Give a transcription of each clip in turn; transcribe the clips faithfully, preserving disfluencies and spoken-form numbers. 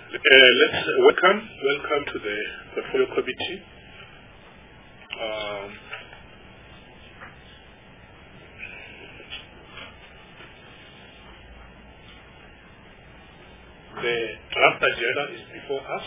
Uh, let's uh, welcome, welcome to the Portfolio Committee. Um, the draft agenda is before us.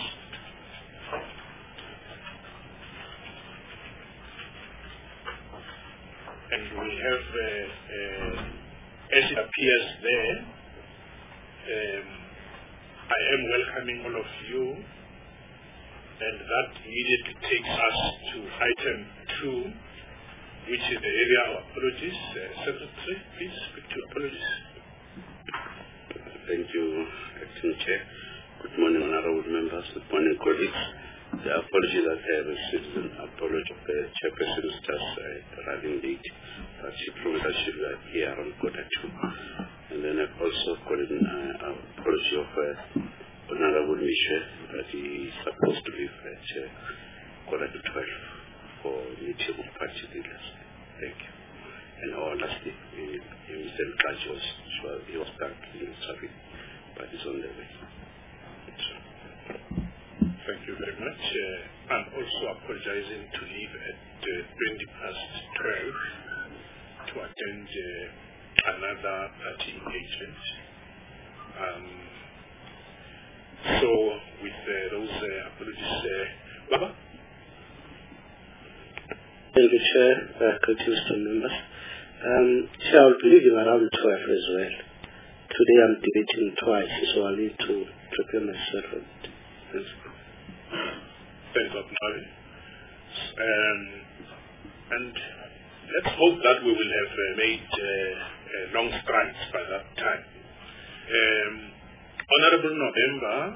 And we have, uh, uh, as it appears there, um, I am welcoming all of you, and that immediately takes us to item two, which is the area of apologies. Uh, Secretary, please speak to apologies. Thank you, Acting Chair. Good morning, honorable members. Good morning, colleagues. The apology that I have received is an apology of the chairperson is just uh, arriving late, but she promised that she will be here around quarter two. And then I've also got an uh, apology of uh, Honorable Michel that he is supposed to leave at uh, quarter to twelve for meeting of party leaders. Thank you. And our lastly, Mister Kaji was, he was stuck in traffic, but he's on the way. Thank you very much. Uh, I'm also apologizing to leave at uh, twenty past twelve to attend uh, another party engagement. Um, so, with uh, those uh, apologies, uh, Baba? Thank you, Chair. Uh, greetings to members. Um, Chair, I'll be leaving around twelve as well. Today I'm debating twice, so I'll need to prepare myself for it. Thanks. Thanks, Abnali. Um, and let's hope that we will have uh, made uh, uh, long strides by that time. Um, Honorable November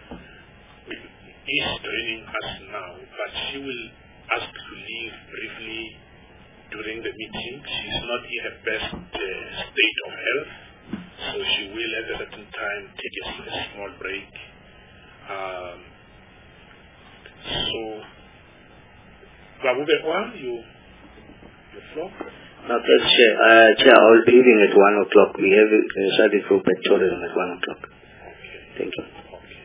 is joining us now, but she will ask to leave briefly during the meeting. She's not in her best uh, state of health, so she will at a certain time take a, a small break. Um, so, Babubewa, you, your floor. Okay, Chair. Uh, Chair, I will be leaving at one o'clock. We have a study group at tourism at one o'clock. Okay. Thank you. Okay.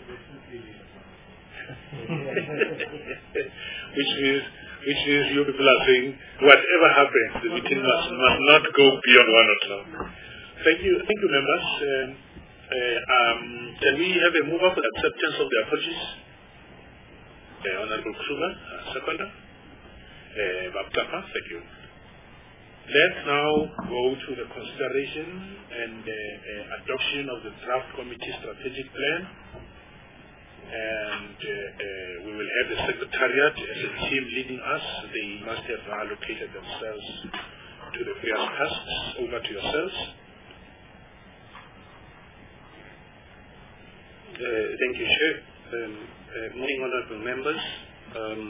which means, which means you people are saying, whatever happens, the meeting must, must not go beyond one o'clock. Thank you, thank you, members. Um, uh, um, can we have a move up for the acceptance of the apologies? Uh, Honorable Kruger, uh, seconder. Uh, Babtapa, thank you. Let's now go to the consideration and uh, uh, adoption of the draft committee strategic plan. And uh, uh, we will have the secretariat as a team leading us. They must have allocated themselves to the various tasks. Over to yourselves. Uh, thank you, Chair. Um, uh, morning, honorable members. Um,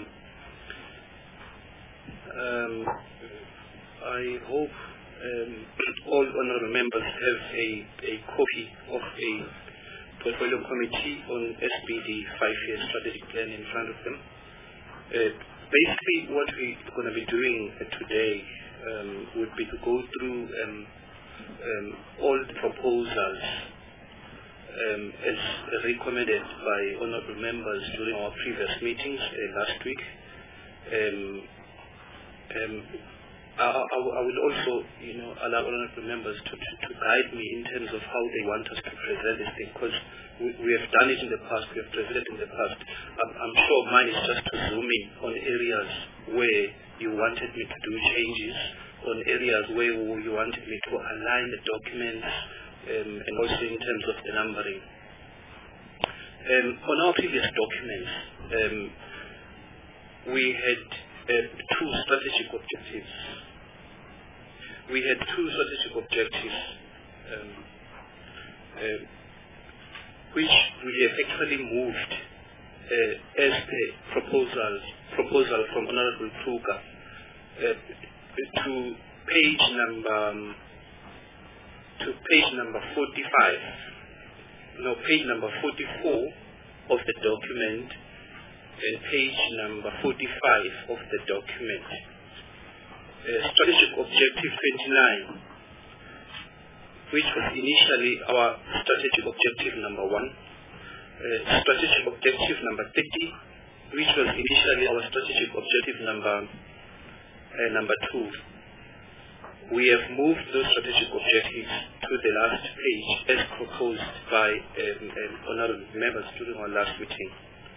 um, I hope um, all honorable members have a, a copy of a portfolio committee on S B D five-year strategic plan in front of them. Uh, basically, what we're going to be doing uh, today um, would be to go through um, um, all the proposals Um, as recommended by honorable members during our previous meetings uh, last week. Um, um, I, I, I will also, you know, allow honorable members to, to, to guide me in terms of how they want us to present this thing, because we, we have done it in the past, we have presented in the past. I'm, I'm sure mine is just to zoom in on areas where you wanted me to do changes, on areas where you wanted me to align the documents, Um, and also in terms of the numbering. Um, on our previous documents, um, we had uh, two strategic objectives. We had two strategic objectives, um, uh, which we have actually moved uh, as the proposal, proposal from Honorable Kruger uh, to page number um, to page number forty-five, no, page number forty-four of the document, and page number forty-five of the document. Uh, strategic objective twenty-nine, which was initially our strategic objective number one, uh, strategic objective number thirty, which was initially our strategic objective number uh, number two. We have moved those strategic objectives to the last page as proposed by um, um, honorable members during our last meeting.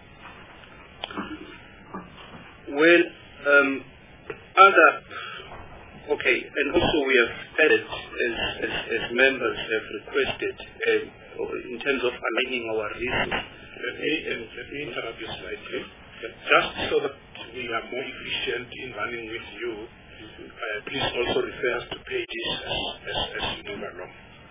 Well, um, other, okay, and also we have added, as, as, as members have requested, um, in terms of aligning our resources. Let me, let me interrupt you slightly. Just so that we are more efficient in running with you, uh, please also refer to pages as, as, as you move along.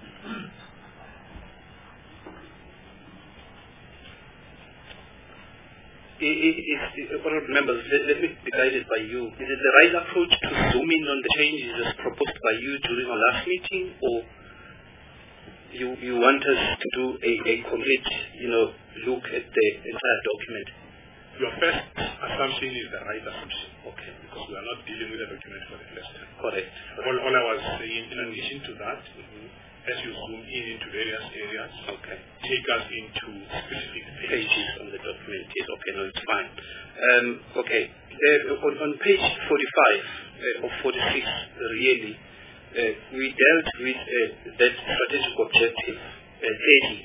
Honourable members, let, let me be guided by you. Is it the right approach to zoom in on the changes as proposed by you during our last meeting, or you you want us to do a, a complete, you know, look at the entire document? Your first assumption is the right assumption. Okay. Because we are not dealing with the document for the first time. Correct. All, all I was saying, in addition to that, mm-hmm, as you zoom in into various areas, okay, take us into specific pages, pages on the document. Yes, okay, no, it's fine. Um, okay, uh, on, on page forty-five uh, or forty-six, really, uh, we dealt with uh, that strategic objective, uh, thirty,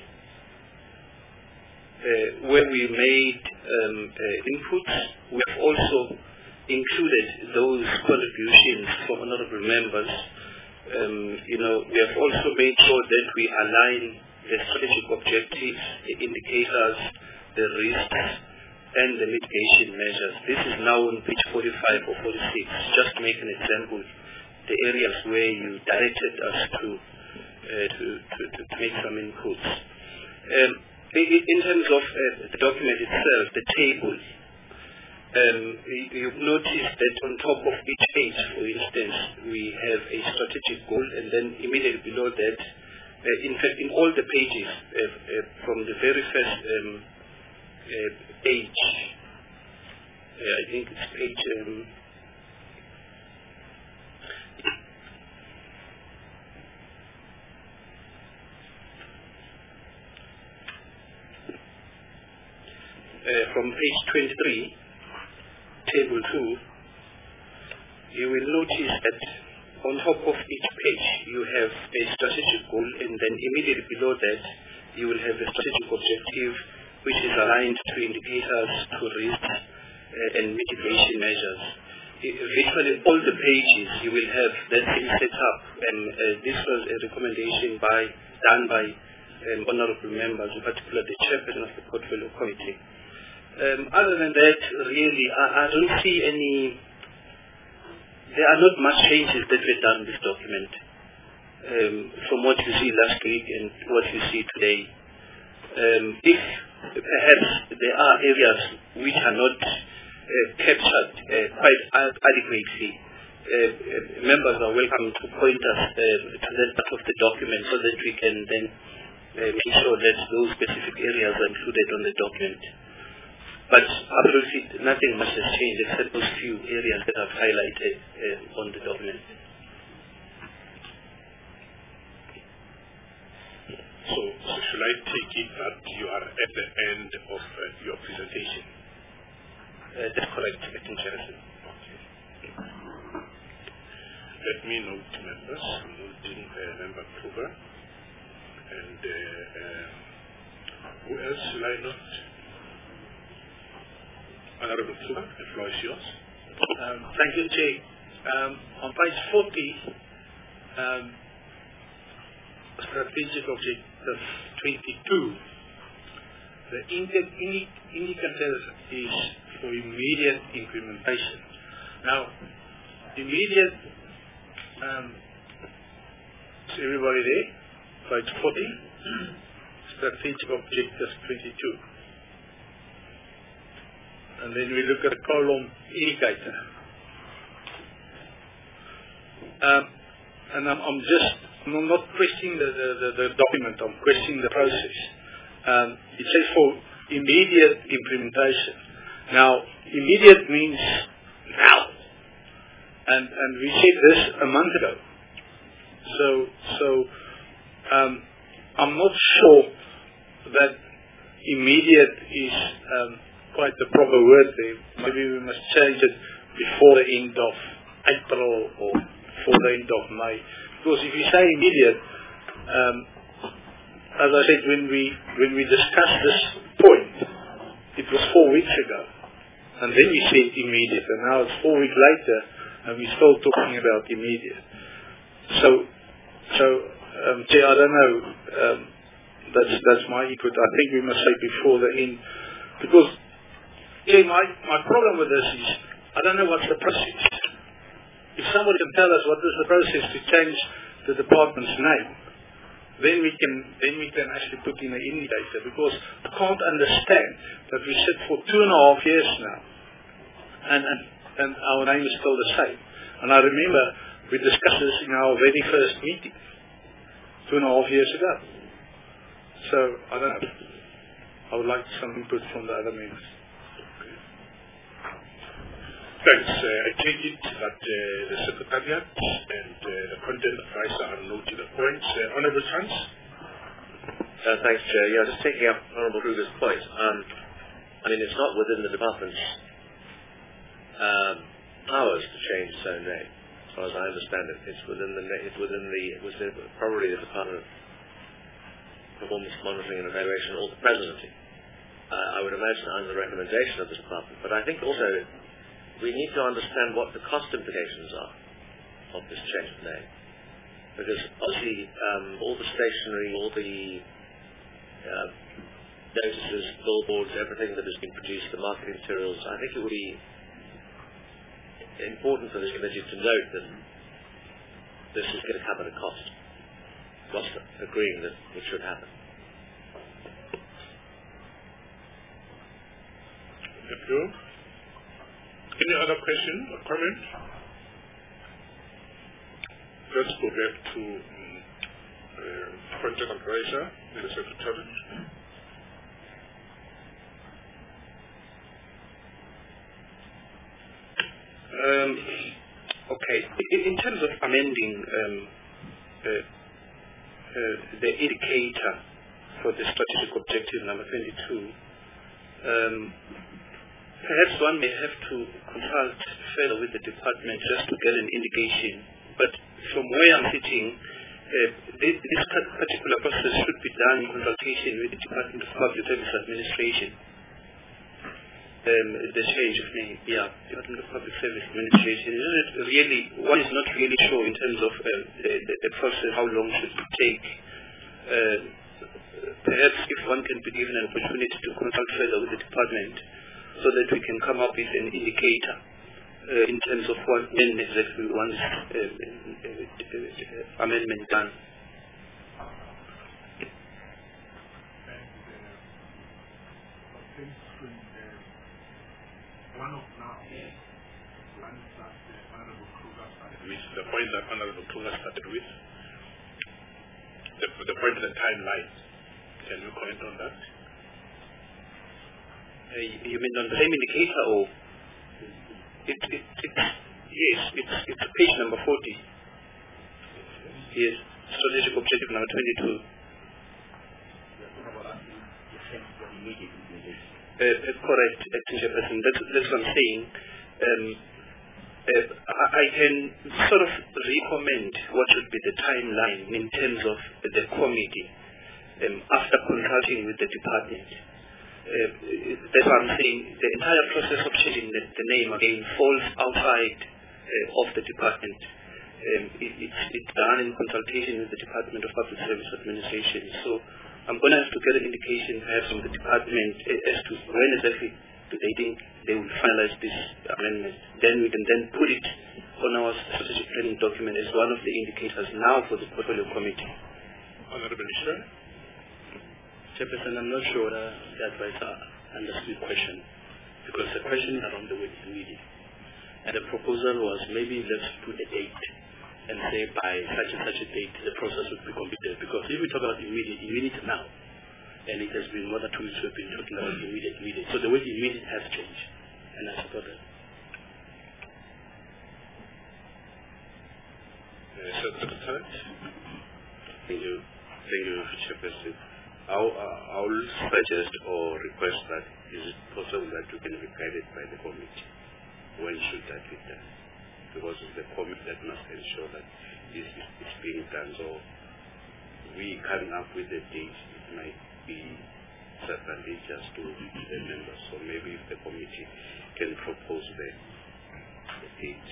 uh, where we made um, uh, inputs. We have also included those contributions from honourable members. Um, you know, we have also made sure that we align the strategic objectives, the indicators, the risks, and the mitigation measures. This is now on page forty-five or forty-six. Just to make an example, the areas where you directed us to uh, to, to, to make some inputs. Um, in, in terms of uh, the document itself, the table, Um, you've noticed that on top of each page, for instance, we have a strategic goal, and then immediately below that, uh, in fact, in all the pages, uh, uh, from the very first um, uh, page, uh, I think it's page, um, uh, from page twenty-three, Table two, you will notice that on top of each page you have a strategic goal, and then immediately below that you will have a strategic objective which is aligned to indicators, to risks, uh, and mitigation measures. Virtually all the pages you will have that same setup, and uh, this was a recommendation by done by um, honourable members, in particular the chairperson of the Portfolio Committee. Um, other than that, really, I, I don't see any, there are not much changes that were done in this document um, from what you see last week and what you see today. Um, if perhaps there are areas which are not uh, captured uh, quite adequately, uh, members are welcome to point us uh, to that part of the document so that we can then uh, make sure that those specific areas are included on the document. But absolutely nothing much has changed except those few areas that I've highlighted uh, on the document. So, so should I take it that you are at the end of uh, your presentation? Uh, that's correct, Mister Chairman. Okay. Let me note members, I'm noting uh, Member Kruger. And uh, uh, who else should I note? Honourable Kruger, the floor is yours. Um, thank you, Chair. Um, on page forty, um, strategic objective twenty-two, the indi indicator is for immediate implementation. Now, immediate, um, is everybody there? Page forty, strategic objective twenty-two. And then we look at the column indicator. Um, and I'm, I'm just, I'm not questioning the, the, the, the document, I'm questioning the process. Um, it says for immediate implementation. Now, immediate means now. And, and we said this a month ago. So, so um, I'm not sure that immediate is um, quite the proper word there. Maybe we must change it before the end of April or before the end of May. Because if you say immediate, um, as I said, when we when we discussed this point, it was four weeks ago, and then we said immediate, and now it's four weeks later, and we're still talking about immediate. So, so um, Chair, I don't know. Um, that's that's my input. I think we must say before the end, because yeah, my my problem with this is I don't know what's the process. If somebody can tell us what is the process to change the department's name, then we can then we can actually put in an indicator, because I can't understand that we sit for two and a half years now and, and, and our name is still the same. And I remember we discussed this in our very first meeting two and a half years ago. So I don't know. I would like some input from the other members. Thanks. Uh, I take it that uh, the Secretariat and uh, the Content Advisor are noting the points. Uh, Honourable Chance? Uh, thanks, Chair. Yeah, just taking up Honourable Kruger's point. Um, I mean, it's not within the department's um, powers to change its own name, as far as I understand it. It's within the it's within the it was probably the Department of Performance Monitoring and Evaluation or the Presidency. Uh, I would imagine under the recommendation of the department. But I think also we need to understand what the cost implications are of this change of name. Because obviously um, all the stationery, all the uh, notices, billboards, everything that has been produced, the marketing materials, I think it would be important for this committee to note that this is going to come at a cost. Whilst agreeing that it should happen. Thank you. Any other question or comment? Let's go back to um, uh, Content Advisor, the Secretary. Um, okay. In, in terms of amending um, uh, uh, the indicator for the strategic objective number twenty-two, um, perhaps one may have to consult further with the department just to get an indication. But from where I'm sitting, uh, this, this particular process should be done in consultation with the Department of Public Service Administration. Um, the change of name, yeah, Department of Public Service Administration. Isn't it really, one is not really sure in terms of uh, the, the, the process, how long should it take. Uh, perhaps if one can be given an opportunity to consult further with the department, so that we can come up with an indicator uh, in terms of what when exactly we want uh, uh, uh, amendment done. One of now, one that uh, Honourable Kruger started with, the point that Honourable Kruger started with, the, the point of the timeline. Can you comment on that? Uh, you mean on the same indicator, or it, it, it, yes, it's, it's page number forty. Yes, strategic objective number twenty-two. Uh, uh, correct, Acting Chairperson. That's, that's what I'm saying. Um, uh, I, I can sort of recommend what should be the timeline in terms of the committee um, after consulting with the department. Uh, that's what I'm saying. The entire process of changing the, the name again falls outside uh, of the department. Um, it, it's, it's done in consultation with the Department of Public Service Administration. So I'm going to have to get an indication perhaps from the department uh, as to when exactly do they think they will finalize this amendment. Then we can then put it on our strategic planning document as one of the indicators now for the portfolio committee. Honourable Minister? Chairperson, I'm not sure uh, the advisor understood the question, because the question is around the word immediate. And the proposal was maybe let's put a date and say by such and such a date the process would be completed. Because if we talk about immediate, immediate now, and it has been more than two weeks we've been talking about immediate, immediate. So the word immediate has changed, and I support that. Secretary? Thank you. Thank you, Chairperson. I'll, uh, I'll suggest or request that is it possible that we can be guided by the committee? When should that be done? Because it's the committee that must ensure that this is being done. So we come up with a date, it might be disadvantageous to the members. So maybe if the committee can propose the, the date.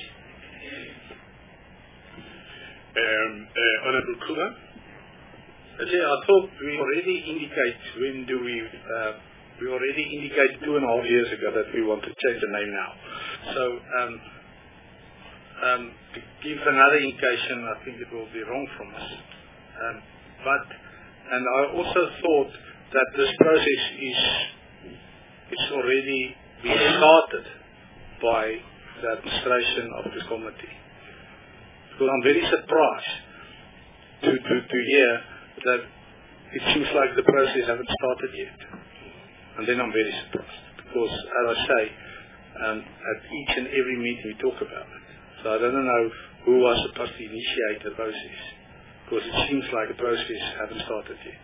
Um, uh, Honorable Kruger? Yeah, I thought we already indicate when do we, uh, we already indicated two and a half years ago that we want to change the name now. So, um, um, to give another indication, I think it will be wrong from us. Um, but, and I also thought that this process is, it's already been started by the administration of the committee. Because I'm very surprised to, to, to hear that it seems like the process hasn't started yet. And then I'm very surprised. Because, as I say, um, at each and every meeting we talk about it. So I don't know who was supposed to initiate the process. Because it seems like the process hasn't started yet.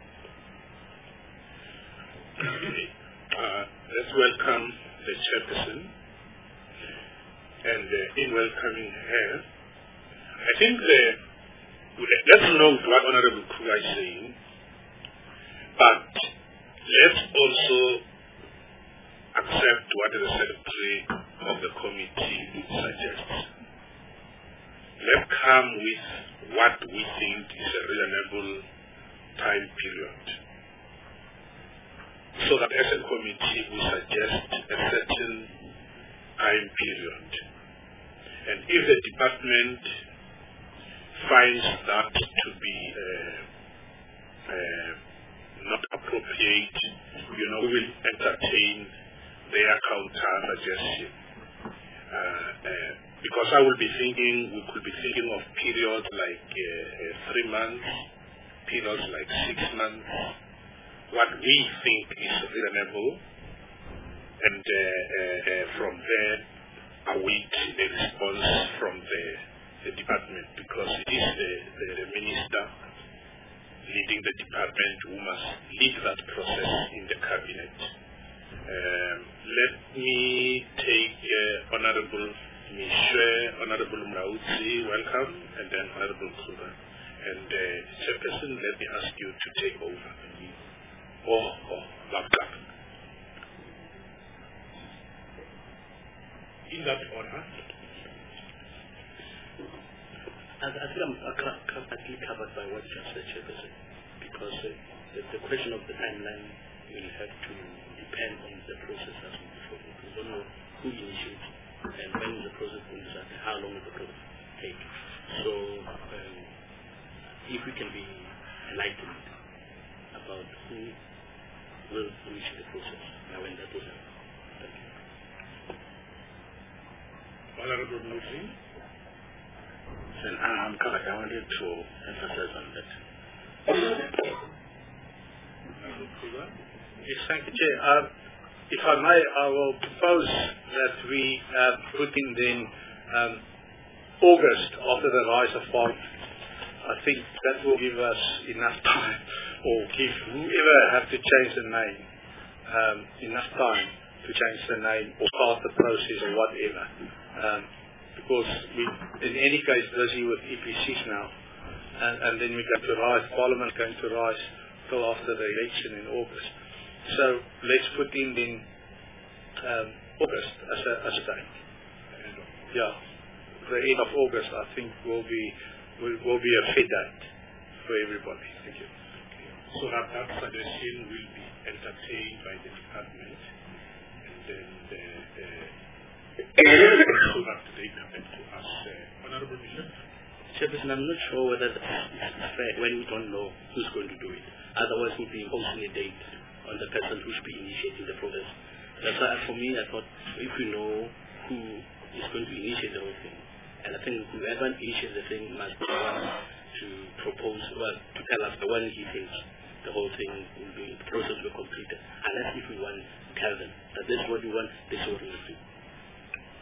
Okay. Uh, let's welcome the chairperson. And uh, in welcoming her, I think the let's note what Honorable Kruger is saying, but let's also accept what the secretary of the committee suggests. Let's come with what we think is a reasonable time period, so that as a committee we suggest a certain time period. And if the department finds that to be uh, uh, not appropriate, you know, we will entertain their counter suggestion. Uh, uh, because I will be thinking, we could be thinking of periods like uh, uh, three months, periods like six months, what we think is reasonable, and uh, uh, uh, from there await the response from the the department, because it is the, the, the minister leading the department who must lead that process in the cabinet. Um, let me take uh, Honorable Mishwe, Honorable Mrautsi, welcome, and then Honorable Kruger. And uh, Chairperson, let me ask you to take over. Oh, oh, welcome. In that order. I, I think I'm completely covered by what you said, Chairperson, because uh, the, the question of the timeline will have to depend on the process as we move forward. We don't know who initiates and when the process will start, how long will the process take. So, um, if we can be enlightened about who will initiate the process, now when that will happen. Thank you. Honorable Muslim. And I'm correct. I wanted to emphasize on that. Yes, thank you, Chair. Uh, if I may, I will propose that we uh, put in then um, August after the rise of Parliament. I think that will give us enough time, or give whoever have to change the name um, enough time to change the name or start the process or whatever. Um, because we, in any case, busy with E P Cs now, and, and then we're going to rise, Parliament going to rise till after the election in August. So let's put in then um, August as a, as a date. Yeah, the end of August, I think, will be will, will be a fair date for everybody. Thank you. So that, that suggestion will be entertained by the department, and then the, the so that they come back to us. Uh, Honorable Bishop? Chairperson, I'm not sure whether it's fair when we don't know who's going to do it. Otherwise, we'll be imposing a date on the person who should be initiating the process. That's why, for me, I thought if we know who is going to initiate the whole thing, and I think whoever initiates the thing must be the one to propose, well, to tell us the one he thinks the whole thing will be, the process will be completed. Unless if we want to tell them that this is what we want, this is what we will do.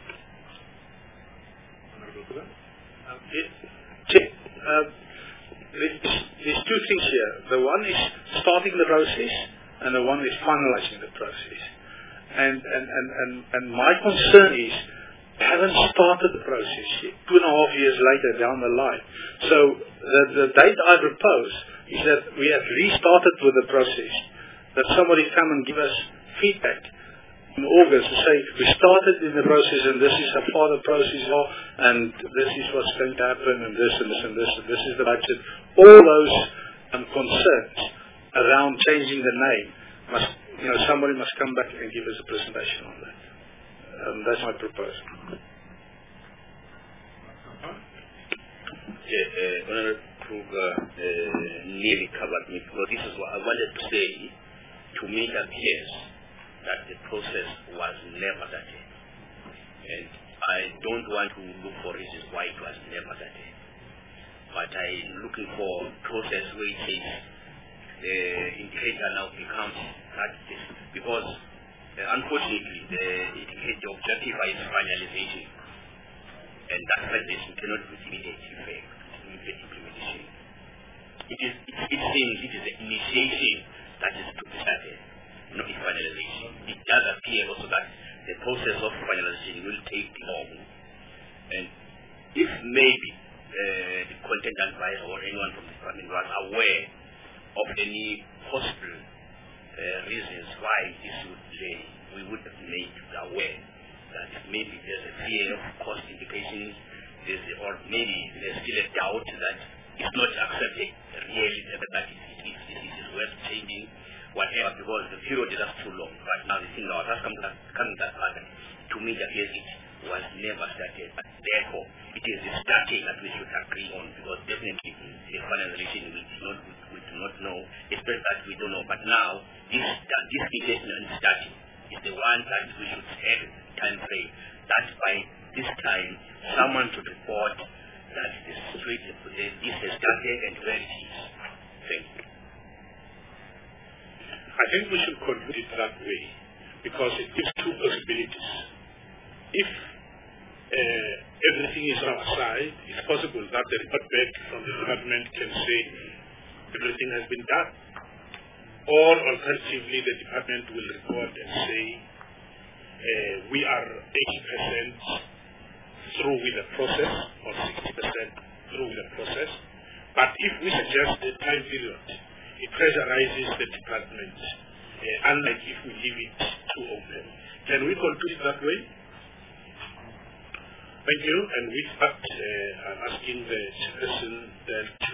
Honorable Kruger? Um, yes. Check. Um, there's, there's two things here. The one is starting the process, and the one is finalizing the process. And and, and, and, and my concern is, we haven't started the process yet, two and a half years later down the line. So the, the date I propose is that we have restarted with the process, that somebody come and give us feedback in August to say, we started in the process and this is how far the process is, and this is what's going to happen, and this and this and this, and this is the budget. All those um, concerns around changing the name, must, you know, somebody must come back and give us a presentation on that. Um, that's my proposal. Yeah, uh, Honorable Kruger uh, nearly covered me, because this is what I wanted to say. To me, it appears that the process was never started. And I don't want to look for reasons why it was never started. But I'm looking for a process where it says the indicator now becomes that this, because uh, unfortunately the indicator objective is finalization. And that's like this, we cannot do immediate effect, immediate implementation. It is, it, it seems it is the initiation that is to be started, not the finalization. It does appear also that the process of finalization will take long. And if maybe uh, the content advisor or anyone from the department was aware of any possible uh, reasons why this would delay, we would have made aware that maybe there's a fear of cost implications, there's, or maybe there's still a doubt that it's not accepted really that, that it, it, it, it is worth changing, whatever, because the period is just too long. But now the thing now has come to that, come to that pattern. To me, that yes, it was never started. But therefore, it is the starting that we should agree on, because definitely the finalization we do not, we, we do not know, especially that we don't know. But now, this, this intention and starting is the one that we should set time frame. That by this time, someone should report that the street, this has started and where it is. Thank you. I think we should conclude it that way, because it gives two possibilities. If uh, everything is on our side, it's possible that the report back from the department can say everything has been done. Or alternatively, the department will report and say uh, we are eighty percent through with the process, or sixty percent through with the process. But if we suggest a time period, it pressurizes the department, uh, unlike if we leave it too open. Can we conclude that way? Thank you. And with that, uh, I'm asking the person then to...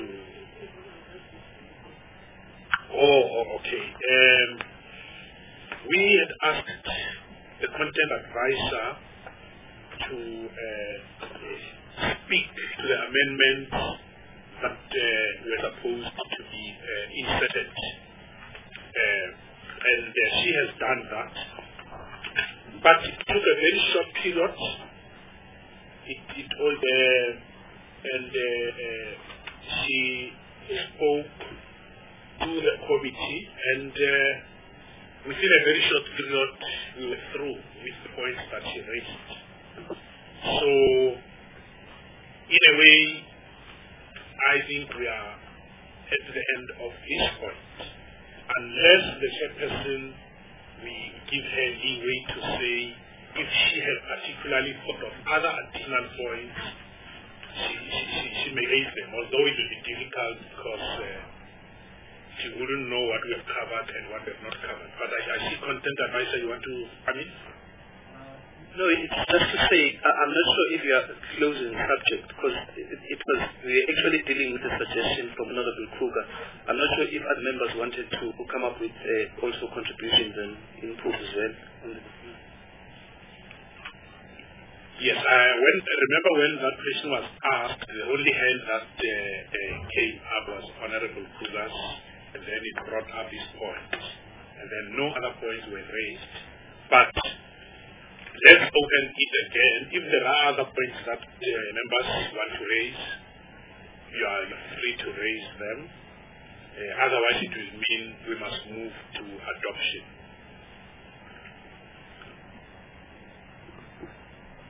Oh, oh okay. Um, we had asked the content advisor to uh, speak to the amendments that uh, were supposed to be uh, inserted. Uh, and uh, she has done that. But it took a very short period. It, it all, uh, and uh, uh, she spoke to the committee, and uh, within a very short period, we were through with the points that she raised. So, in a way, I think we are at the end of this point. Unless the chairperson, we give her leeway to say if she had particularly thought of other additional points, she, she, she, she may raise them, although it will be difficult because uh, she wouldn't know what we have covered and what we have not covered. But I, I see content advisor, you want to come in? No, it's just to say, I'm not sure if you are closing the subject, because it, it was, we are actually dealing with a suggestion from Honorable Kruger. I'm not sure if other members wanted to come up with uh, also contributions and input as well. Yes, uh, when, remember when that question was asked, the only hand that uh, uh, came up was Honorable Kruger's, and then it brought up his points. And then no other points were raised. But let's open it again. If there are other points that uh, members want to raise, you are free to raise them. Uh, otherwise, it will mean we must move to adoption.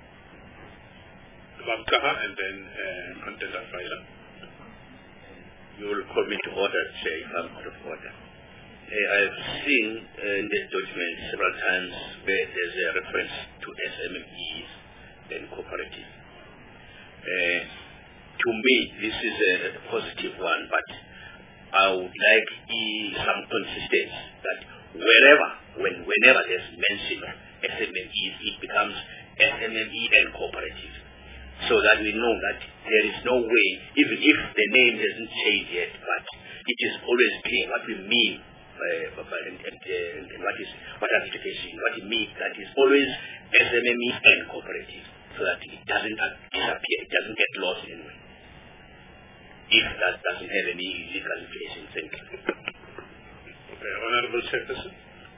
Bamkaha and then uh, content advisor. you will call me to order, Chair, if I'm out of order. Uh, I have seen uh, in the document several times where there's a reference to S M Es and cooperatives. Uh, to me, this is a positive one, but I would like uh, some consistency that wherever, when, whenever there's mention of S M Es, it becomes S M E and cooperative, so that we know that there is no way, even if the name doesn't change yet, but it is always clear what we mean uh, and, and, uh, and what is what identification, what it means, that is always S M E and cooperative, so that it doesn't disappear, it doesn't get lost anywhere. If that doesn't have any legal implications. Thank you. Okay, Honorable Chairperson.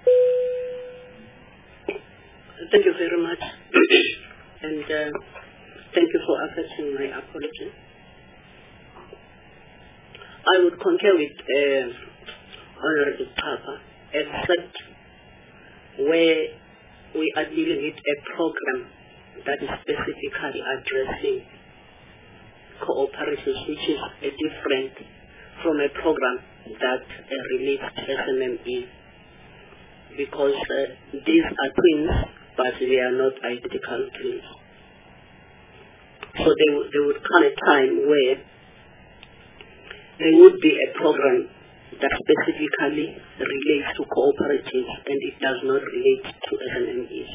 Thank you very much. and uh, thank you for accepting my apology. I would concur with uh, Honorable Papa, except where we are dealing with a program that is specifically addressing cooperatives, which is a different from a program that uh, relates to S M Es, because uh, these are twins, but they are not identical twins. So there, w- there would come a time where there would be a program that specifically relates to cooperatives and it does not relate to S M Es.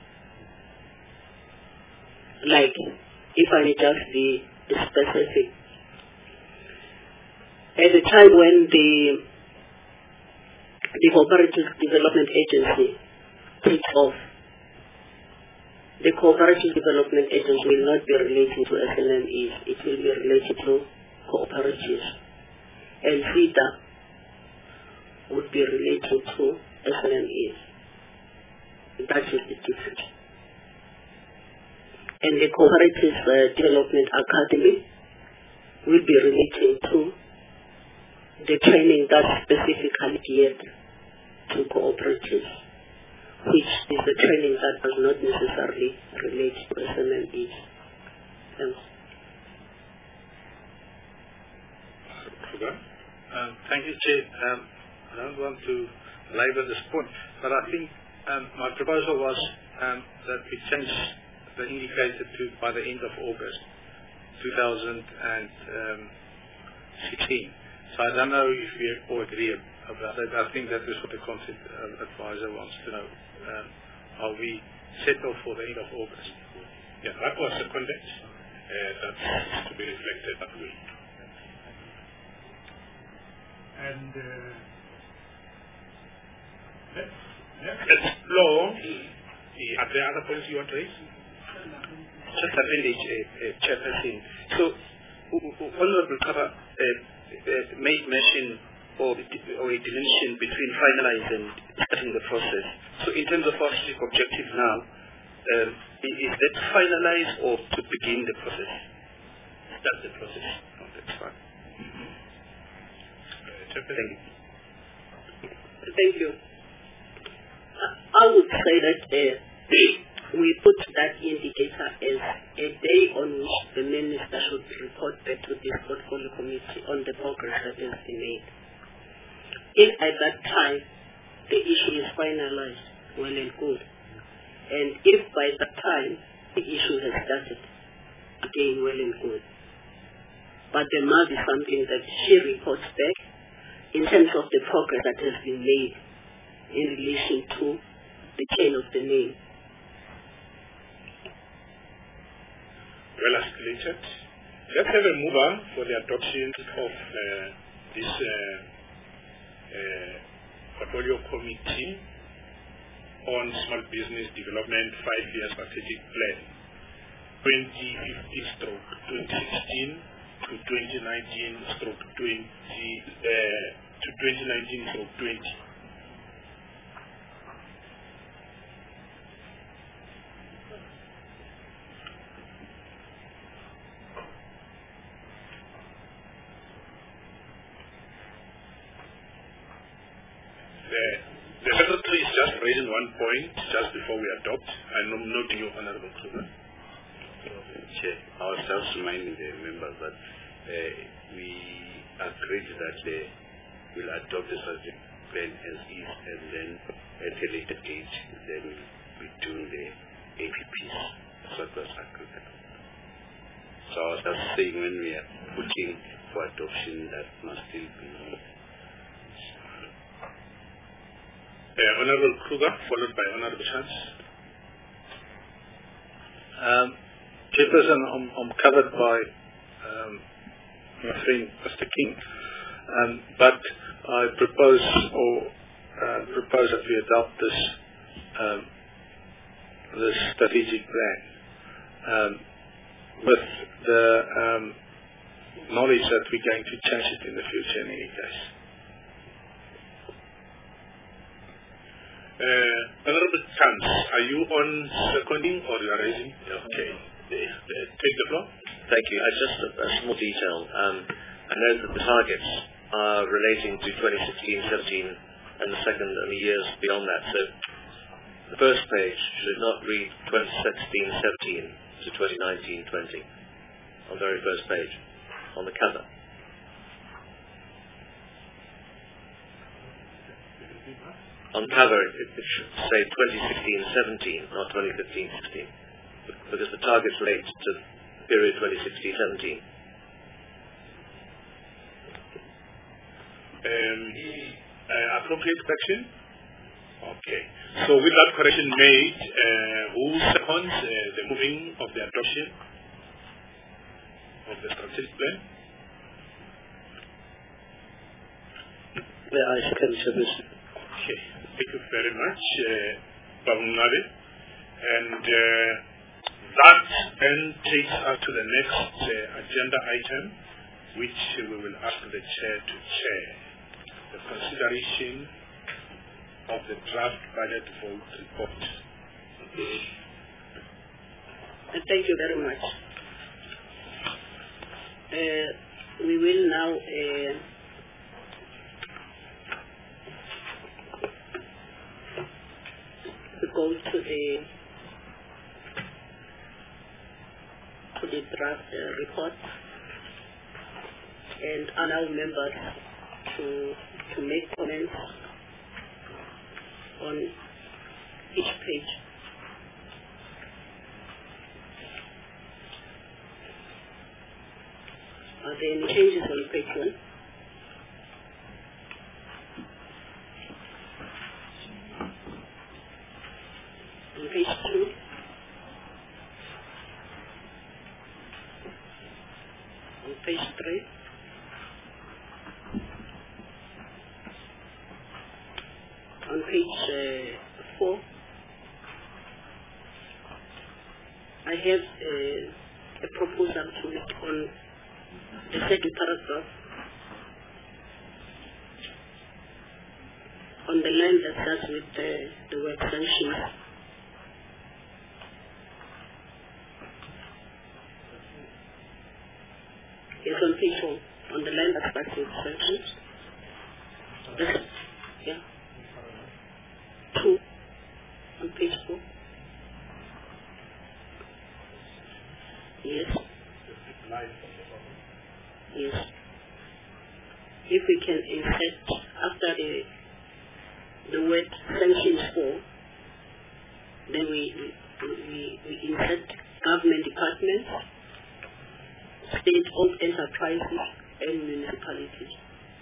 Like, if I may just be specific, at the time when the the Cooperative Development Agency takes off, the Cooperative Development Agency will not be related to S M Es, it will be related to cooperatives. And FIDA would be related to S M Es. That is the difference. And the Cooperative uh, Development Academy will be related to the training that's specifically geared to cooperatives, which is the training that does not necessarily relate to S M Es. Thanks. Um, thank you, Chair. Um, I don't want to labor this point, but I think um, my proposal was um, that we change the indicator to by the end of August two thousand sixteen. So I don't know if we all agree about that. I think that is what the concept uh, advisor wants to know. Um, are we settled for the end of August? Yeah, that was the context. Uh, that needs to be reflected that way. And uh, let's, let's explore. Are there other points you want to raise? Just appendage, uh, uh, Chairperson. So, Honorable Kaba uh, uh, made mention or, or a delineation between finalize and starting the process. So, in terms of our strategic objective now, um, is that finalize or to begin the process? Start the process. Oh, that's fine. Mm-hmm. Uh, Thank you. Thank you. I would say that uh, we put that indicator as a day on which the minister should report back to this portfolio committee on the progress that has been made. If at that time the issue is finalized, well and good. And if by that time the issue has started, again, well and good. But there must be something that she reports back in terms of the progress that has been made in relation to the chain of the name. Well articulated. Let's have a move on for the adoption of uh, this uh, uh, portfolio committee on small business development five-year strategic plan, twenty fifteen stroke twenty sixteen to twenty nineteen stroke twenty uh, to twenty nineteen stroke twenty. The Secretary is just raising one point just before we adopt. I'm noting you, Honorable Kruger. Chair, I was just reminding the members that uh, we agreed that they will adopt the strategic plan as is, and then at a later date, then we do the A P Ps, surplus agreement. So I was just saying, when we are putting for adoption, that must still be. Uh, Honorable Kruger, followed by Honorable Chance. Um, Chairperson, I'm, I'm covered by um, my friend Mister King, um, but I propose or uh, propose that we adopt this um, this strategic plan um, with the um, knowledge that we're going to change it in the future in any case. Uh, Honorable Chance, are you on seconding or you are raising? Okay. Uh, take the floor. Thank you. Uh, just a, a small detail. Um, I know that the targets are relating to twenty sixteen seventeen and the second and the years beyond that. So the first page should not read twenty sixteen seventeen to twenty nineteen twenty on the very first page, on the cover. On cover, it, it should say twenty sixteen seventeen, not twenty fifteen sixteen, because the targets relate to the period twenty sixteen seventeen. Um, uh, appropriate correction? Okay. So with that correction made, uh, who seconds uh, the moving of the adoption of the strategic plan? Yeah, I second Chairperson. Okay. Thank you very much, uh, Babunade. And uh, that then takes us to the next uh, agenda item, which we will ask the Chair to chair. The consideration of the draft budget vote report. Thank you very much. Uh, we will now uh, go to the to the draft uh, report and allow members to to make comments on each page. Are there any changes on page one? On page two? On page three? On page uh, four, I have uh, a proposal to make on the second paragraph on the line that starts with uh, the word sanctions. Yes, on page four, on the line that starts with sanctions. Yes. Yeah. Two on page four. Yes. Yes. If we can insert after the the word sanctions four, then we we, we insert government departments, state-owned enterprises, and municipalities.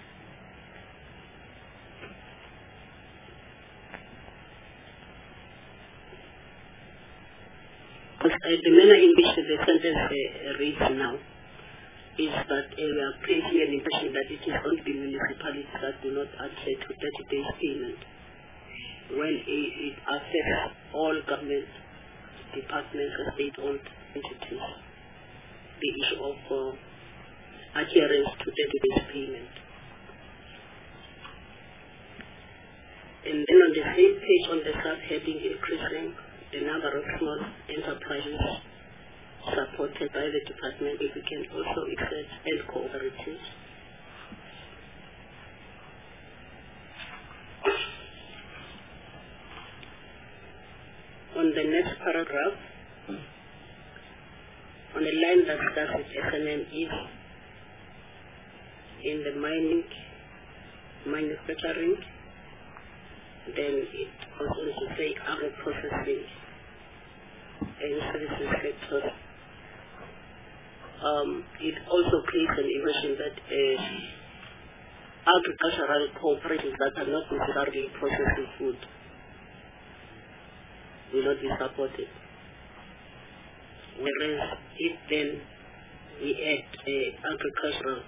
Uh, the manner in which the sentence uh, reads now is that uh, we are creating an impression that it is only the municipalities that do not adhere to thirty days payment, when it, it affects all government departments and state-owned entities, the issue of uh, adherence to thirty days payment. And then on the same page, on the subheading, increasing the number of small enterprises supported by the department, if we can also accept and cooperatives. On the next paragraph, on the line that starts with S N M E, in the mining, manufacturing, then it also to say agro-processing and services sector. Um, it also creates an impression that uh, agricultural cooperatives that are not necessarily processing food will not be supported. Whereas if then we add uh, agricultural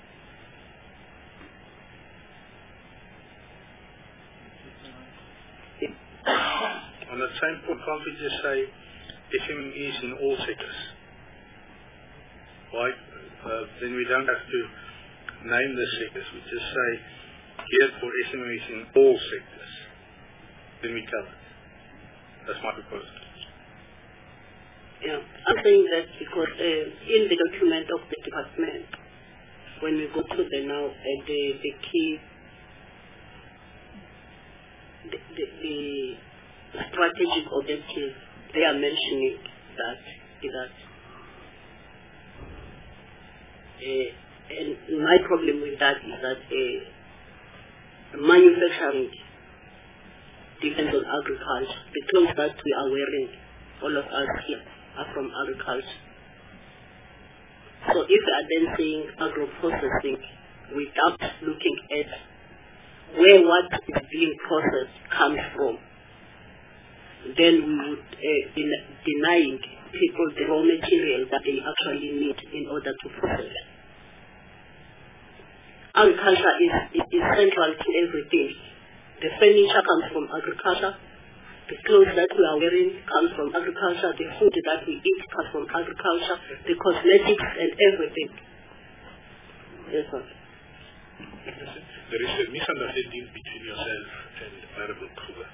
on the same point, can't we just say S M Es in all sectors? Right? Uh, then we don't have to name the sectors. We just say geared for S M Es in all sectors. Then we cover it. That's my proposal. Yeah, I'm saying that because uh, in the document of the department, when we go to the now, uh, the, the key, the, the, the strategic objectives, they are mentioning that, that uh, and my problem with that is that uh, manufacturing depends on agriculture. The clothes that we are wearing, all of us here, are from agriculture. So if we are then saying agro-processing without looking at where what is being processed comes from, then we would uh, be denying people the raw material that they actually need in order to process. Agriculture is, is, is central to everything. The furniture comes from agriculture. The clothes that we are wearing comes from agriculture. The food that we eat comes from agriculture. The cosmetics and everything. Yes, sir. There is a misunderstanding between yourself and Honorable Kruger.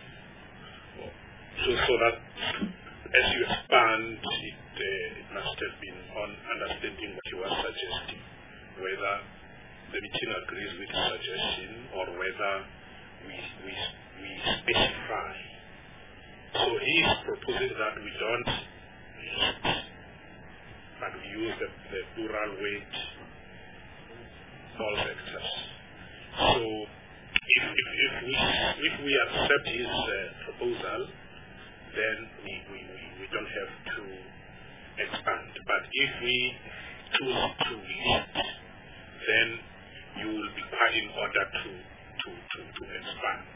So, so that as you expand, it, uh, it must have been on understanding what you are suggesting, whether the meeting agrees with the suggestion or whether we, we, we specify. So he is proposing that we don't list, but we use the, the plural word, all sectors. So if, if, if, we, if we accept his uh, proposal, then we, we, we, we don't have to expand. But if we choose to list, then you will be quite in order to, to, to, to expand.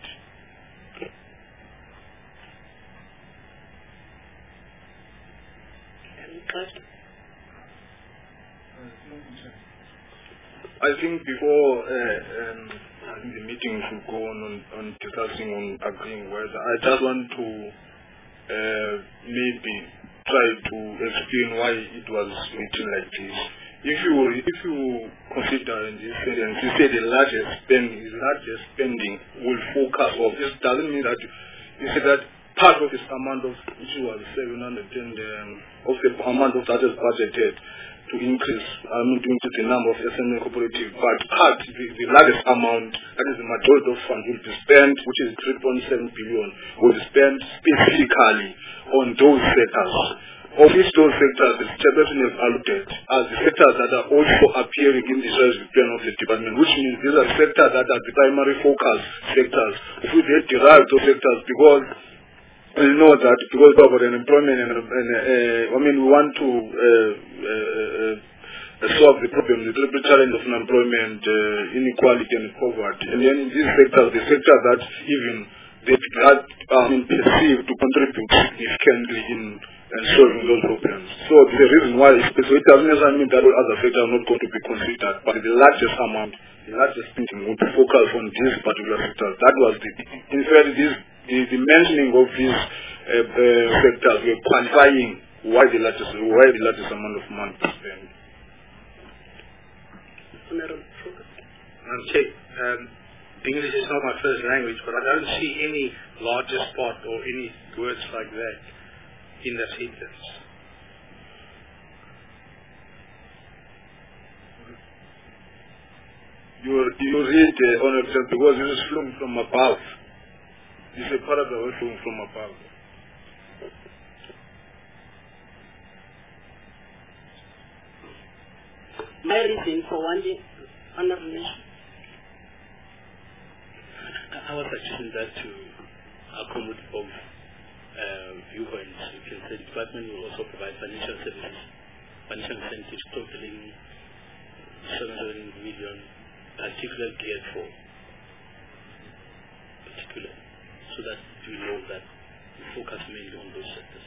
I think before uh, um, I think the meeting should go on, on on discussing on agreeing whether I just want to uh, maybe try to explain why it was written like this. If you if you consider in this sentence, you say the largest spending, the largest spending will focus on. This doesn't mean that you say that part of this amount of which was seven hundred and um, of the amount of that is budgeted to increase, I mean to increase the number of S M E cooperatives, but part, the, the largest amount, that is the majority of funds will be spent, which is three point seven billion, will be spent specifically on those sectors. Of which those sectors, the chairperson has alluded as the sectors that are also appearing in the strategic plan of the department, which means these are sectors that are the primary focus sectors. If we derive those sectors, because we know that because of unemployment and, and uh, I mean we want to uh, uh, uh, solve the problem, the triple challenge of unemployment, uh, inequality and poverty. And then in these sectors, the sectors that even they are um, perceived to contribute significantly in and solving those problems. So the reason why it's so it doesn't necessarily mean that other sectors are not going to be considered, but the largest amount, the largest thinking would be focused on these particular sectors. That was the, in fact, this, the, the mentioning of these uh, uh, sectors were qualifying why the largest, why the largest amount of money to spend. Madam Chair, um, English is not my first language, but I don't see any largest part or any words like that in the sentence. You, you read uh, on yourself because this is flowing from above. This is a paragraph flowing from above. My reason for wanting Honorable Minister. I was actually that to accommodate both uh, viewpoints. You can say the department will also provide financial services, financial incentives totaling seven hundred million, particularly geared for particular, so that we know that we focus mainly on those sectors.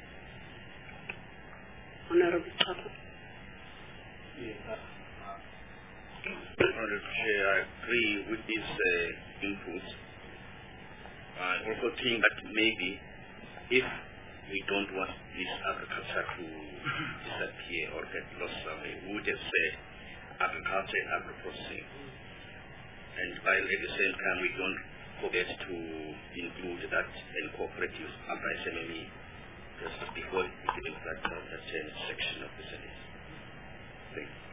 Honorable Chapa. Yeah. Honorable Chair, I agree with these uh, inputs. I also think that maybe if we don't want this agriculture to disappear or get lost somewhere, we would have said agriculture and agro-processing. And while at the same time we don't forget to include that and cooperatives under S M M E just before we get into that, uh, that section of the Senate. Thank you.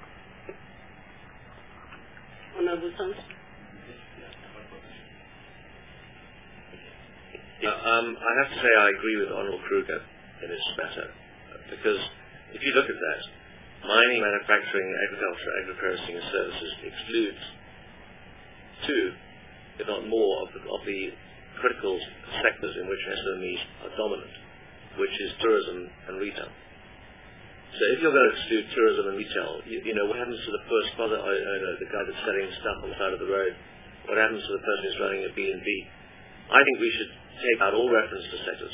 Honorable Sons. Yeah, um, I have to say I agree with Honorable Kruger in this matter, because if you look at that, mining, manufacturing, agriculture, agro-processing and services excludes two, if not more, of the, of the critical sectors in which S M Es are dominant, which is tourism and retail. So if you're going to exclude tourism and retail, you, you know, what happens to the first brother owner, the guy that's selling stuff on the side of the road? What happens to the person who's running a B and B? I think we should take out all reference to sectors.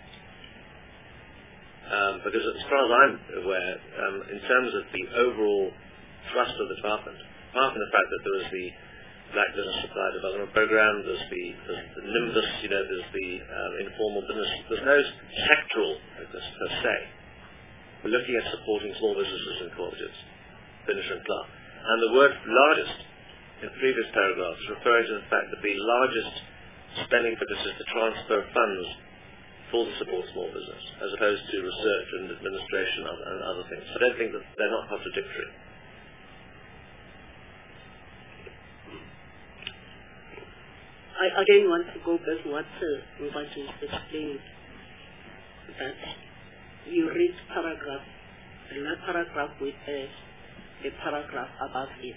Um, because as far as I'm aware, um, in terms of the overall thrust of the department, apart from the fact that there is the Black Business Supply Development Program, there's the, there's the NIMBUS, you know, there's the um, informal business, there's no sectoral focus per se. We're looking at supporting small businesses and cooperatives, finish and plant. And the word largest in previous paragraphs referring to the fact that the largest spending for this is to transfer funds for the support small business, as opposed to research and administration and, and other things. I don't think that they're not contradictory. I again want to go back to what uh, Mbaji is explaining, that you read paragraph, and that paragraph with uh, a paragraph above it.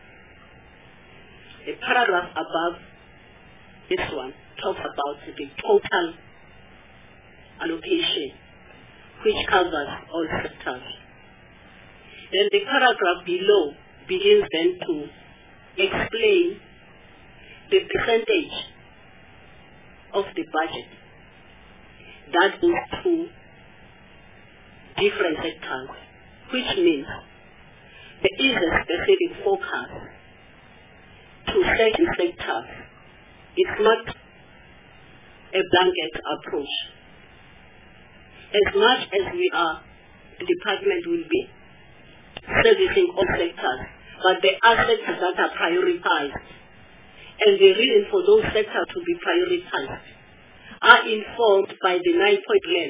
A paragraph above this one talks about the total allocation, which covers all sectors. Then the paragraph below begins then to explain the percentage of the budget that goes to different sectors, which means there is a specific focus to certain sectors. It's not a blanket approach. As much as we are, the department will be servicing all sectors, but the aspects that are prioritized and the reason for those sectors to be prioritized are informed by the nine-point plan.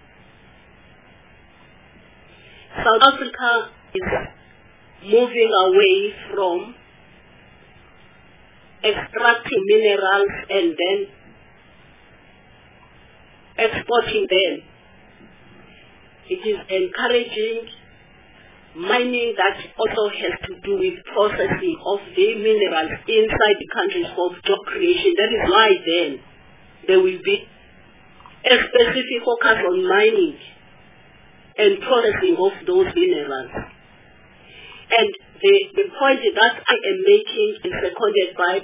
South Africa is moving away from extracting minerals and then exporting them. It is encouraging mining that also has to do with processing of the minerals inside the countries for job creation. That is why then there will be a specific focus on mining and processing of those minerals. And the, the point that I am making is seconded by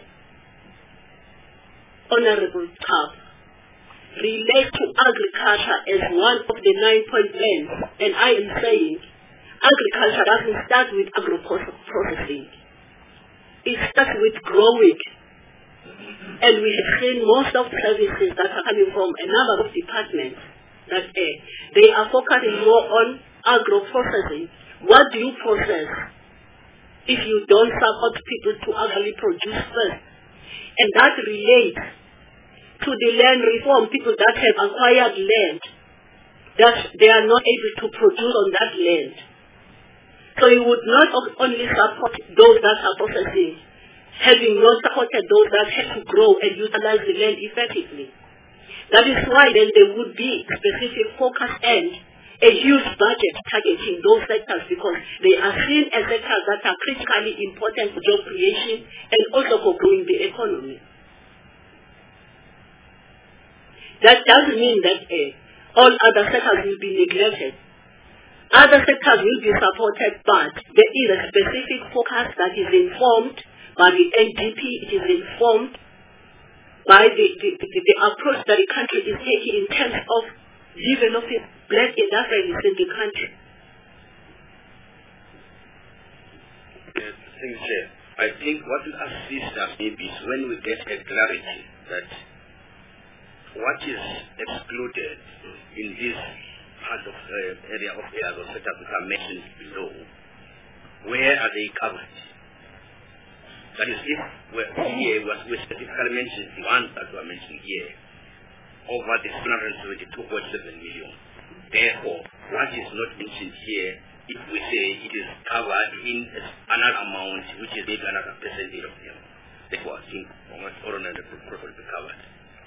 Honorable Kapp, relates to agriculture as one of the nine-point plans. And I am saying agriculture doesn't start with agro-processing. It starts with growing. And we have seen most of the services that are coming from a number of departments that uh, they are focusing more on agro-processing. What do you process if you don't support people to actually produce first? And that relates to the land reform, people that have acquired land, that they are not able to produce on that land. So you would not only support those that are processing, having not supported those that have to grow and utilize the land effectively. That is why then there would be specific focus and a huge budget targeting those sectors because they are seen as sectors that are critically important for job creation and also for growing the economy. That doesn't mean that uh, all other sectors will be neglected. Other sectors will be supported, but there is a specific focus that is informed by the N D P, it is informed by the, the, the, the approach that the country is taking in terms of developing black industrialists in the country. Yes, thank you. I think what will assist us maybe is when we get a clarity that what is excluded in this part of the area of the other sectors that are mentioned below, where are they covered? That is, if we're here, we specifically mentioned the ones that were mentioned here, over the seven hundred seventy-two point seven million. Therefore, what is not mentioned here, if we say it is covered in another amount, which is maybe another percentage of them, therefore I think almost all of them will probably be covered.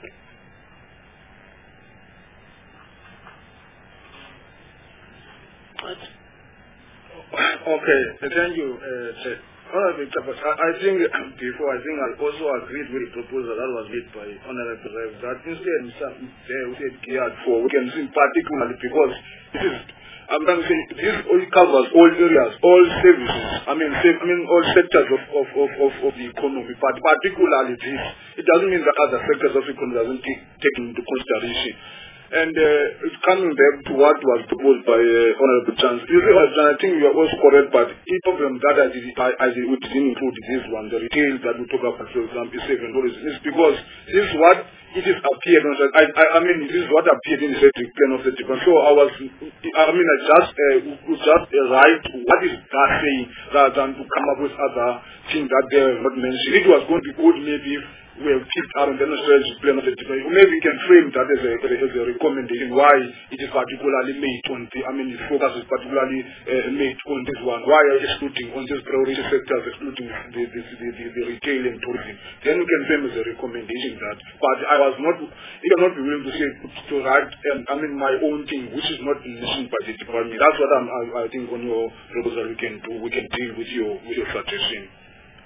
Okay, thank you, uh, Chair. Honorable Chairperson, I, I think before, I think I also agreed with the proposal that was made by Honorable Rev that instead of some there we said geared for, we can see particularly because this is, I'm trying to say, this all covers all areas, all services, I mean, say, I mean all sectors of, of, of, of, of the economy, but particularly this, it doesn't mean that other sectors of the economy doesn't take, take into consideration. And uh, it's coming back to what was proposed by uh, Honorable Chance. You see, I think you are also correct, but each of them that I did, I, I did, we didn't include this one, the retail that we talk about, for example, is seven dollars. It's because this is what it is appeared on. I, I, I mean, this is what appeared in the strategic plan of the department. So I was, I mean, I just, uh, we just uh, write what is that saying rather than to come up with other things that they have not mentioned. It was going to be good maybe if we have picked our international strategic plan of the department. Maybe we can frame that as a, as a recommendation why it is particularly made on the, I mean, the focus is particularly uh, made on this one. Why are you excluding on these priority sectors, excluding the, the, the, the, the retail and tourism? Then we can frame as a recommendation that. But I was not, I cannot be willing to say, to write, um, I mean, my own thing, which is not mentioned by the department. That's what I'm, I, I think on your proposal we can do. We can deal with your, with your suggestion.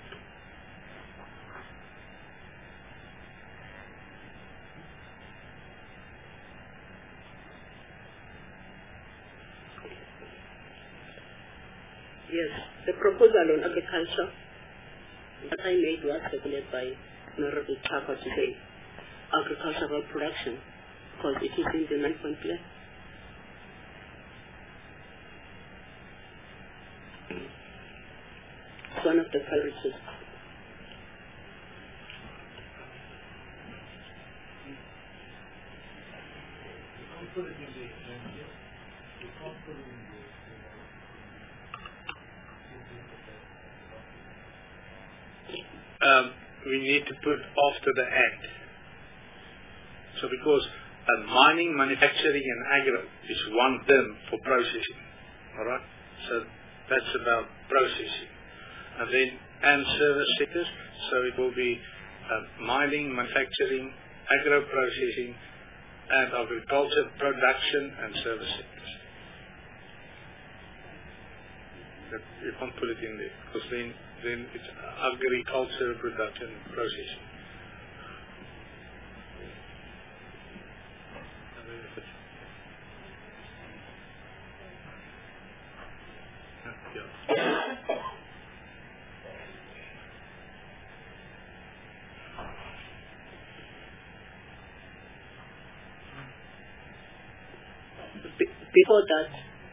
Yes, the proposal on agriculture that I made was circulated by Honorable Chapa today, agricultural production, because it is in the nine-point plan. It's one of the priorities. Um, we need to put after the and. So because uh, mining, manufacturing and agro is one term for processing. Alright? So that's about processing. And then and service sectors, so it will be uh, mining, manufacturing, agro processing and agriculture production and service sectors. That you can't put it in there because then then it's agriculture, production, processing. Before that,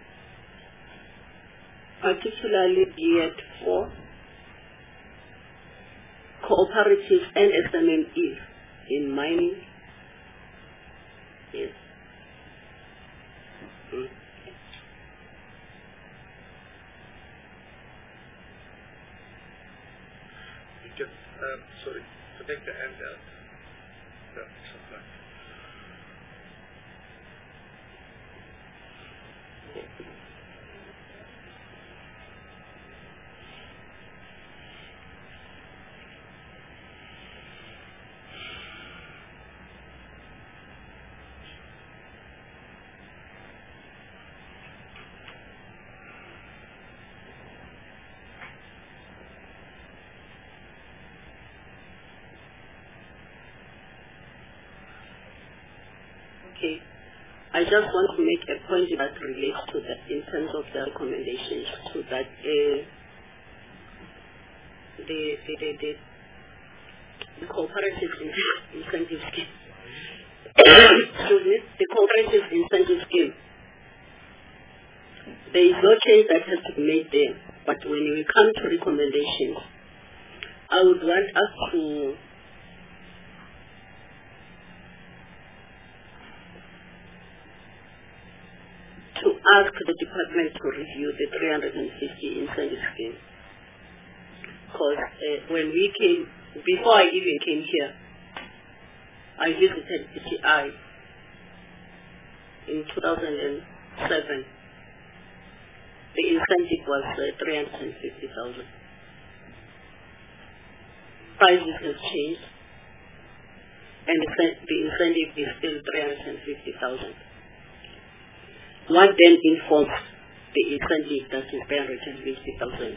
particularly geared for cooperatives and S M M Es in mining. Yes. Mm. You can, um, sorry, to take the end out. Yeah, sometimes. Okay. I just want to make a point that relates to that in terms of the recommendations to that uh, the, the, the, the, the cooperative incentive scheme. Excuse me, the cooperative incentive scheme. There is no change that has to be made there, but when we come to recommendations, I would want us to to ask the department to review the three hundred fifty incentive scheme. Because uh, when we came, before I even came here, I visited P T I in two thousand seven. The incentive was uh, three hundred fifty thousand. Prices have changed, and the incentive is still three hundred fifty thousand. What then informs the incentive that is three hundred fifty thousand?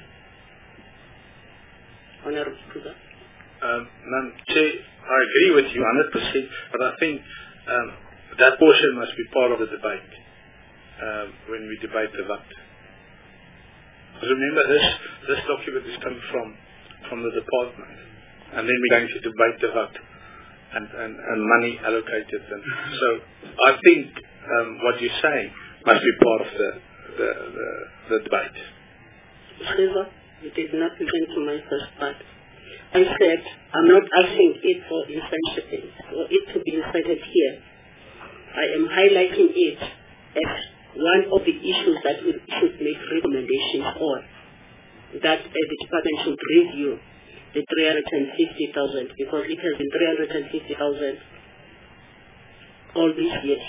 Honorable Kruger? Um, Madam Chair, I agree with you one hundred percent, but I think um, that portion must be part of the debate um, when we debate the V A T. Remember, this this document is coming from from the department, and then we're going to debate the V A T and, and, and money allocated. And so I think um, what you're saying must be part of the the, the, the debate. However, you did not listen to my first part. I said I'm not asking it for incentive, for it to be inserted here. I am highlighting it as one of the issues that we should make recommendations on, that uh, the department should review the three hundred fifty thousand, because it has been three hundred fifty thousand all these years.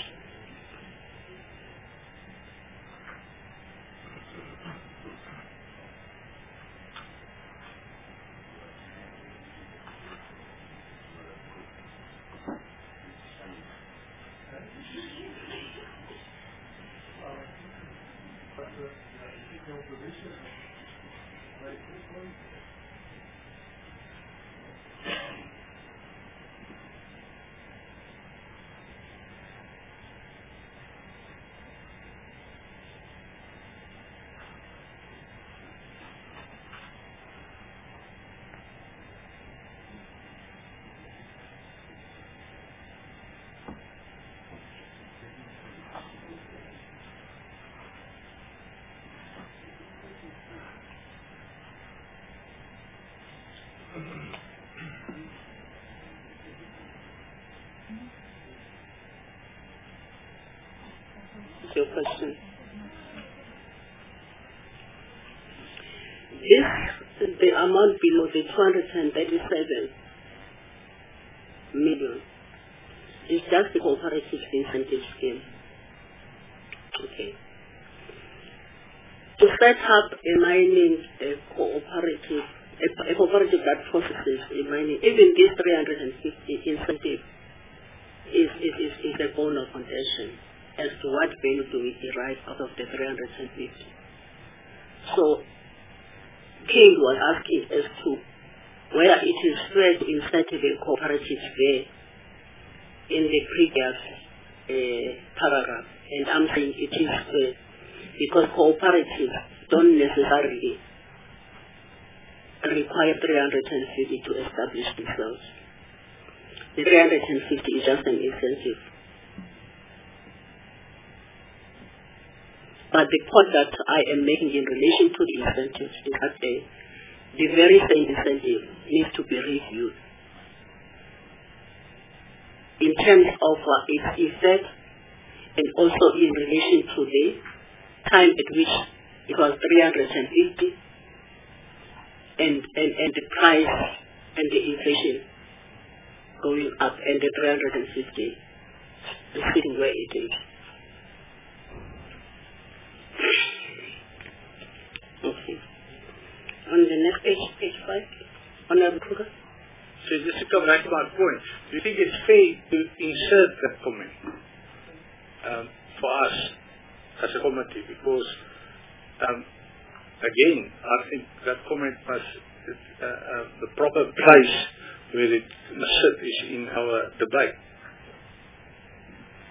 Your question. This, the amount below the two hundred thirty-seven million is just the cooperative incentive scheme. Okay. To set up a mining a cooperative, a, a cooperative that processes a mining, even this three hundred fifty incentive is, is, is, is a bone of contention as to what value do we derive out of the three hundred fifty. So, King was asking as to where it is spread inserted in cooperative there in the previous uh, paragraph, and I'm saying it is spread because cooperatives don't necessarily require three hundred fifty to establish themselves. The three hundred fifty is just an incentive. But the point that I am making in relation to the incentives is that the, the very same incentive needs to be reviewed in terms of uh, its effect and also in relation to the time at which it was three hundred fifty and, and, and the price and the inflation going up and the three hundred fifty is sitting where it is. Okay. On the next page, page five, Honorable Kruger. So just to come back to my point, do you think it's fair to insert that comment um, for us as a committee? Because, um, again, I think that comment must, uh, uh, the proper place where it must sit is in our debate.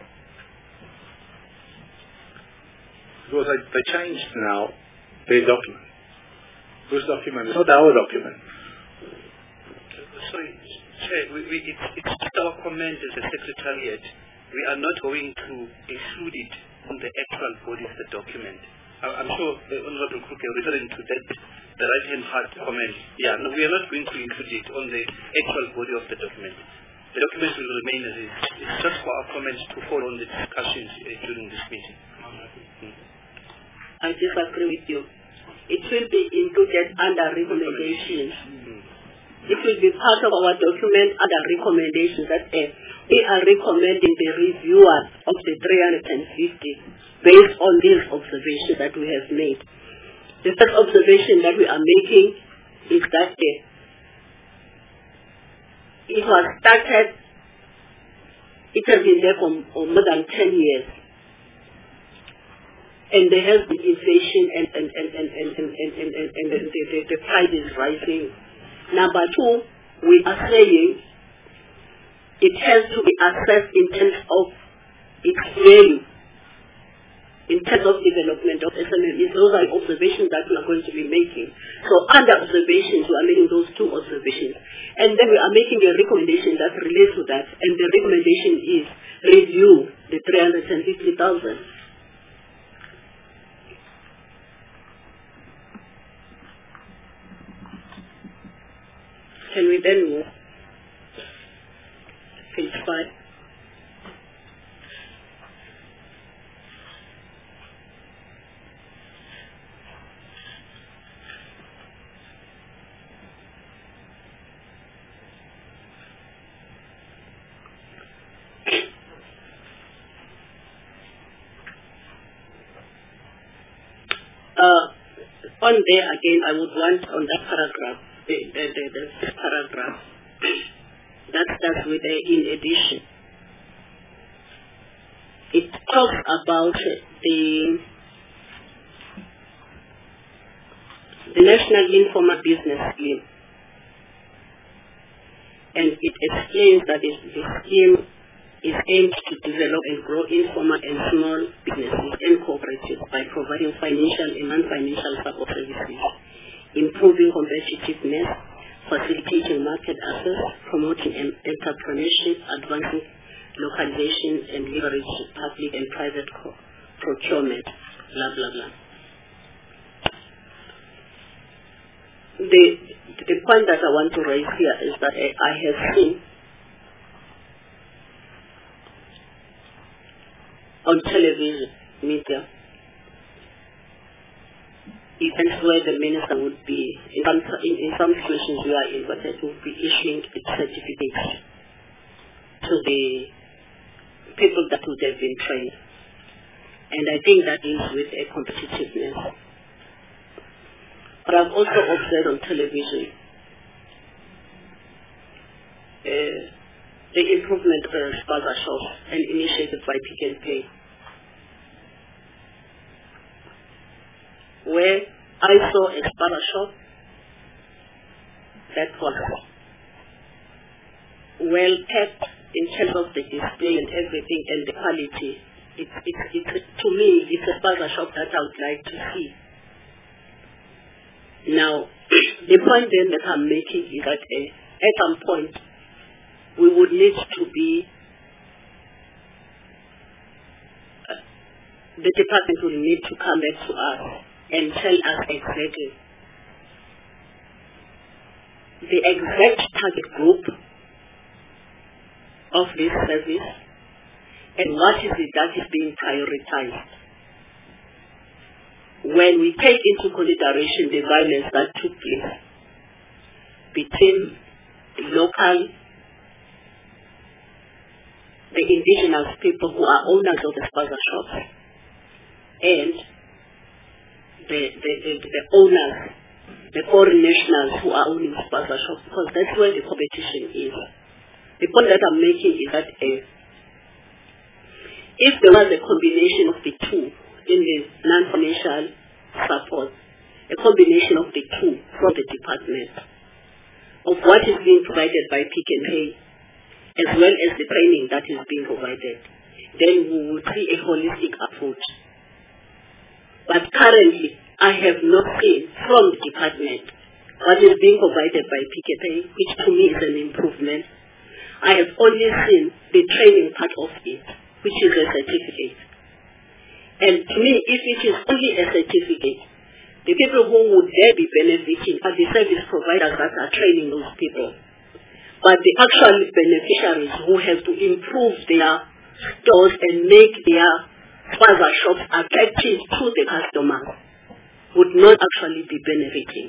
because they, they changed now their document. This document is not our document. Sorry, Chair, we, we, it's, it's just our comment as a secretariat. We are not going to include it on the actual body of the document. I, I'm sure the Honorable Cook is referring to that, the right-hand part comment. Yeah, no, we are not going to include it on the actual body of the document. The document will remain as is. It's just for our comments to follow on the discussions uh, during this meeting. Mm. I disagree with you. It will be included under recommendations. Mm-hmm. It will be part of our document under recommendations that uh, we are recommending the reviewer of the three hundred fifty based on these observations that we have made. The first observation that we are making is that uh, it was started, it has been there for, for more than ten years. And there has been inflation and, and, and, and, and, and, and, and, and, and the, the, the price is rising. Number two, we are saying it has to be assessed in terms of its value, in terms of development of S M Es. Those are observations that we are going to be making. So under observations, we are making those two observations. And then we are making a recommendation that relates to that. And the recommendation is review the three hundred fifty thousand. Can we then move? Page five. Uh, on there again, I would want on that paragraph, the, the, the, the fifth paragraph, that starts with a in addition. It talks about the the National Informal Business Scheme, and it explains that it, the scheme is aimed to develop and grow informal and small businesses and cooperatives by providing financial and non-financial support services, improving competitiveness, facilitating market access, promoting entrepreneurship, advancing localization and leverage public and private procurement, blah, blah, blah. The, the point that I want to raise here is that I have seen on television, media, events where the minister would be, in some, in, in some situations we are in, but it would be issuing its certificates to the people that would have been trained. And I think that is with a competitiveness. But I've also observed on television uh, the improvement of the spaza shops and initiated by Pick n Pay, where I saw a spaza shop that was well kept in terms of the display and everything and the quality. It, it, it, to me, it's a spaza shop that I would like to see. Now, the point then that I'm making is that uh, at some point, we would need to be, uh, the department will need to come back to us and tell us exactly the exact target group of this service and what is it that is being prioritized. When we take into consideration the violence that took place between the local, the indigenous people who are owners of the spaza shops and the, the, the, the owners, the foreign nationals who are owning spaza shops, because that's where the competition is. The point that I'm making is that uh, if there was a combination of the two in the non-financial support, a combination of the two from the department of what is being provided by Pick n Pay as well as the training that is being provided, then we will see a holistic approach But currently, I have not seen from the department what is being provided by P K P, which to me is an improvement. I have only seen the training part of it, which is a certificate. And to me, if it is only a certificate, the people who would there be benefiting are the service providers that are training those people. But the actual beneficiaries who have to improve their stores and make their plaza shops attractive to the customers would not actually be benefiting.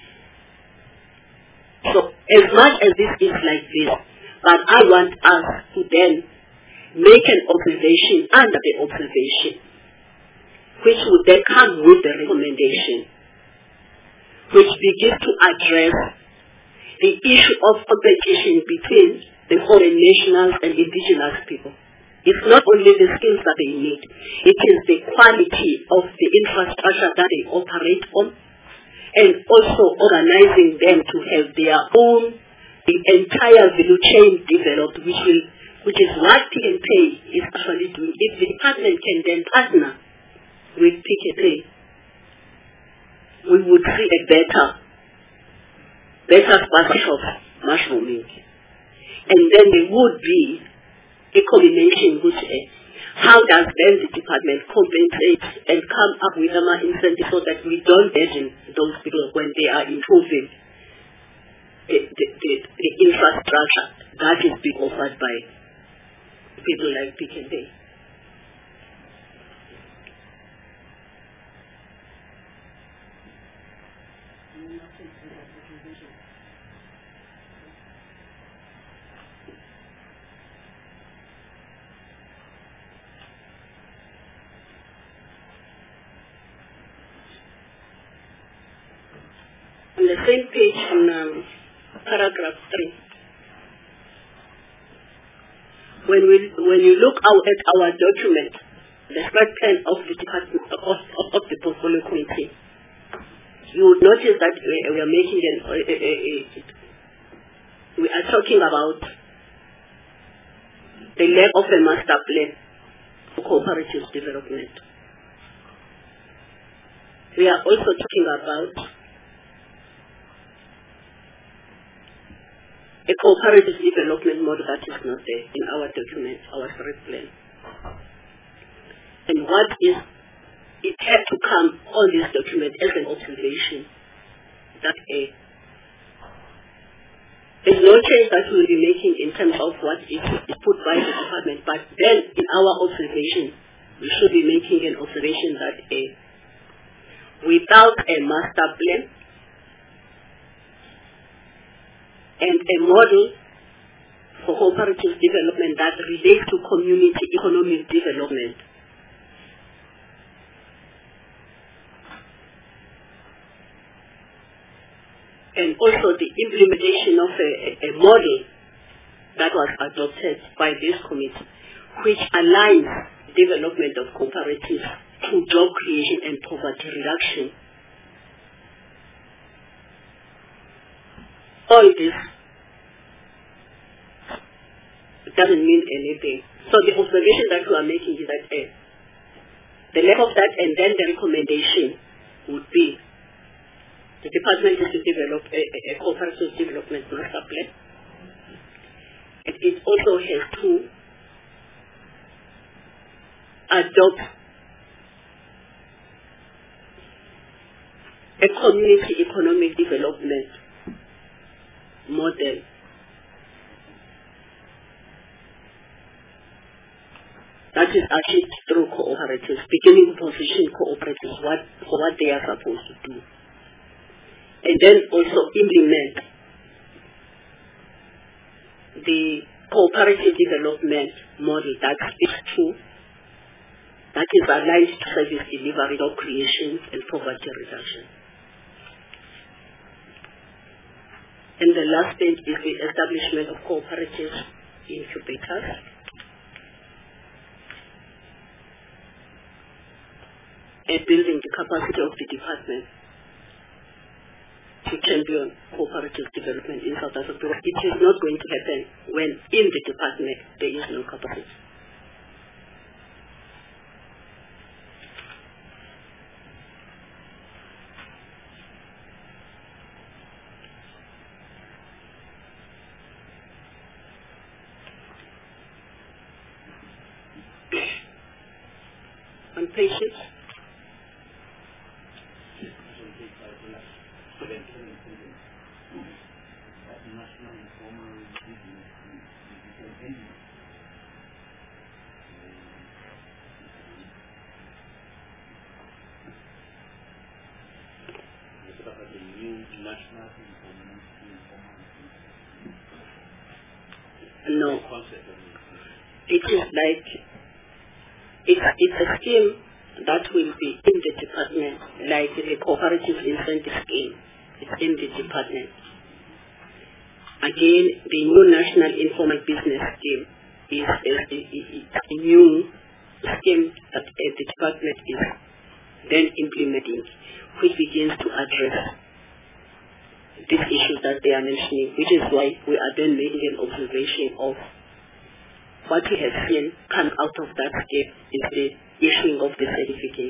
So as much as this is like this, but I want us to then make an observation under the observation, which would then come with the recommendation, which begins to address the issue of competition between the foreign nationals and indigenous people. It's not only the skills that they need, it is the quality of the infrastructure that they operate on, and also organizing them to have their own, the entire value chain developed, which will, which is what Pick n Pay is actually doing. If the department can then partner with Pick n Pay, we would see a better, better space of mushrooming. And then there would be a combination which uh, how does then the department compensate and come up with a more incentive so that we don't burden those people when they are improving the, the, the, the infrastructure that is being offered by people like Pick n Pay. On the same page in um, paragraph three, when we when you look out at our document, the first plan of the department of, of, of the portfolio committee, you would notice that we, we are making an a, a, a, a, we are talking about the lack of a master plan for cooperative development. We are also talking about a cooperative development model that is not there in our document, our third plan. And what is, it had to come on this document as an observation that a, there's no change that we will be making in terms of what is, is put by the department, but then in our observation, we should be making an observation that a, without a master plan, and a model for cooperative development that relates to community economic development. And also the implementation of a, a model that was adopted by this committee, which aligns development of cooperatives to job creation and poverty reduction. All this doesn't mean anything. So the observation that we are making is that uh, the lack of that and then the recommendation would be the department is to develop a, a, a cooperative development master plan. And it also has to adopt a community economic development model that is achieved through cooperatives, beginning to position cooperatives what, for what they are supposed to do. And then also implement the cooperative development model that speaks to, that is aligned to service delivery, job creation, and poverty reduction. And the last stage is the establishment of cooperative incubators. And building the capacity of the department to champion cooperative development in South Africa. It is not going to happen when in the department there is no capacity. One patient. No. It is like, it's, it's a scheme that will be in the department, like the cooperative incentive scheme. It's in the department. Again, the new National Informal Business Scheme is a, a, a new scheme that uh, the department is then implementing, which begins to address this issue that they are mentioning, which is why we are then making an observation of what we have seen come out of that scheme is the issuing of the certificate.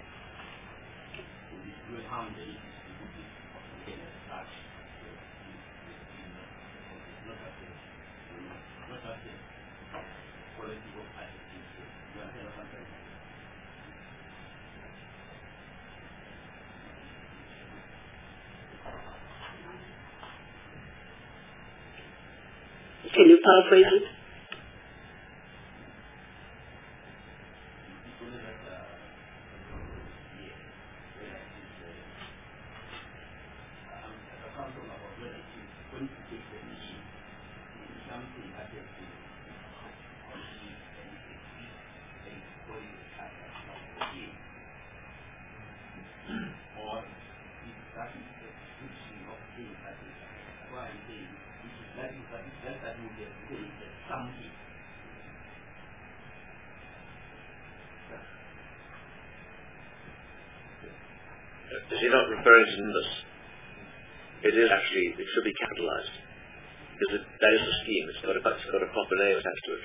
Can you paraphrase it? Is he not referring to numbers? It is actually, it should be capitalized. Because it, that is a scheme. It's got a, it's got a proper name attached to it.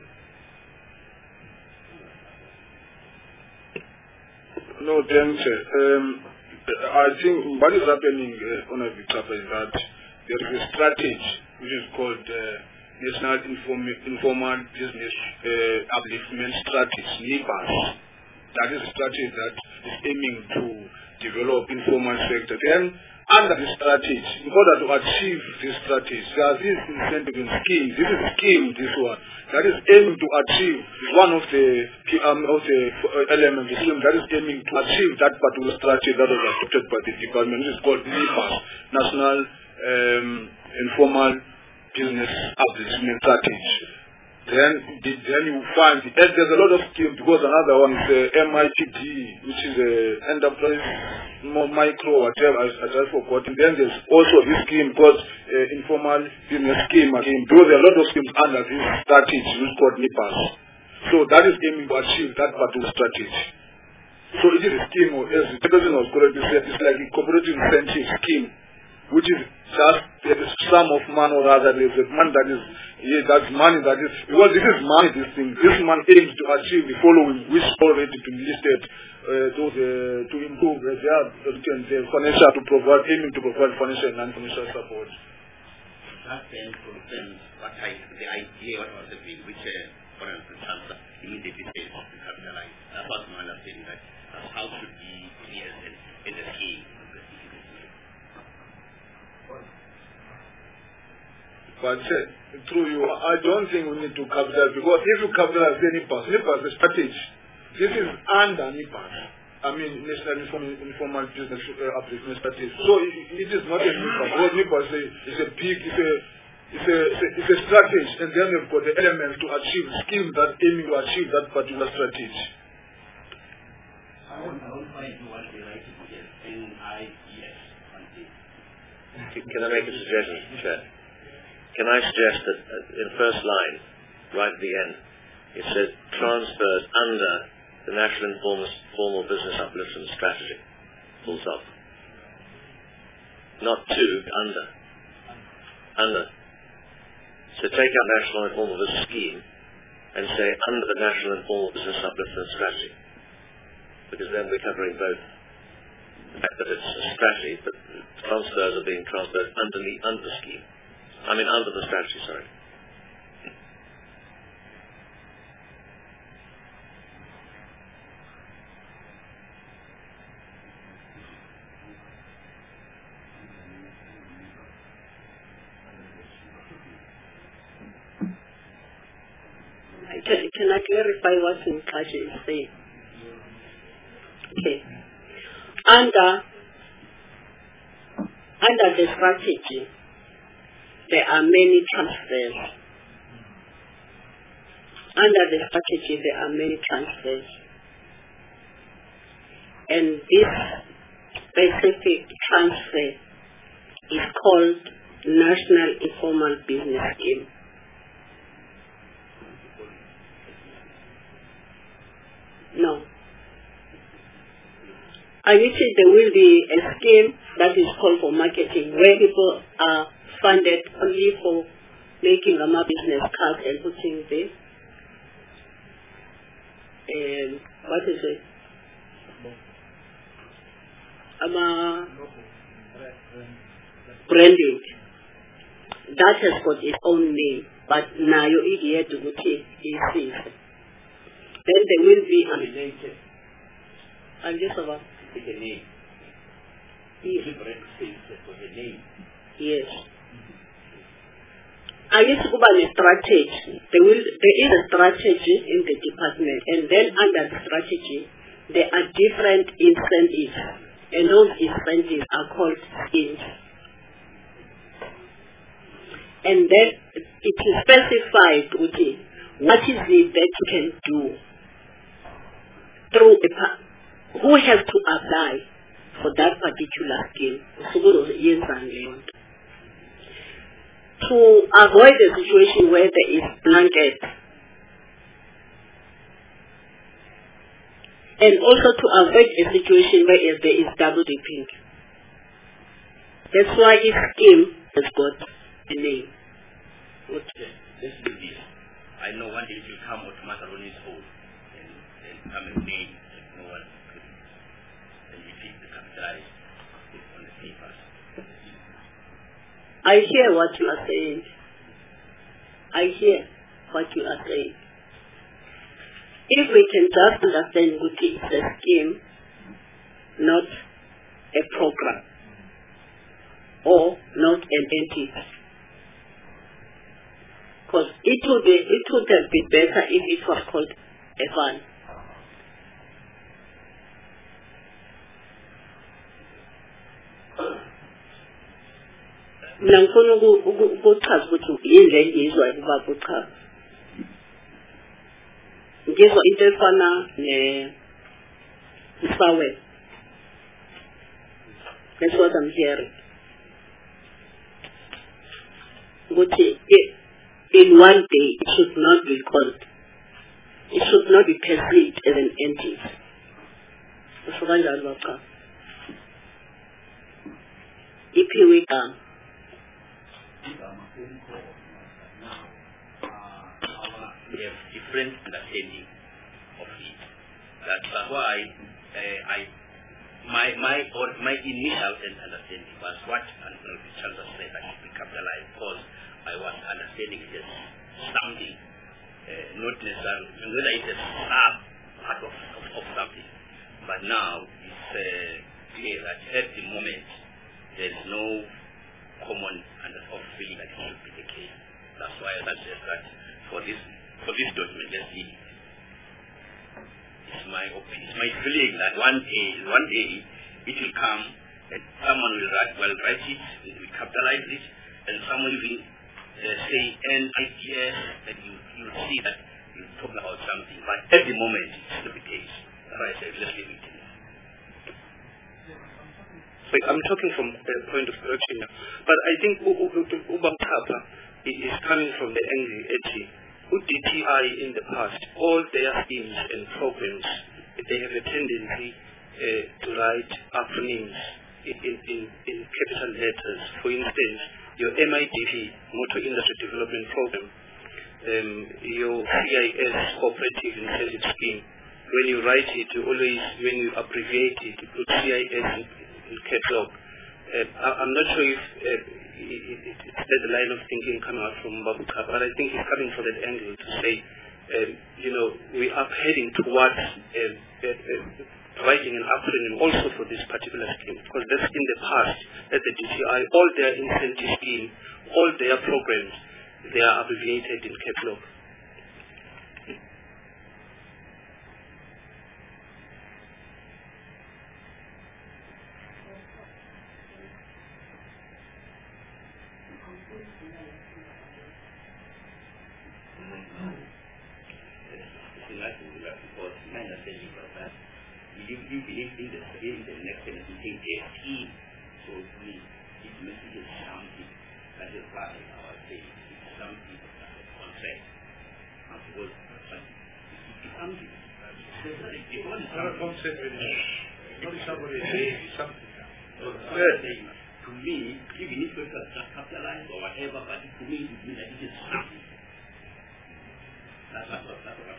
No, thanks. Um, I think what is happening uh, on a Victor is that there is a strategy which is called uh, National Inform- Informal Business uh, Upliftment Strategy, NIBUS. That is a strategy that is aiming to develop informal sector. Then, under this strategy, in order to achieve this strategy, there are these incentive schemes. This is a scheme, this one, that is aiming to achieve one of the um, of the elements of the scheme that is aiming to achieve that particular strategy that was adopted by the department. This is called NIBUS, National um, Informal Business Upliftment Strategy. Then, the, then you find the, there's a lot of schemes because another one is uh, M I P D, which is a enterprise, more micro, whatever, I, I just forgot. And then there's also this scheme called uh, informal business scheme again. Because there are a lot of schemes under this strategy, which is called NIBUS. So that is aiming to achieve that particular strategy. So it is a scheme, or as the person was correctly said, it's like a cooperative incentive scheme, which is just there is sum of money, or rather there is a money that is, yeah, that's money that is, because this is money, this thing, this man aims to achieve the following, which already been listed, uh, those, uh, to improve uh, their, their financial, to provide, aiming to provide financial and non-financial support. That then concerns what I, the idea, what was the bill, which, uh, for instance, Chancellor immediately says to capitalize. That was my understanding, that uh, how should be clear in the scheme. But uh, through you, I don't think we need to capitalize, because if you capitalize the NIBUS, NIBUS is strategy. This is under NIBUS. I mean, National Informal, Informal Business uh, Upliftment Strategy. So it, it is not a NIBUS. Because NIBUS is a, is a big, it's a, it's a, it's a, it's a strategy, and then you've got the elements to achieve schemes that aiming to achieve that particular strategy. I won't find you want to write it again. N I E S. Can I make a suggestion, Chair? Can I suggest that uh, in the first line, right at the end, it says transferred under the National Informal, Formal Business Upliftment Strategy, full stop. Not to, under. Under. So take out National Informal Business Scheme and say under the National Informal Business Upliftment Strategy. Because then we're covering both the fact that it's a strategy, but transfers are being transferred under the, under the scheme. I mean, under the strategy, sorry. can, can I clarify what Nkaji is saying? Okay. Under, under the strategy, there are many transfers. Under the strategy, there are many transfers. And this specific transfer is called National Informal Business Scheme. No. I wish there will be a scheme that is called for marketing, where people are funded only for making a business card and putting this. Um, what is it? Um, branding. That has got its own name, but now you idiot to go take it. Then there will be a I'm just about the name. Yes. Different things for the name. Yes. I used to go by a strategy. There will there is a strategy in the department, and then under the strategy there are different incentives, and those incentives are called schemes. And then it is specified, okay, what is it that you can do through a pa- who has to apply for that particular scheme to avoid a situation where there is blanket, and also to avoid a situation where there is double dipping. That's why this scheme has got a name. Yes, let's do this. I know one day it will come automatically on its own and, and come and name that no one could, and repeat the capitalized on the papers. I hear what you are saying. I hear what you are saying. If we can just understand what is a scheme, not a program, or not an entity. Because it would be, it would have been better if it was called a fund. Mina ngifuna ukuchaza ukuthi yini engizwa ukuba kuchaza. Ngizwa into efana ne Sawe. That's what I'm hearing. Ukuthi in one day it should not be called. It should not be perceived as an entity. Kusho kanjani bacha? Iphiwe igama. We have different understanding of it. That's why uh, I, my my or my initial understanding was what Honorable Chancellor said that should be capitalized, because I was understanding it as something, uh, not necessarily whether it's a sub part of, of, of something. But now it's uh, clear that at the moment there is no common and of feeling that it should be the case. That's why I suggest that for this for this document, let's leave it. It's my opinion. It's my feeling that one day, one day it will come and someone will write, will write it, will capitalize it, and someone will uh, say N I T S, and you you will see that you're talking about something. But at the moment, it's not the case. That's why I said let's leave it. So I'm talking from a point of correction now. But I think Ubam Tapa is coming from the angle at D T I in the past, all their schemes and programs, they have a tendency uh, to write acronyms in, in, in capital letters. For instance, your M I D P, Motor Industry Development Program, um, your C I S, Cooperative Incentive Scheme, when you write it, you always, when you abbreviate it, you put C I S in, in caps lock. Uh, I'm not sure if uh, it, it, it's that line of thinking coming out from Babuka, but I think he's coming from that angle to say, um, you know, we are heading towards uh, uh, uh, writing an acronym also for this particular scheme, because that's in the past at the D T I, all their incentive scheme, all their programs, they are abbreviated in caps lock. understanding of that. You, you believe in the, in the next benefiting a scheme. So to me, it messages something. That is why I was saying it's something that is contract. Because it becomes it. It's not a concept anymore. It's not somebody saying something. So to me, even if it's just capitalized or whatever, but to me it means that it is something. That's what that's what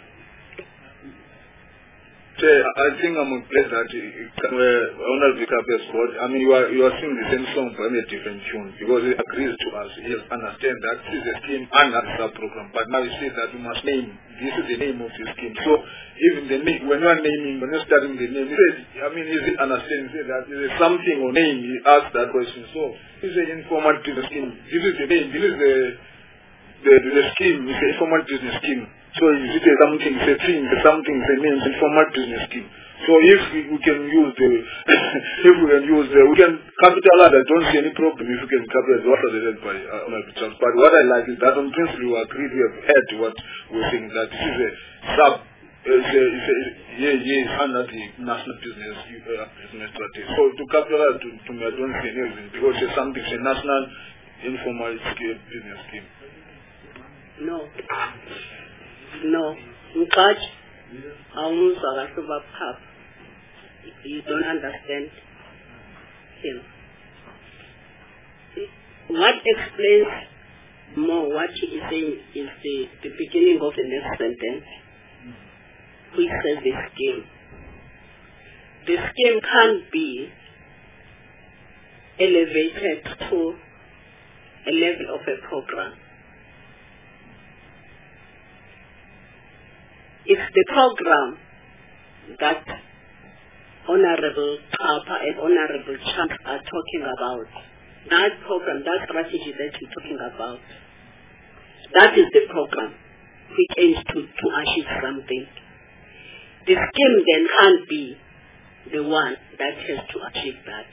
I think I'm glad that Honorable Kapia Sport, I mean, you are you are singing the same song but in a different tune because it agrees to us. Yes, understand that this is a scheme and that is a program. But now you say that you must name, this is the name of the scheme. So even the name, when you are naming, when you are starting the name, you say, I mean, is it understand, you say that is it something or name, you ask that question. So this is an informal business scheme. This is the name, this is the the, the, the scheme, it's an informal business scheme. So is it a something, it's a thing, it's something, it's a name, it's a informal business scheme. So if we, we can use the, if we can use the, we can capitalize, I don't see any problem if we can capitalize what was said by uh, but what I like is that on principle we agree, we have heard what we're saying, that this is a sub, it's a, it's a, yeah, yeah, it's under the national business, uh, business strategy. So to capitalize, to, to me, I don't see any reason, because it's something, it's a national informal scale business scheme. No. No. Mkaji, awuzwa kahle bapha. You don't understand him. What explains more what he is saying is the, the beginning of the next sentence, which says the scheme. The scheme can't be elevated to a level of a program. It's the program that Honorable Papa and Honorable Champ are talking about. That program, that strategy that you're talking about, that is the program which aims to, to achieve something. The scheme then can't be the one that has to achieve that.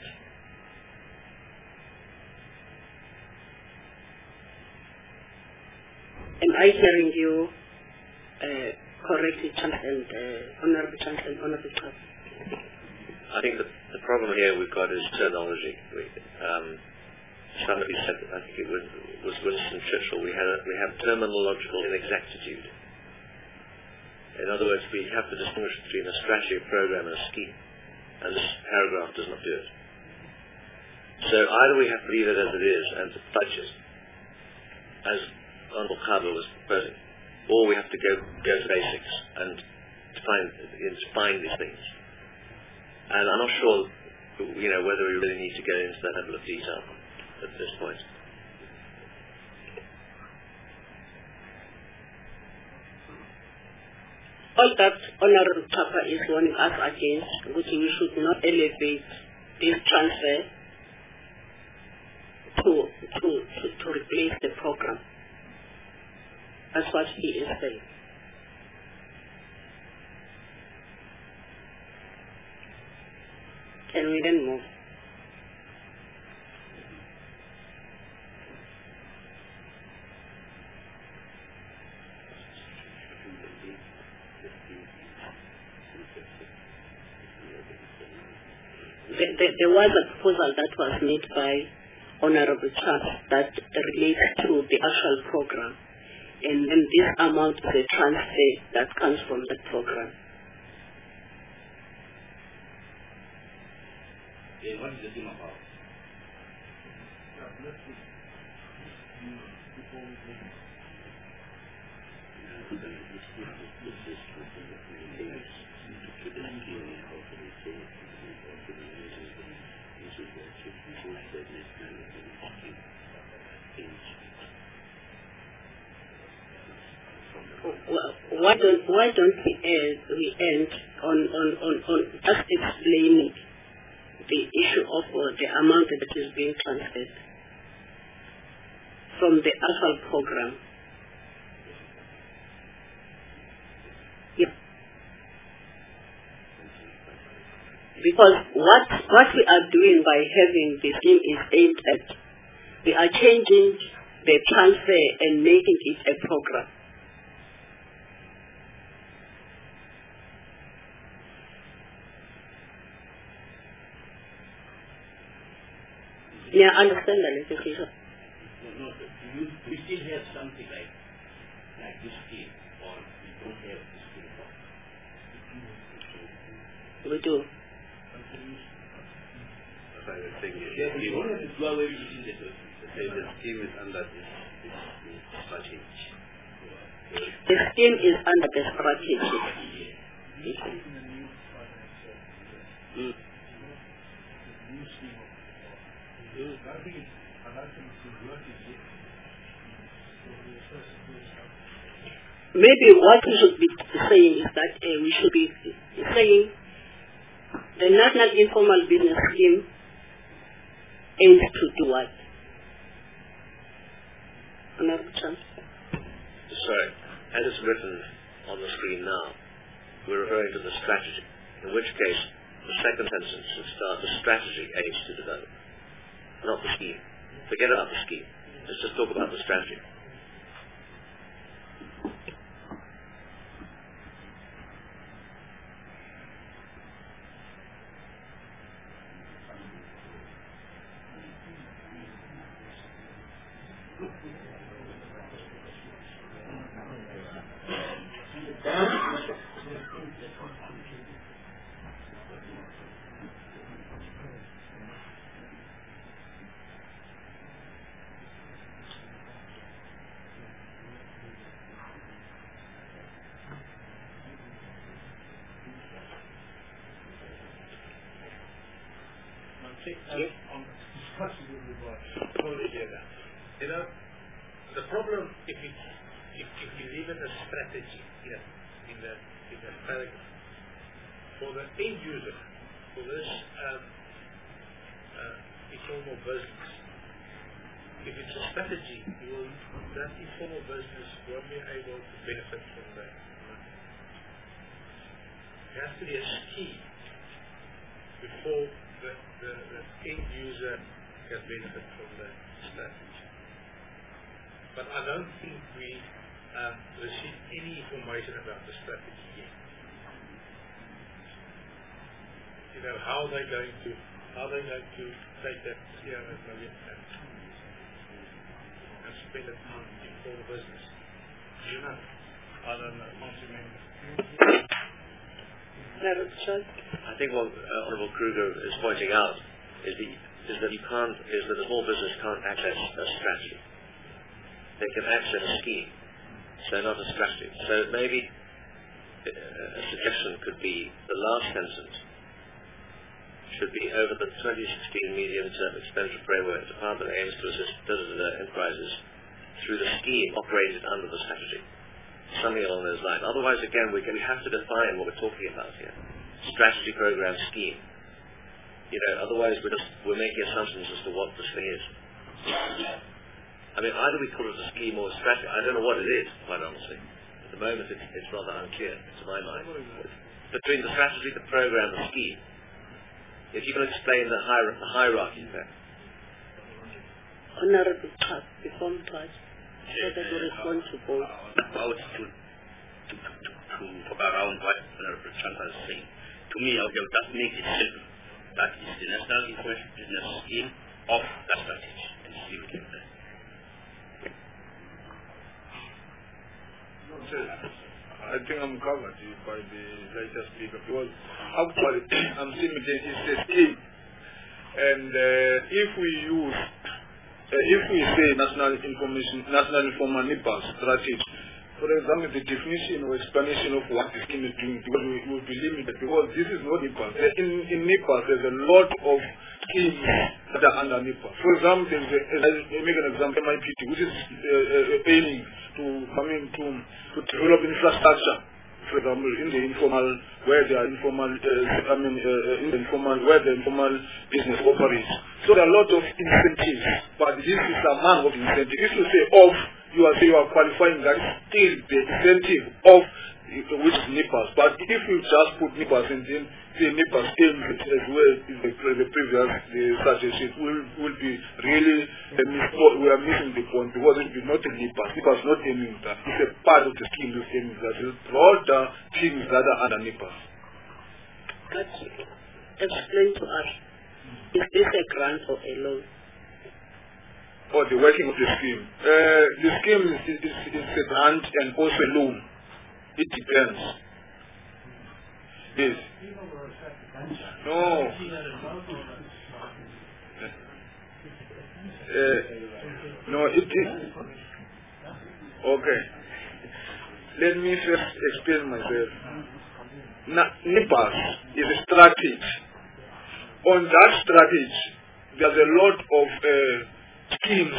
Am I hearing you uh, correctly, Chancellor and uh, Honorable Chancellor and Honorable Chancellor? I think the, the problem here we've got is terminology. We, um, somebody said, I think it was, was Winston Churchill, we, had a, we have terminological inexactitude. In other words, we have to distinguish between a strategy, a program, and a scheme. And this paragraph does not do it. So either we have to leave it as it is and to touch it, as Honorable Kaba was proposing, or we have to go go to basics and define, define these things. And I'm not sure, you know, whether we really need to go into that level of detail at this point. All that Honorable Papa is warning us against, which we should not elevate this transfer to, to, to, to replace the program. That's what he is saying. Can we then move? There, there, there was a proposal that was made by Honorable Charles that relates to the actual program, and then this amount is a transfer that comes from the program. Yeah, what is the thing about? Why don't why don't we end we end on on on, on just explaining the issue of uh, the amount that is being transferred from the actual program? Yeah. Because what what we are doing by having the scheme is aimed at, we are changing the transfer and making it a program. Yeah, I understand the legislation. No, no, you, we still have something like, like this scheme, or we don't have this scheme. We do. As I was saying, Yeah, we don't have to do away with it in the the scheme is under this, this, this strategy. The scheme is under the strategy. Okay. Mm. Mm. Maybe what we should be saying is that uh, we should be saying the National Informal Business Scheme aims to do what? Honorable Chancellor. Sorry, as it's written on the screen now, we're referring to the strategy, in which case the second sentence should start, the strategy aims to develop, not the scheme. Forget about the scheme. Let's just talk about the strategy. You know, the problem if we if, if we leave it as strategy here in the in the paragraph for the end user for this um, uh, informal business, if it's a strategy, you will, that informal business won't be able to benefit from that. There has to be a scheme before the, the, the end user can benefit from the strategy. But I don't think we um, received any information about the strategy yet. You know, how they're going to how they're going to take that three hundred million and, and spend it on for the business. You know, I don't know. I think what uh, Honourable Kruger is pointing out is, the, is that you can't is that a small business can't access a strategy. They can access a scheme, so not a strategy. So maybe a suggestion could be the last sentence should be over the twenty sixteen medium-term expenditure framework. The department aims to assist enterprises through the scheme operated under the strategy. Something along those lines. Otherwise, again, we can have to define what we're talking about here. Strategy, program, scheme. You know, otherwise we're just we're making assumptions as to what this thing is. I mean, either we call it a scheme or a strategy. I don't know what it is, quite honestly. At the moment, it's, it's rather unclear to my mind. Between the strategy, the program, the scheme. If you can explain the, hier- the hierarchy there. Honorable Trust, before Trust, so that you respond to both. I would to, to, to, to talk around what Honorable Chancellor is saying. To me, I would just make it simple. That is the National Information Business Scheme of that strategy. And leave it like that. I think I'm covered by the latest speaker because actually I'm seeing it's a scheme, and uh, if we use, uh, if we say national information, national informal N I P A strategy, for example, the definition or explanation of what the scheme is doing, because we will be limited because this is not N I P A. In, in N I P A, there's a lot of schemes that are under N I P A. For example, there's a, I make an example, M I P T, which is uh, uh, aiming to come in to, to develop infrastructure, for example, in the informal, where there are informal, uh, I mean, uh, in the informal, where the informal business operates. So there are a lot of incentives, but this is among of incentives. If you say off, you are say you are qualifying that still the incentive of which is N I P A S. But if you just put N I P A S and then say N I P A S aims as well as the, the previous the suggestion, will will be really a mis- we are missing the point because it will be not a N I P A S. N I P A S is not aiming that. It's a part of the scheme is aiming that. It's broader teams that are under N I P A S. Explain to us, is this a grant or a loan? or the working of the scheme. Uh, the scheme is, is, is a grant and also a loan. It depends. Yes. No. Uh, no, it is. Okay. Let me first explain myself. Na- NIPAS is a strategy. On that strategy, there's a lot of uh, schemes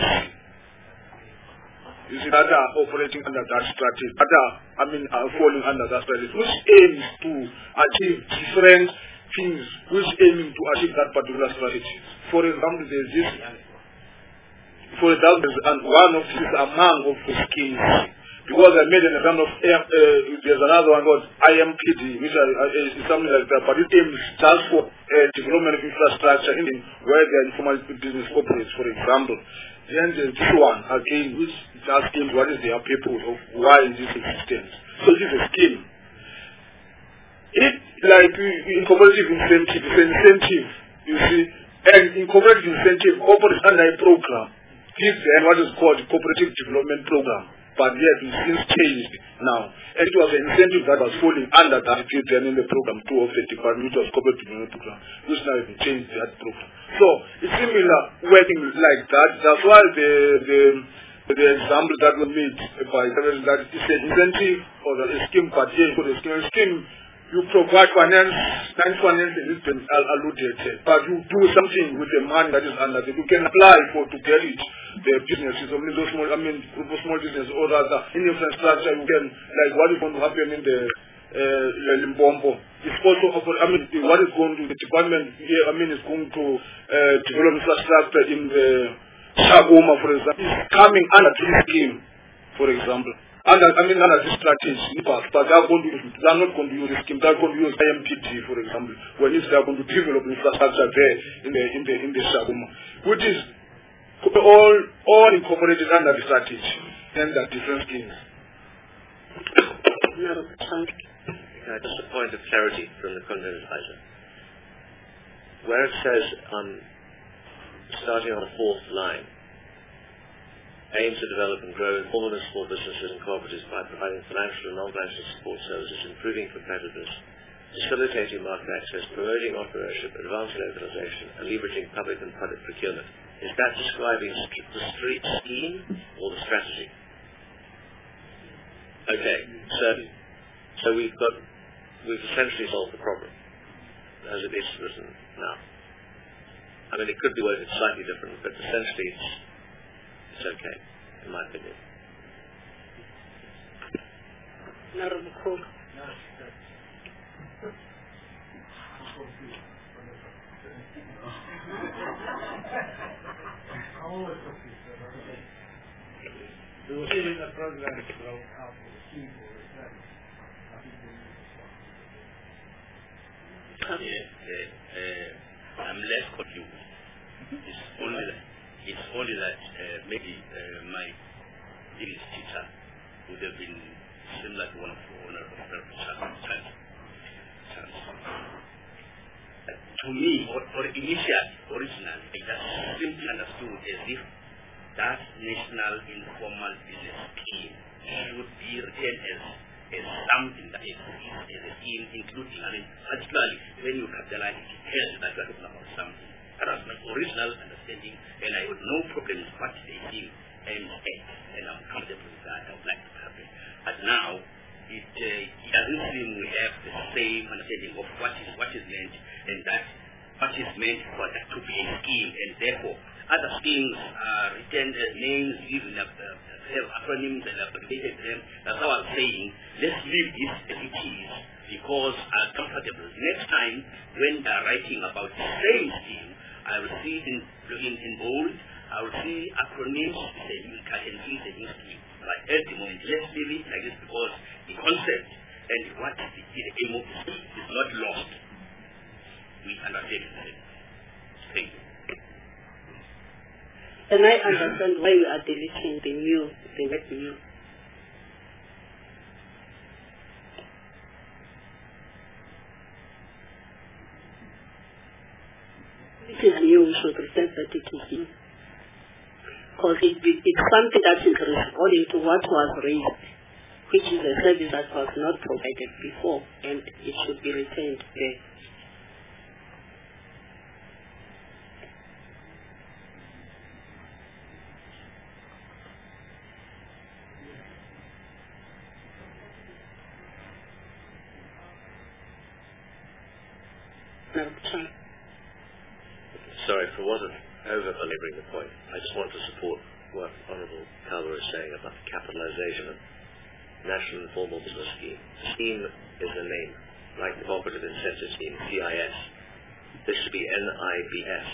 you see, that are operating under that strategy, that are, I mean, are falling under that strategy, which aims to achieve different things, which aiming to achieve that particular strategy. For example, there's this, for example, and one of these among of the schemes, because I made an example of, uh, uh, there's another one called I M P D, which are, uh, is something like that, but it aims just for uh, development of infrastructure in where the informal business operates, for example. Then there's this one, again, which just aims what is their purpose of why is this existence. So this is a scheme. It, like in cooperative incentive, it's an incentive, you see, and in cooperative incentive, operates under a program. This and what is called cooperative development program. But yet it's since changed now. And it was an incentive that was falling under that then in the program two of the department, which was corporate development program, which now has changed that program. So it's similar working like that. That's why the the the example that we made by that is an incentive or a scheme, but here for the scheme, scheme you provide finance, non-finance is alluded, but you do something with the money that is under it. You can apply for to get it. The businesses, I mean, those small, I mean, small business, or rather, in infrastructure, you can, like, what is going to happen in the uh, Limbombo. It's also, I mean, what is going to, the department here, I mean, is going to uh, develop infrastructure in the Shagoma, for example, is coming under this scheme, for example. Under, I mean, under this strategy, but they are going to, they are not going to use the scheme, they are going to use I M P D, for example, when if they are going to develop infrastructure there in the, in the, in the Shagoma, which is all all incorporated under the strategy and the different schemes. Uh, just a point of clarity from the content advisor. Where it says, um, starting on the fourth line, aims to develop and grow informal and small businesses and cooperatives by providing financial and non-financial support services, improving competitiveness, facilitating market access, promoting entrepreneurship, advancing localization, and leveraging public and private procurement. Is that describing the street scheme or the strategy? Okay, so so we've got we've essentially solved the problem as it is written now. I mean, it could be worded slightly different, but essentially it's it's okay, in my opinion. We were in a program to grow out of the scheme for that. Yeah, uh, uh, I'm less confused. It's only that, it's only that uh, maybe uh, my English teacher would have been similar to one of the honorable Charles. To me, or, or initially, originally, I just simply understood as if that national informal business scheme should be written as, as something that exists as a scheme, including, I mean, particularly when you capitalize it, it tells you that you are talking about something. That was my original understanding, and I had no problem with what they think and at, and I'm comfortable with that. I would like to happen. But now, it, uh, it doesn't seem we have the same understanding of what is what is meant, and that what is meant for that to be a scheme, and therefore other schemes are written as names, given uh, have acronyms and abbreviated them. That's how I'm saying, let's leave this as it is, because I'm comfortable. Next time, when they're writing about the same scheme, I will see it in, in, in bold, I will see acronyms, the new cut and see the new scheme. But at the moment, let's leave it like this, because the concept and what is the, the aim of the scheme is not lost. We understand it. Thank you. And I understand why we are deleting the new, the word new. It is new, we should pretend that it is new. because it, it, it's something that is responding to what was raised, which is a service that was not provided before, and it should be retained there. Sorry for wasn't over belabouring the point. I just want to support what Honourable Calver is saying about the capitalisation of National Informal Business Scheme. The scheme is the name, like the Cooperative Incentive Scheme, C I S. This should be N I B S.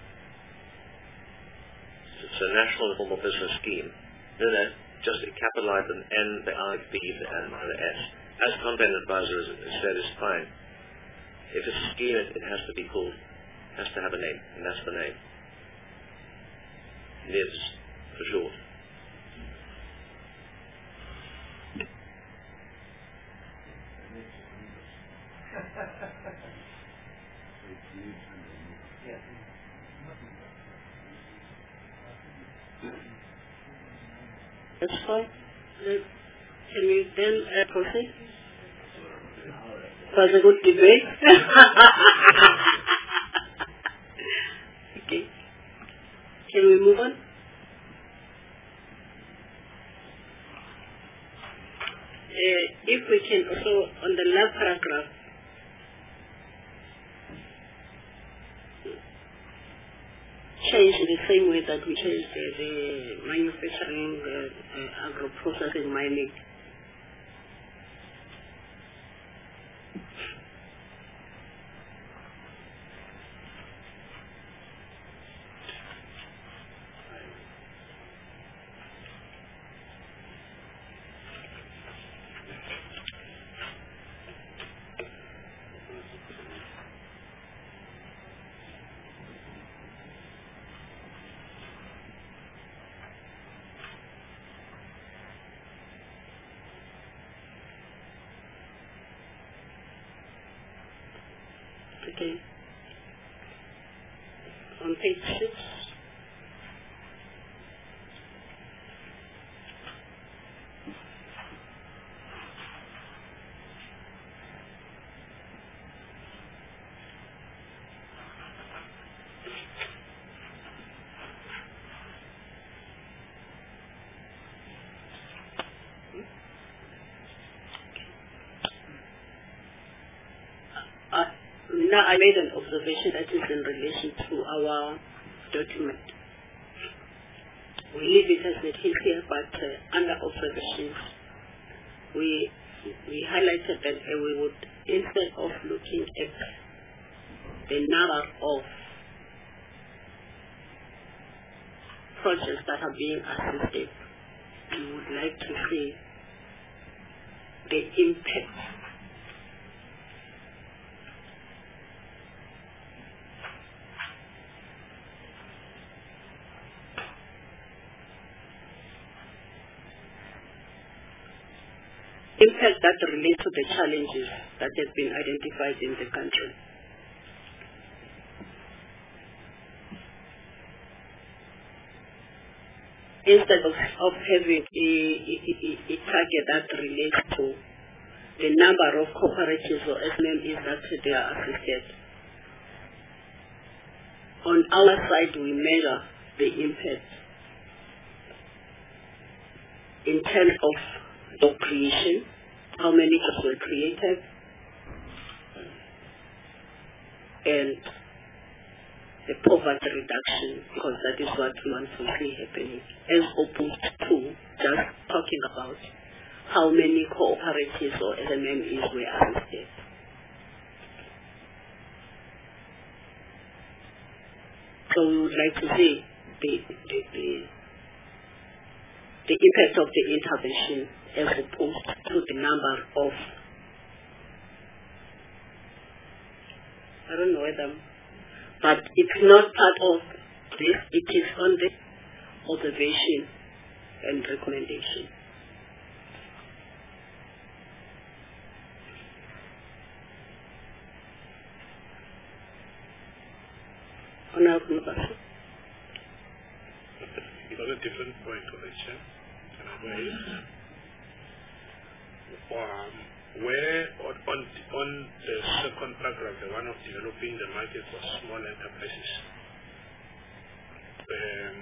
It's a National Informal Business Scheme. No, no, just capitalise an N, the I, B, the N, and the S. As Content Advisor has said, is fine. If it's a scheme, it, it has to be called, has to have a name, and that's the name. N I B S, for short. That's fine. Can we then uh, proceed? It was a good debate. Okay. Can we move on? Uh, if we can also, on the last paragraph, change in the same way that we changed uh, the manufacturing, uh, uh, agro-processing, mining. Okay. On page six. Uh, Now I made an observation that is in relation to our document. We leave it as it is here, but uh, under observations, we we highlighted that uh, we would, instead of looking at the number of projects that are being assisted, we would like to see the impact. Impact that relates to the challenges that have been identified in the country. Instead of, of having a, a, a, a target that relates to the number of cooperatives or S M Es that they are assisted, on our side we measure the impact in terms of job creation, how many jobs were created, and the poverty reduction, because that is what we want to see happening, as opposed to just talking about how many cooperatives or S M Es were assisted. So we would like to see the, the, the, the impact of the intervention as opposed to the number of, I don't know whether, but it's not part of this, it is on the observation and recommendation. If got a different point of it, Chair. Can I go ahead? Um, where on, on, on the second paragraph, the one of developing the market for small enterprises, um,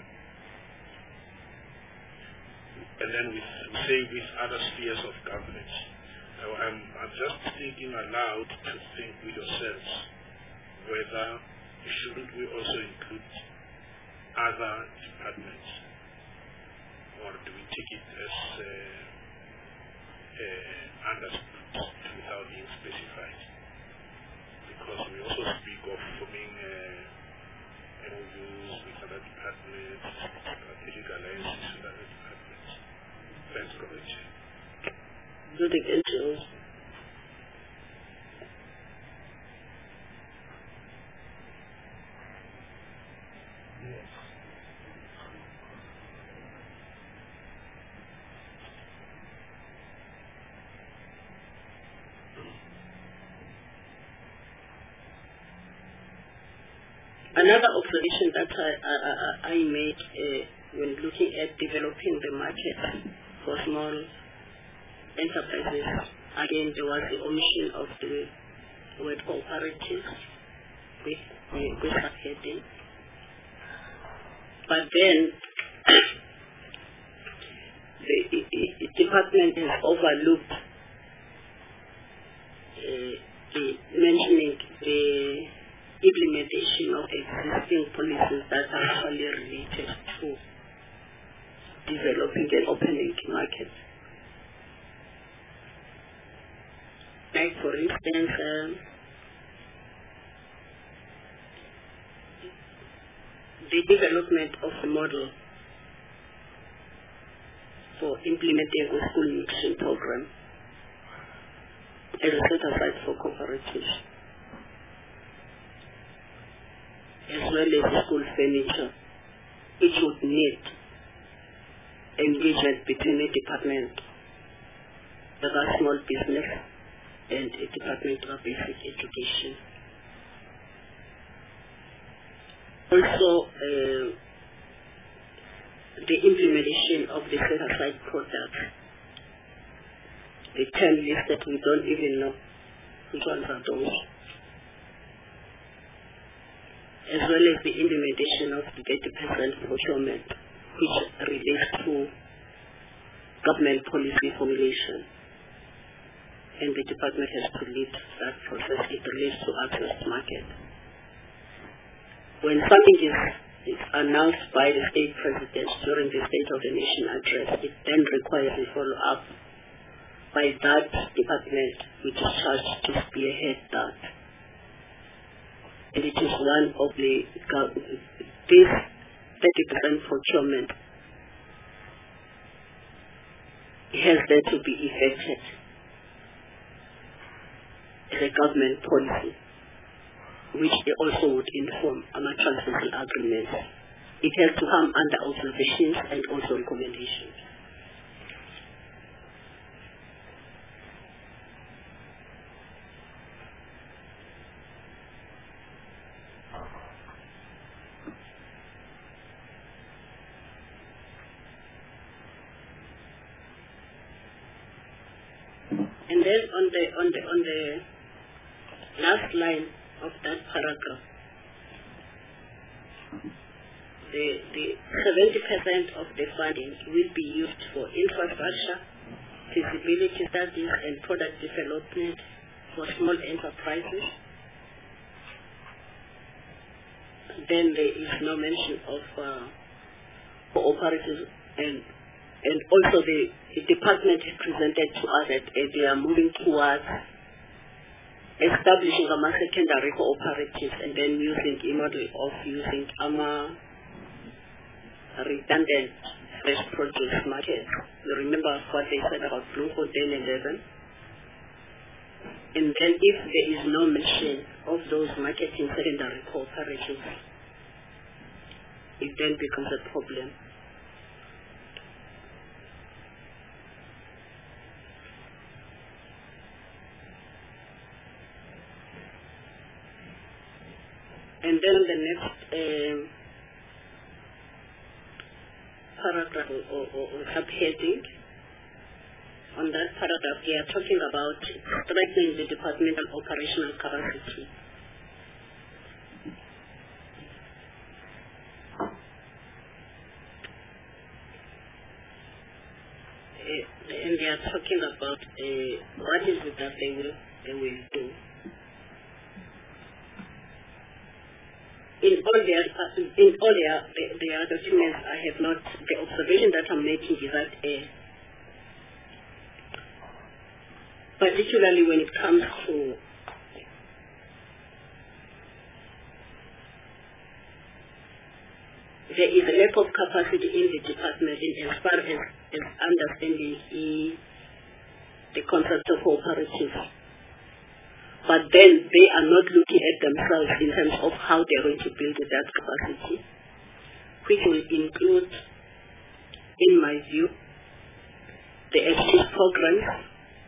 and then we say with other spheres of governance. Now, I'm, I'm just thinking aloud to think with yourselves whether shouldn't we also include other departments, or do we take it as uh, uh, understood without being specified? Because we also speak of forming uh, M O Us with other departments, strategic alliances with other departments. Thanks, College. Good evening. Another observation that I, I, I made uh, when looking at developing the market for small enterprises, again there was the omission of the word cooperatives with, uh, with subheading. But then the, the, the department has overlooked uh, the mentioning the implementation of existing policies that are actually related to developing and opening markets. Like for instance, um, the development of a model for implementing a school nutrition program as a set aside for cooperatives, as well as school furniture, which would need engagement between a department of a small business and a department of basic education. Also, uh, the implementation of the set-aside products, the term listed, we don't even know which ones are those, as well as the implementation of the thirty percent procurement, which relates to government policy formulation. And the department has to lead that process. It relates to access to market. When something is, is announced by the state president during the State of the Nation address, it then requires a follow-up by that department which is charged to spearhead that. And it is one of the, this thirty percent procurement has then to be effected as a government policy, which they also would inform under transversal agreements. It has to come under observations and also recommendations. And then on the on the on the last line of that paragraph, the the seventy percent of the funding will be used for infrastructure, feasibility studies, and product development for small enterprises. Then there is no mention of uh, cooperatives, and and also the, the department has presented to us that uh, they are moving towards establishing a secondary cooperatives and then using a model of using a redundant fresh produce market. You remember what they said about Bloemfontein eleven? And then if there is no mention of those marketing secondary cooperatives, it then becomes a problem. And then the next um, paragraph or, or, or subheading. On that paragraph, we are talking about strengthening the departmental operational capacity. Uh, and they are talking about uh, what is it that they will they will do. In all their in all their their documents, I have not the observation that I'm making is that uh, particularly when it comes to there is a lack of capacity in the department in as far as, as understanding the, the concept of cooperatives. But then they are not looking at themselves in terms of how they are going to build that capacity, which will include, in my view, the exchange programs,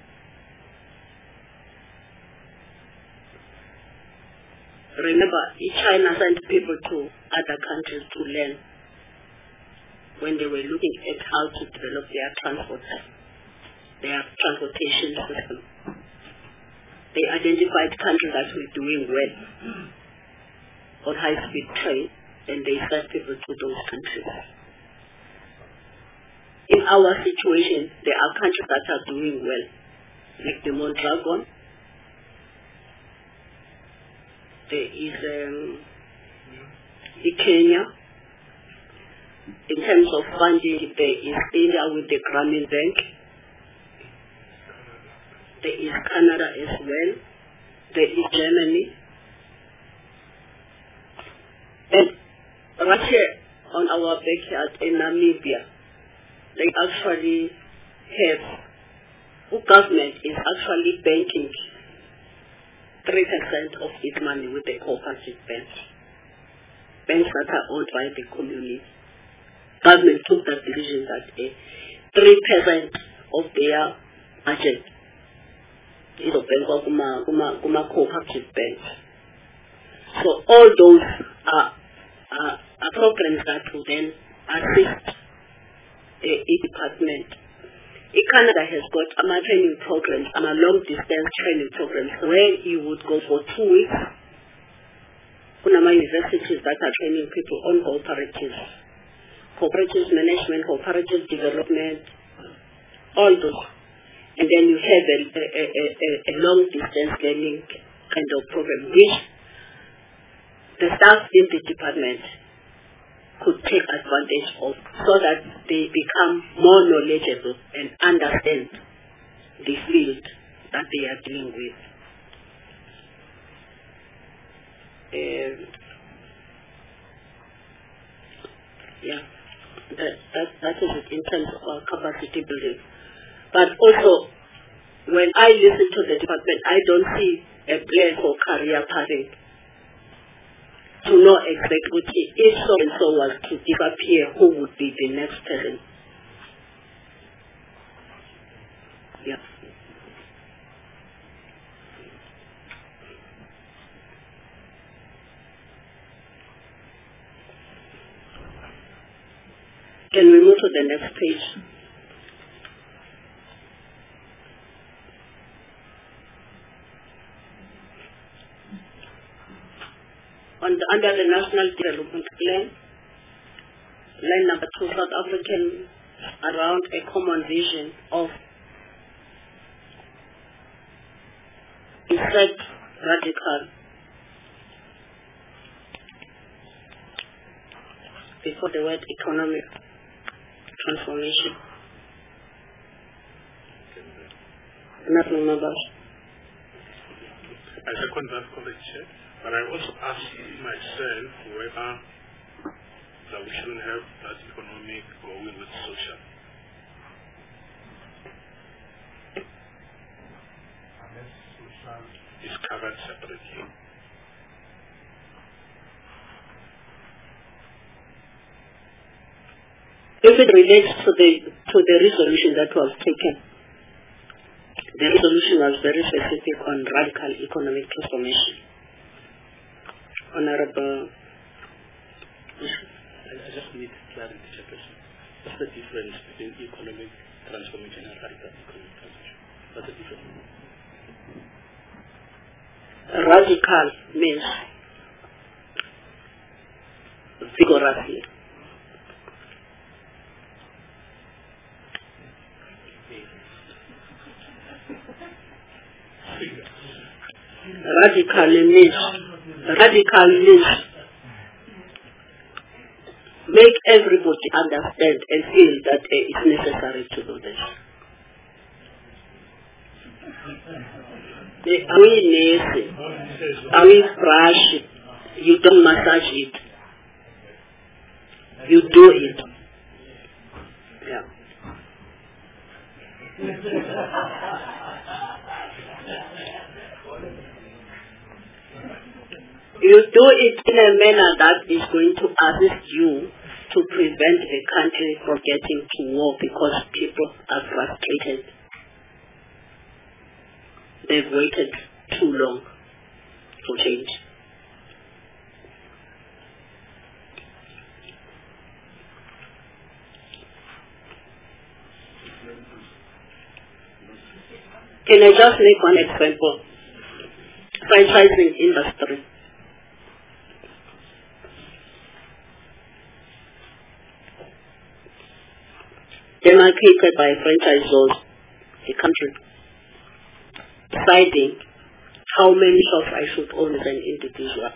remember, China sent people to other countries to learn when they were looking at how to develop their transport, their transportation system. They identified countries that were doing well on high-speed train, and they sent people to those countries. In our situation, there are countries that are doing well, like the Mondragon. There is um, in Kenya. In terms of funding, there is India with the Grameen Bank. There is Canada as well. There is Germany. And right here on our backyard in Namibia, they actually have, the government is actually banking three percent of its money with the cooperative banks. Banks that are owned by the community. Government took that decision that three percent of their budget is a bank of kuma cooperative banks. So all those are, are, are programs that will then assist a, a department. Canada has got um, training programs, um, long distance training programs where you would go for two weeks. Kunama universities that are training people on cooperatives, cooperative management, cooperative development, all those. And then you have a, a, a, a, a long distance learning kind of program which the staff in the department could take advantage of so that they become more knowledgeable and understand the field that they are dealing with. Um, yeah, that, that, that is it in terms of our capacity building. But also, when I listen to the department, I don't see a plan for career pathing. To know exactly if so and so was to disappear, who would be the next person. Yeah. Can we move to the next page? On the, under the National Development Plan, line number two, South African around a common vision of insert radical before the word economic transformation. Nothing members. I second that college, but I also asked myself whether that we shouldn't have that economic going with social. Unless social is covered separately. If it relates to the to the resolution that was taken, the resolution was very specific on radical economic transformation. Honorable, I just need clarity, Chairperson. What's the difference between economic transformation and radical economic transformation? What's the difference? Radical means vigorously. Radical means radical means make everybody understand and feel that uh, it's necessary to do this. The awareness, we brush, you don't massage it. You do it. Yeah. You do it in a manner that is going to assist you to prevent the country from getting to war because people are frustrated. They've waited too long to change. Can I just make one example? Franchising industry. Demarcated by franchisors, the country, deciding how many shops I should own as an individual.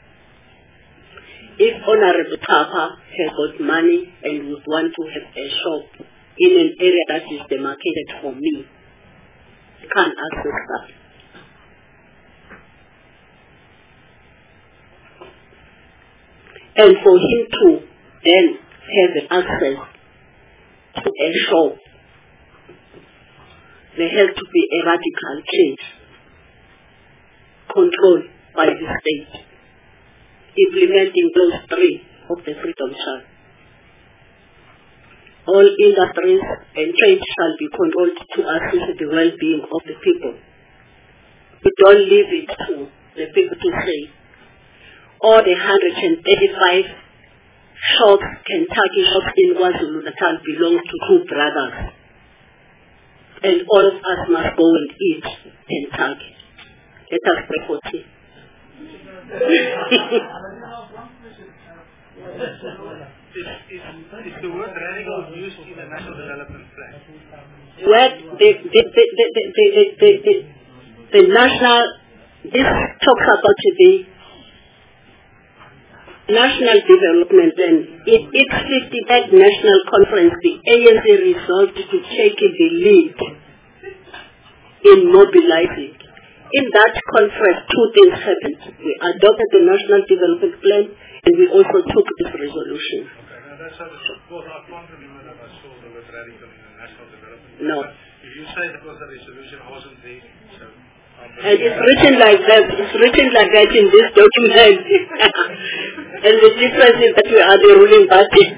If Honorable Papa has got money and would want to have a shop in an area that is demarcated for me, I can't access that. And for him to then have access to a shop, there has to be a radical change controlled by the state, implementing those three of the Freedom Charter. All industries and trade shall be controlled to assist the well-being of the people. We don't leave it to the people to say, all the one hundred thirty-five shops, Kentucky shops in KwaZulu-Natal belong to two brothers. And all of us must go and eat Kentucky. Let us pray for tea. Is, is, is the word radical used in the National Development Plan? Where the, the, the, the, the, the, the, the, the national, this talks about the National Development Plan. In its fifty-third National Conference, the A N C resolved to take the lead in mobilizing. In that conference, two things happened. We adopted the National Development Plan, and we also took this resolution. Okay, now that's how the both I can't remember that I saw the word radical in the National Development Plan. No. If you say that was the resolution, I wasn't there, so... And it's written like that. It's written like that in this document. And the difference is that we are the ruling party.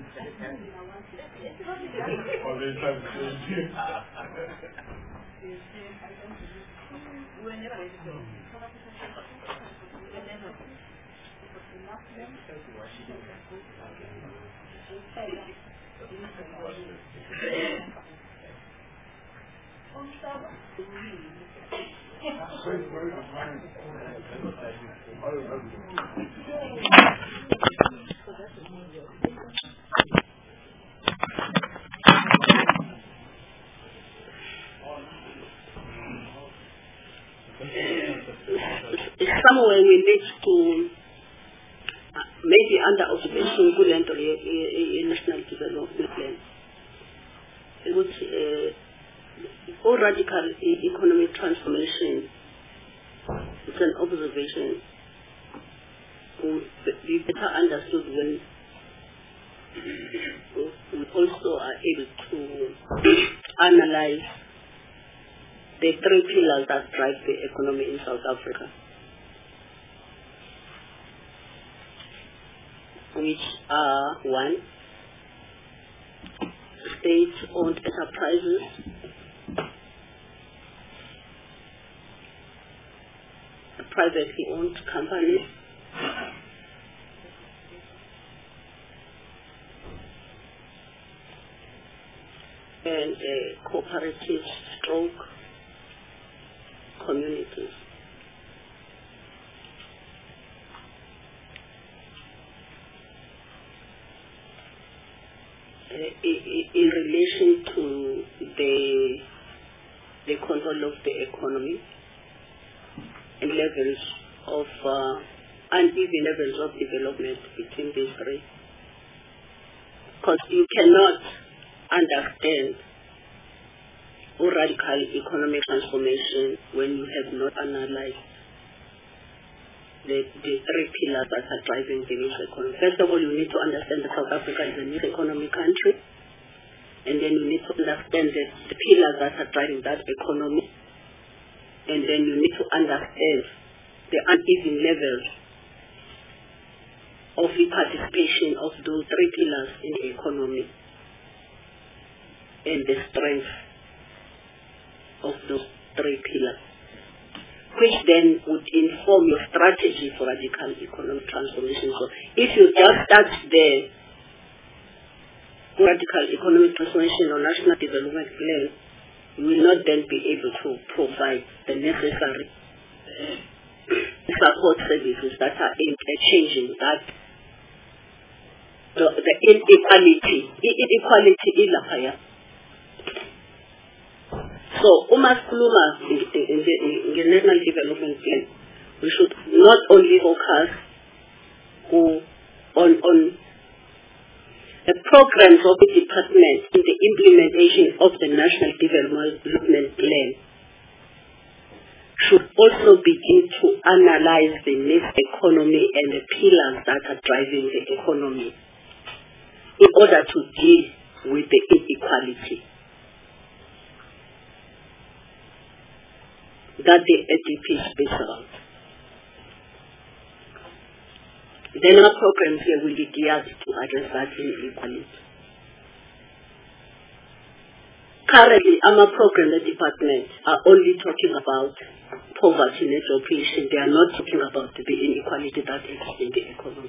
Somewhere we need to uh, maybe under observation good and a national development plan. Which uh, all radical economic transformation, it's an observation, would be better understood when we also are able to analyze the three pillars that drive the economy in South Africa, which are one, state-owned enterprises, privately owned companies, and uh, cooperative stroke communities. Uh, in relation to the the control of the economy and levels of uh, uneven levels of development between these three, because you cannot understand or radical economic transformation when you have not analyzed the, the three pillars that are driving the new economy. First of all, you need to understand that South Africa is a new economic country, and then you need to understand the, the pillars that are driving that economy, and then you need to understand the uneven levels of the participation of those three pillars in the economy and the strength of those three pillars, which then would inform your strategy for radical economic transformation. So if you just start there, radical economic transformation or national development plan, you will not then be able to provide the necessary support services that are aimed at changing that the, the inequality, inequality ilapaya. So, Uma Kuluma in the, in the National Development Plan, we should not only focus on, on the programs of the department in the implementation of the National Development Plan, should also begin to analyze the mixed economy and the pillars that are driving the economy in order to deal with the inequality that the A D P speaks about. Then our programs here will be geared to address that inequality. Currently, our program the department are only talking about poverty and education. They are not talking about the inequality that exists in the economy.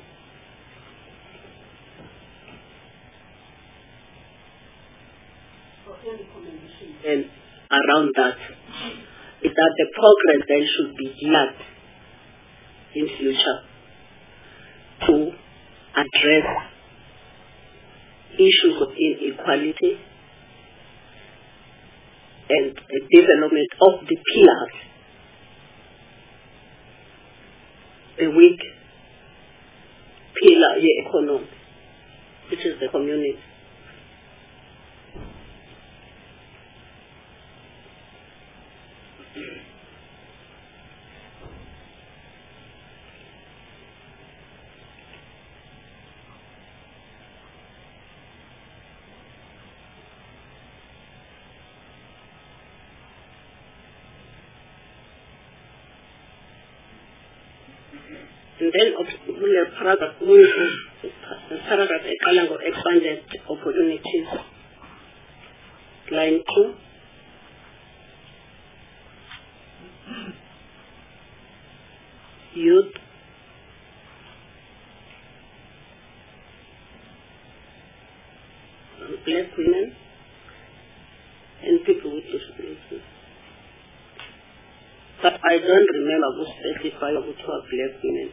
And around that is that the program then should be geared in future to address issues of inequality and the development of the pillars, the weak pillar of the economy, which is the community. And then the paragraph the paragraph eqala ngo expanded opportunities. Line two. Youth. Black women and people with disabilities. But I don't remember who specified who are black women.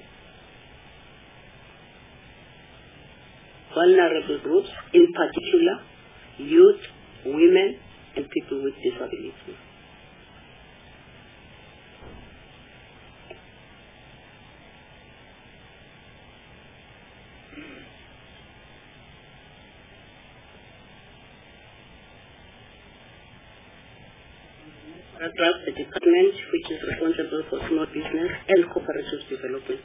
Vulnerable groups, in particular, youth, women, and people with disabilities. Paragraph the department which is responsible for small business and cooperative development.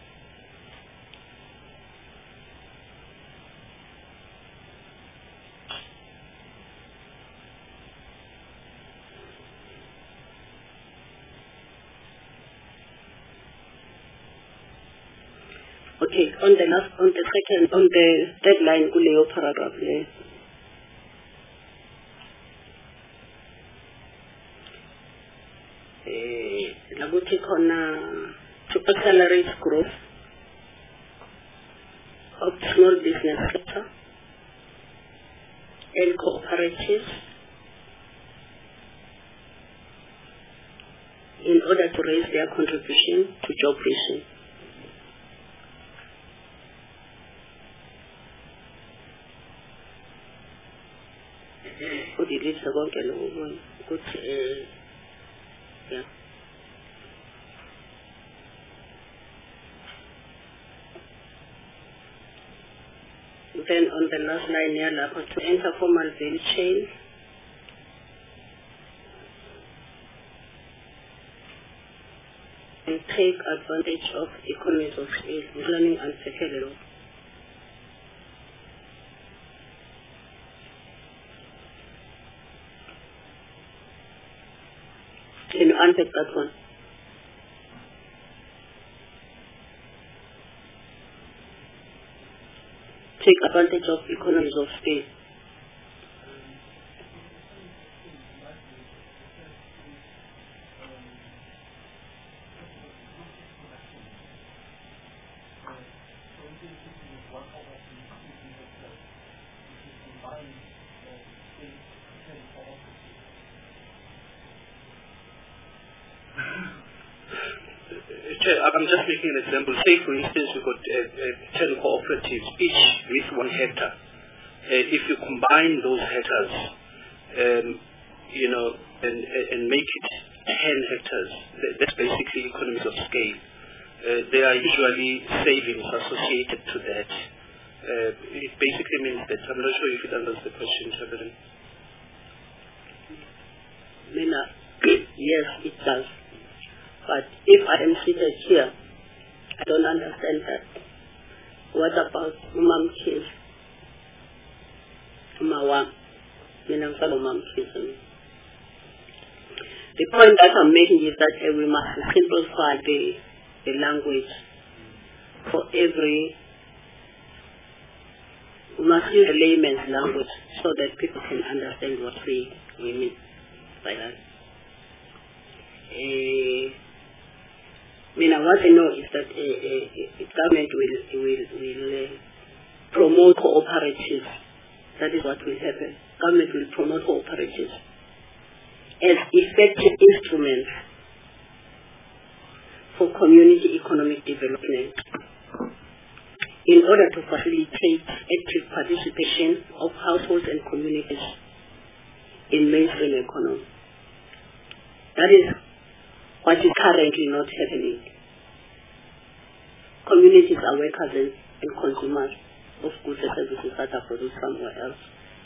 Okay, on the last, on the second, on the third line, kuleyo paragraph le. Laguti kona to accelerate growth of small business sector and cooperatives in order to raise their contribution to job creation. Good, uh, yeah. Then on the last line here, to enter formal value chain, and take advantage of economies of scale, learning and secondary. Can you unpack that one? Take advantage of economies of scale. I'm just making an example. Say, for instance, we've got uh, uh, ten cooperatives, each with one hectare. Uh, if you combine those hectares, um, you know, and, and make it ten hectares, that's basically economies of scale. Uh, there are usually savings associated to that. Uh, it basically means that, I'm not sure if it answers the question, Chairman. Mina, yes, it does. But if I am seated here, I don't understand that. What about mom kids? Mawa. The point that I'm making is that uh, we must simplify the, the language for every, we must use a layman's language so that people can understand what we, we mean by that. Uh, I mean, what I know is that uh, uh, government will will will uh, promote cooperatives. That is what will happen. Government will promote cooperatives as effective instruments for community economic development in order to facilitate active participation of households and communities in mainstream economy. That is what is currently not happening. Communities are workers and, and consumers of goods and services that are produced somewhere else.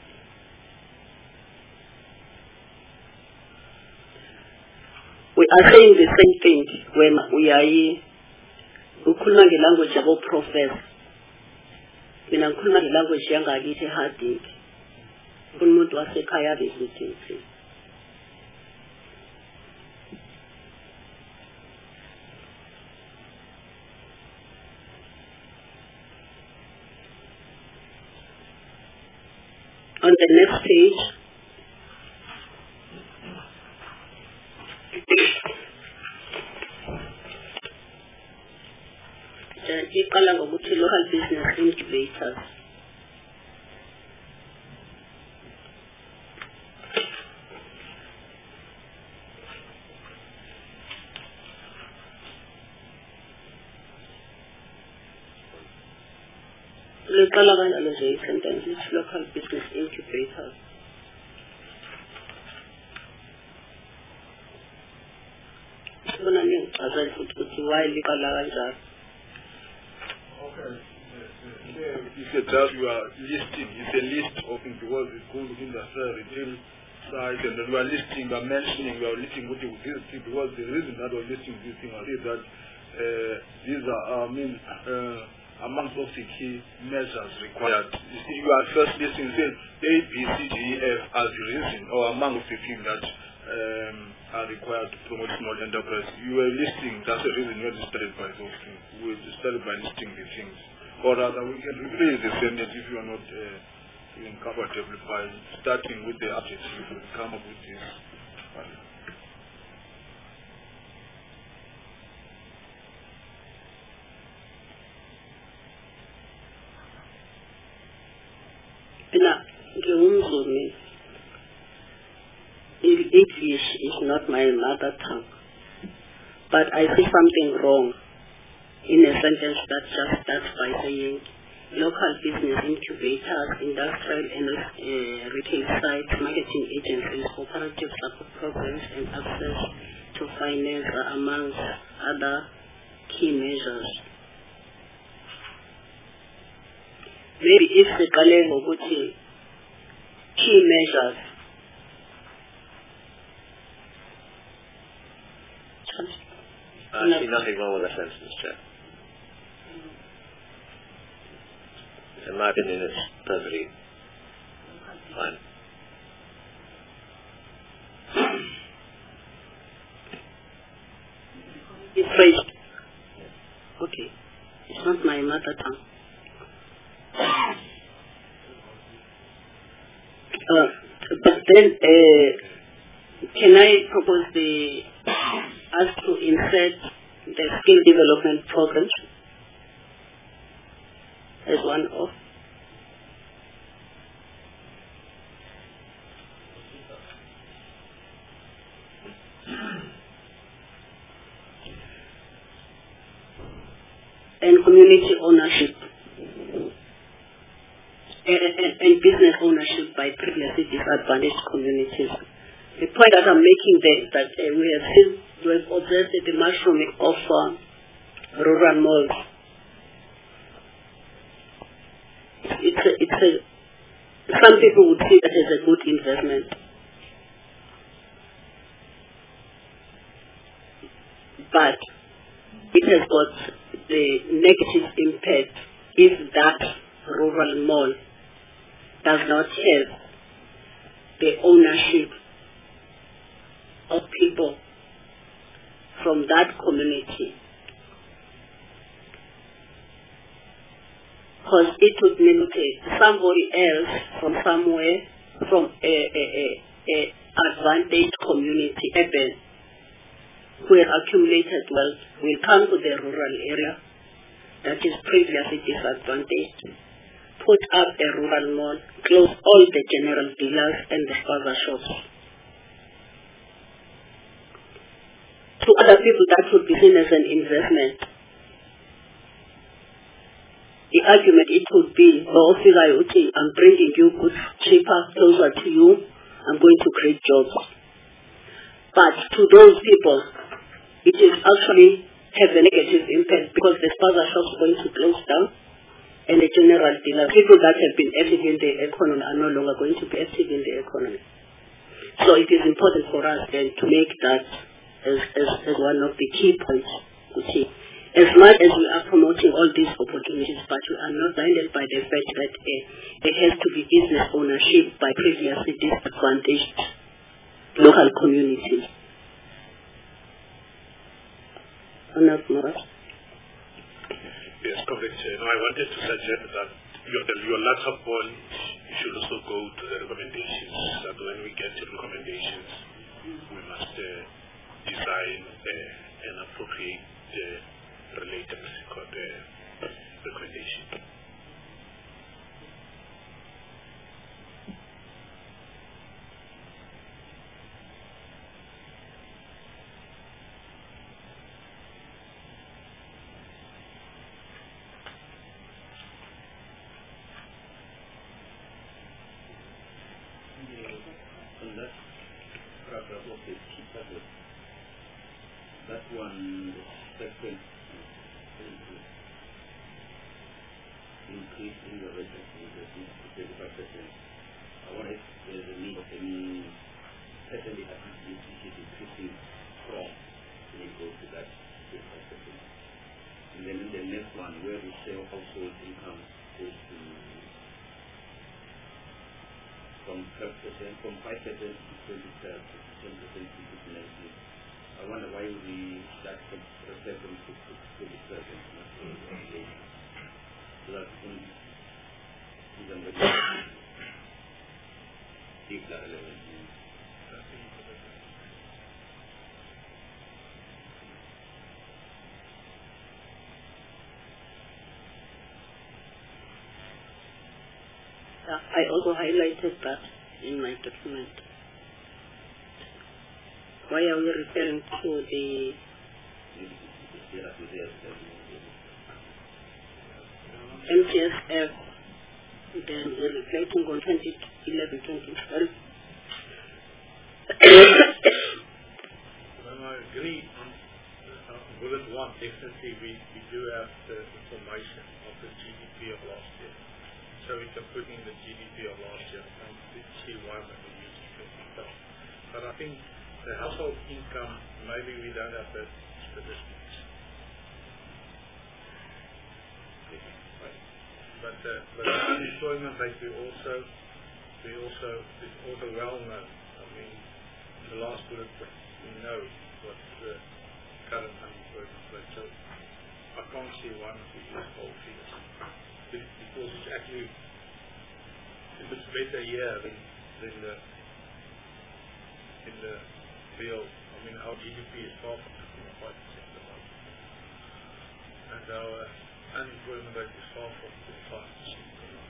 We are saying the same thing when we are here. We khuluma ngelanguage yabo professor. Mina ngikhuluma ngelanguage yangakithi eHarding. Umuntu wasekhaya besithi. on the next page, iqala ngokuthi local business incubators. Liqala kanjalo nje i-sentence lithi local business incubators. Sibona ngichazela futhi ukuthi why liqala kanjalo. Okay. It's a just you are listing, it's a list of things because it's called industrial retail site and then we are listing, we are mentioning, we are listing what you this thing because the reason that we are listing this thing is that uh, these are I mean uh, amongst of the key measures required. You see, you are first listing say A, B, C, D, E, F as the reason or among the things that um, are required to promote small enterprise. You were listing, that's the reason you are started by those things. We started by listing the things. Or rather, we can replace the sentence if you are not uh, feeling comfortable by starting with the adjective. We come up with this. English is not my mother tongue, but I see something wrong in a sentence that just starts by saying local business incubators, industrial and uh, retail sites, marketing agencies, cooperative support programs and access to finance are amongst other key measures. Maybe if the Kale key measures I see nothing wrong with the sentence, Chair. In my opinion, it's perfectly fine. It's phrased. Okay. It's not my mother tongue. Uh, but then, uh, can I propose the us to insert the skill development programs as one of and community ownership and, and, and business ownership by previously disadvantaged communities. The point that I'm making there is that uh, we have seen, we have observed the mushrooming of uh, rural malls. It's a, it's a, some people would see that as a good investment. But it has got the negative impact if that rural mall does not have the ownership of people from that community. Because it would mean okay, somebody else from somewhere, from a, a, a, a advantaged community, urban, who have accumulated wealth, will come to the rural area that is previously disadvantaged, put up a rural mall, close all the general dealers and the spaza shops. To other people, that would be seen as an investment. The argument it would be, oh, I'm bringing you goods cheaper, closer to you, I'm going to create jobs. But to those people, it is actually have a negative impact because the spaza shops are going to close down and the general dealer, people that have been active in the economy are no longer going to be active in the economy. So it is important for us then to make that As, as, as one of the key points. Okay. As much as we are promoting all these opportunities, but we are not blinded by the fact that uh, there has to be business ownership by previously disadvantaged local communities. Yes, correct. Uh, no, I wanted to suggest that your, the, your latter point should also go to the recommendations, that when we get to recommendations, we must uh, design uh, an appropriate uh, related uh, recommendation. That one, the second increase in the rate of investment to twenty-five percent. I wonder if there's a need of any certainly at least it is increasing from when it goes to that twenty-five percent. And then in the next one, where we say household income goes to from twelve percent, from five percent to twenty percent to ten percent to nineteen. I wonder why we start from seven to twenty-seven. So that's only even the deep level. I also highlighted that in my document. Why are we referring to the M T S F, then we're reflecting on twenty eleven twenty twelve? Well, I agree on uh, bullet one. Definitely we, we do have the information of the G D P of last year. So we can put in the G D P of last year and see why we use twenty twelve. But I think the household income, maybe we don't have that statistics. But uh, but unemployment rate we also we also is also well known. I mean, the last bullet point we know what the current unemployment rate. So I can't see one of these whole figures because it's actually it looks better here than than the in the real. I mean, our G D P is far from five percent at the moment, and our unemployment rate is far from five percent.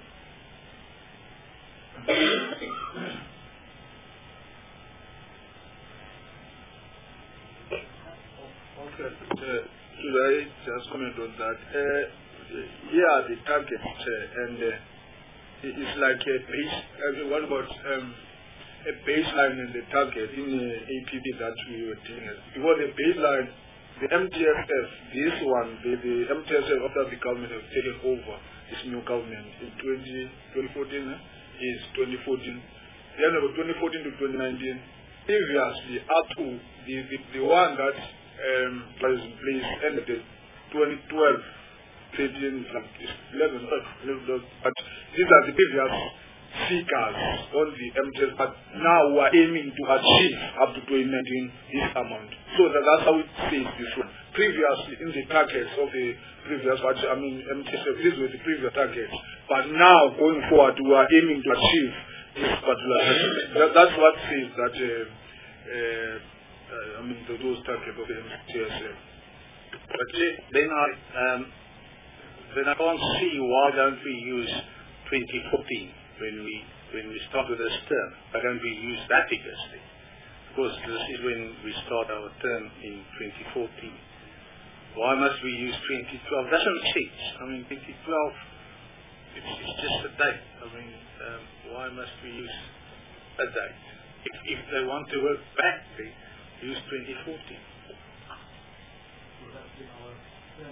Okay, uh, should I just comment on that? Uh, here are the targets, uh, and uh, it is like a base. Uh, what about um, a baseline and the target in the A P B that we were doing? Because the baseline, the M T S F, this one, the, the M T S F after the government has taken over this new government in twenty fourteen, eh, is twenty fourteen. Then about twenty fourteen to twenty nineteen, previously up to the, the, the one that um, was in place ended in twenty twelve, thirteen, eleven, but these are the previous figures on the M T S, but now we are aiming to achieve up to twenty nineteen this amount. So that, that's how it says this one. Previously, in the targets of the previous, I mean, M T S, these were the previous targets, but now going forward, we are aiming to achieve this particular. that, that's what says that. Uh, uh, uh, I mean, those targets of the M T S. But then I um, then I can't see why don't we use twenty fourteen. When we when we started this term, why don't we use that figures? Because this is when we start our term in twenty fourteen. Why must we use twenty twelve? Doesn't make sense. I mean, twenty twelve, it's, it's just a date. I mean, um, why must we use a date? If, if they want to work back, they use twenty fourteen. Well, that's in our term.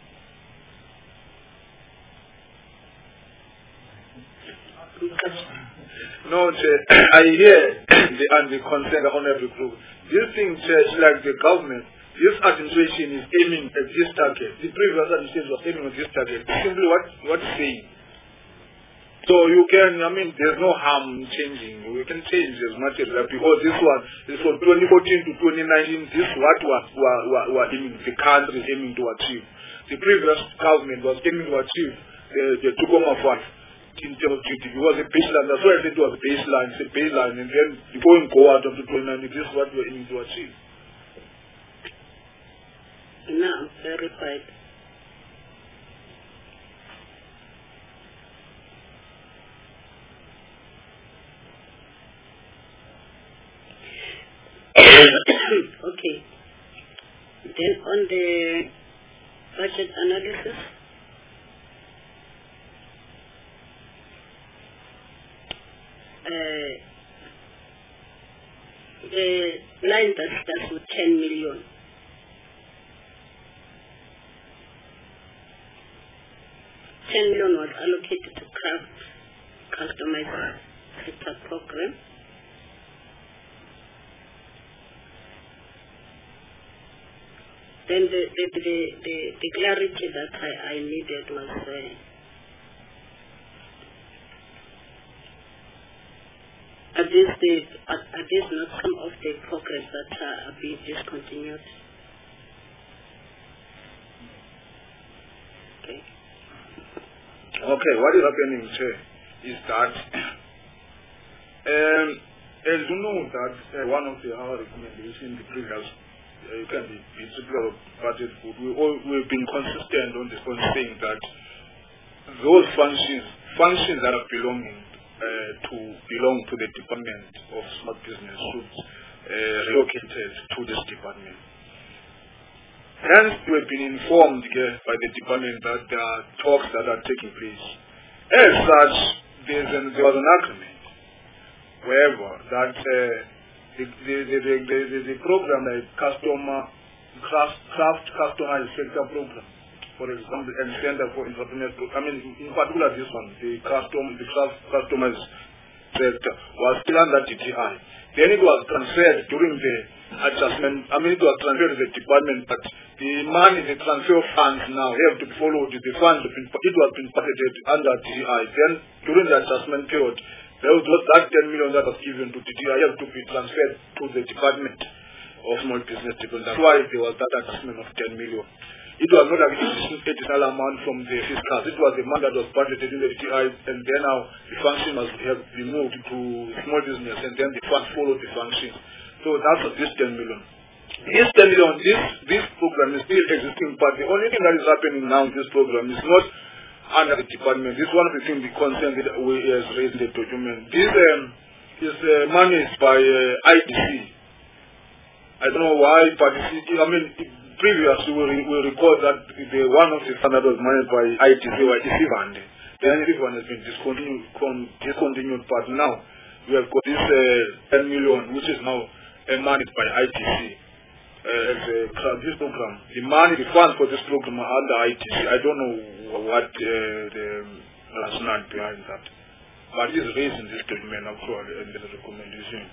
No, I hear the, and the concern on every group. This thing, Church, like the government, this administration is aiming at this target. The previous administration was aiming at this target. Simply what what's saying. So you can, I mean, there's no harm changing. We can change as much as that because this one is from twenty fourteen to twenty nineteen. This is what we are aiming, the country is aiming to achieve. The previous government was aiming to achieve the, the two comma five. in terms of G D P. It was a baseline. That's why I said it was a baseline. It's a baseline. And then before you go out of the twenty-nine, this is what we're aiming to achieve. Now, verified. Okay. Then on the budget analysis, uh, the line that starts with ten million. ten million was allocated to craft customized sector program. Then the, the, the, the, the clarity that I, I needed was uh, are these the are, are these not some of the programs that uh, are being discontinued? Okay. Okay, what is happening here is that um, as you know that uh, one of the our recommendations in the previous Uh, you can be principal of budget board. We all we've been consistent on this point, saying that those functions functions that are belonging uh, to belong to the Department of Smart Business should uh, relocated to this department. Hence, we have been informed uh, by the department that there are talks that are taking place. As such, there's an, there was an agreement, wherever that. Uh, The, the, the, the, the, the program like customer craft, craft customer sector program, for example, and Center for Entrepreneurs. I mean, in particular this one, the custom, the craft customers sector was still under D T I. Then it was transferred during the adjustment. I mean, it was transferred to the department, but the money, the transfer of funds now have to follow the, the funds. It was been budgeted under D T I. Then during the adjustment period, there was that ten million that was given to D T I have to be transferred to the Department of Small Business Development. That's why there was that adjustment of ten million. It was not an additional amount from the fiscal. It was the amount that was budgeted in the D T I, and then now the function must have been moved to small business, and then the funds followed the function. So that's this ten million. This ten million, this this program is still existing, but the only thing that is happening now in this program is not under the department. This is one of the things, the concern that we has raised in the document. This um, is uh, managed by uh, I D C. I don't know why, but I mean, previously we, we recall that the one of the standards was managed by I D C, or I D C Fund. Then this one has been discontinued, con, discontinued, but now we have got this uh, ten million, which is now uh, managed by I D C. Uh, as a, this program, the money, the funds for this program are under I T C. I don't know what uh, the rationale behind that, but it is raised in this document actually and the recommendation.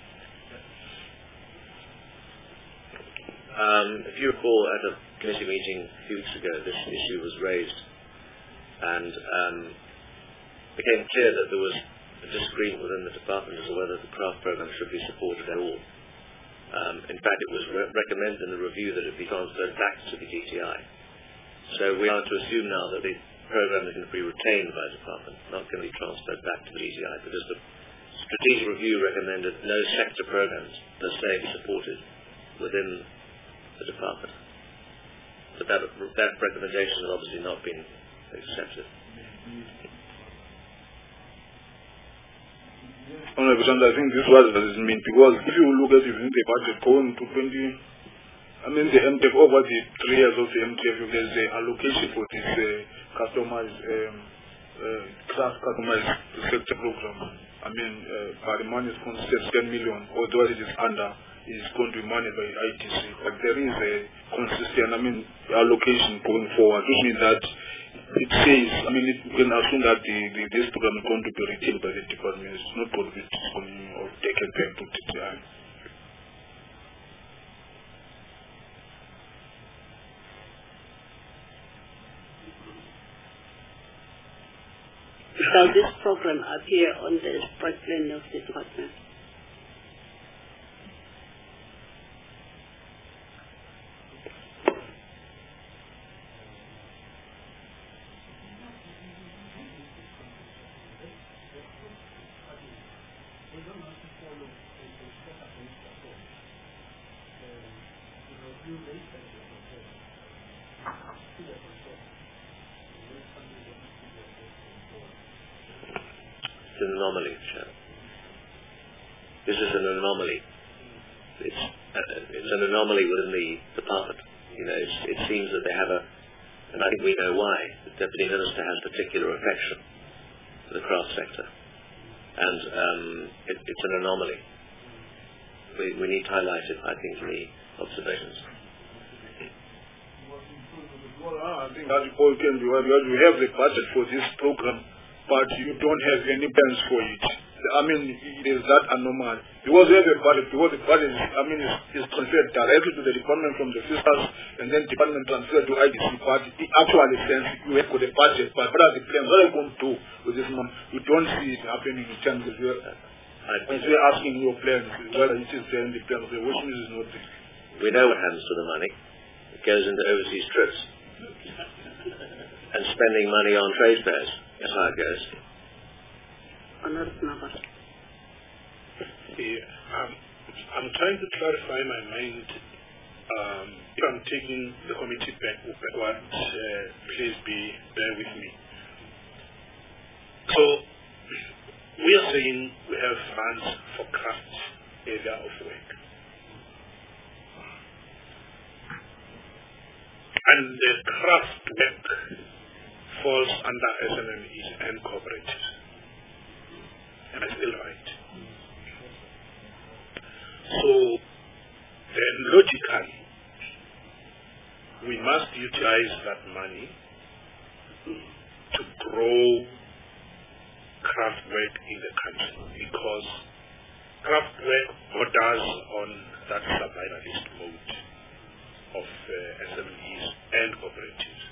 Um, if you recall, at a committee meeting a few weeks ago, this issue was raised, and um, became clear that there was a disagreement within the department as to whether the craft program should be supported at all. Um, in fact, it was re recommended in the review that it be transferred back to the D T I. So we are to assume now that the program is going to be retained by the department, not going to be transferred back to the D T I, because the strategic review recommended no sector programs per se be supported within the department. But that, that recommendation has obviously not been accepted. Honorable Sandra, I think this was what it means, because if you look at it in the budget going to twenty, I mean the M T F, over the three years of the M T F, there's the allocation for this uh, customized, um, uh, class customized sector program. I mean, uh, but the money is considered ten million, although it is under, is going to be managed by I T C. But there is a consistent, I mean, allocation going forward, which means that it says, I mean, it, you can assume that the, the, this program is going to be retained by the department. It's not going to be discontinued or taken back to D T I. Shall this program appear on the strike plan of the department? It's an anomaly, Chair. This is an anomaly. It's, uh, it's an anomaly within the department. You know, it's, it seems that they have a, and I think we know why, the Deputy Minister has particular affection for the craft sector. And um, it, it's an anomaly. We, we need to highlight it, I think, in the observations. Well, I think that all can be well. You have the budget for this program, but you don't have any plans for it. I mean, there's that anomaly. Because you have a budget, because the budget is, I mean, is, is transferred directly to the department from the fiscals, and then department transferred to I D C, but it actually sense you have got a budget, but what are the plans? What are you going to do with this money? You don't see it happening in terms of your, when you're asking your plans, whether it is there in the plans, which means it's not there. We know what happens to the money. It goes into overseas trips. And spending money on trade fairs. That's how it goes. Yeah, um, I'm trying to clarify my mind. Um, if I'm taking the committee back, backward, uh, please be bear with me. So, we are saying we have funds for craft area of work. And the craft work falls under S M M Es and cooperatives. Am I still right? So, then logically, we must utilize that money to grow craft work in the country, because craft work borders on that survivalist mode of uh, S M Es and cooperatives.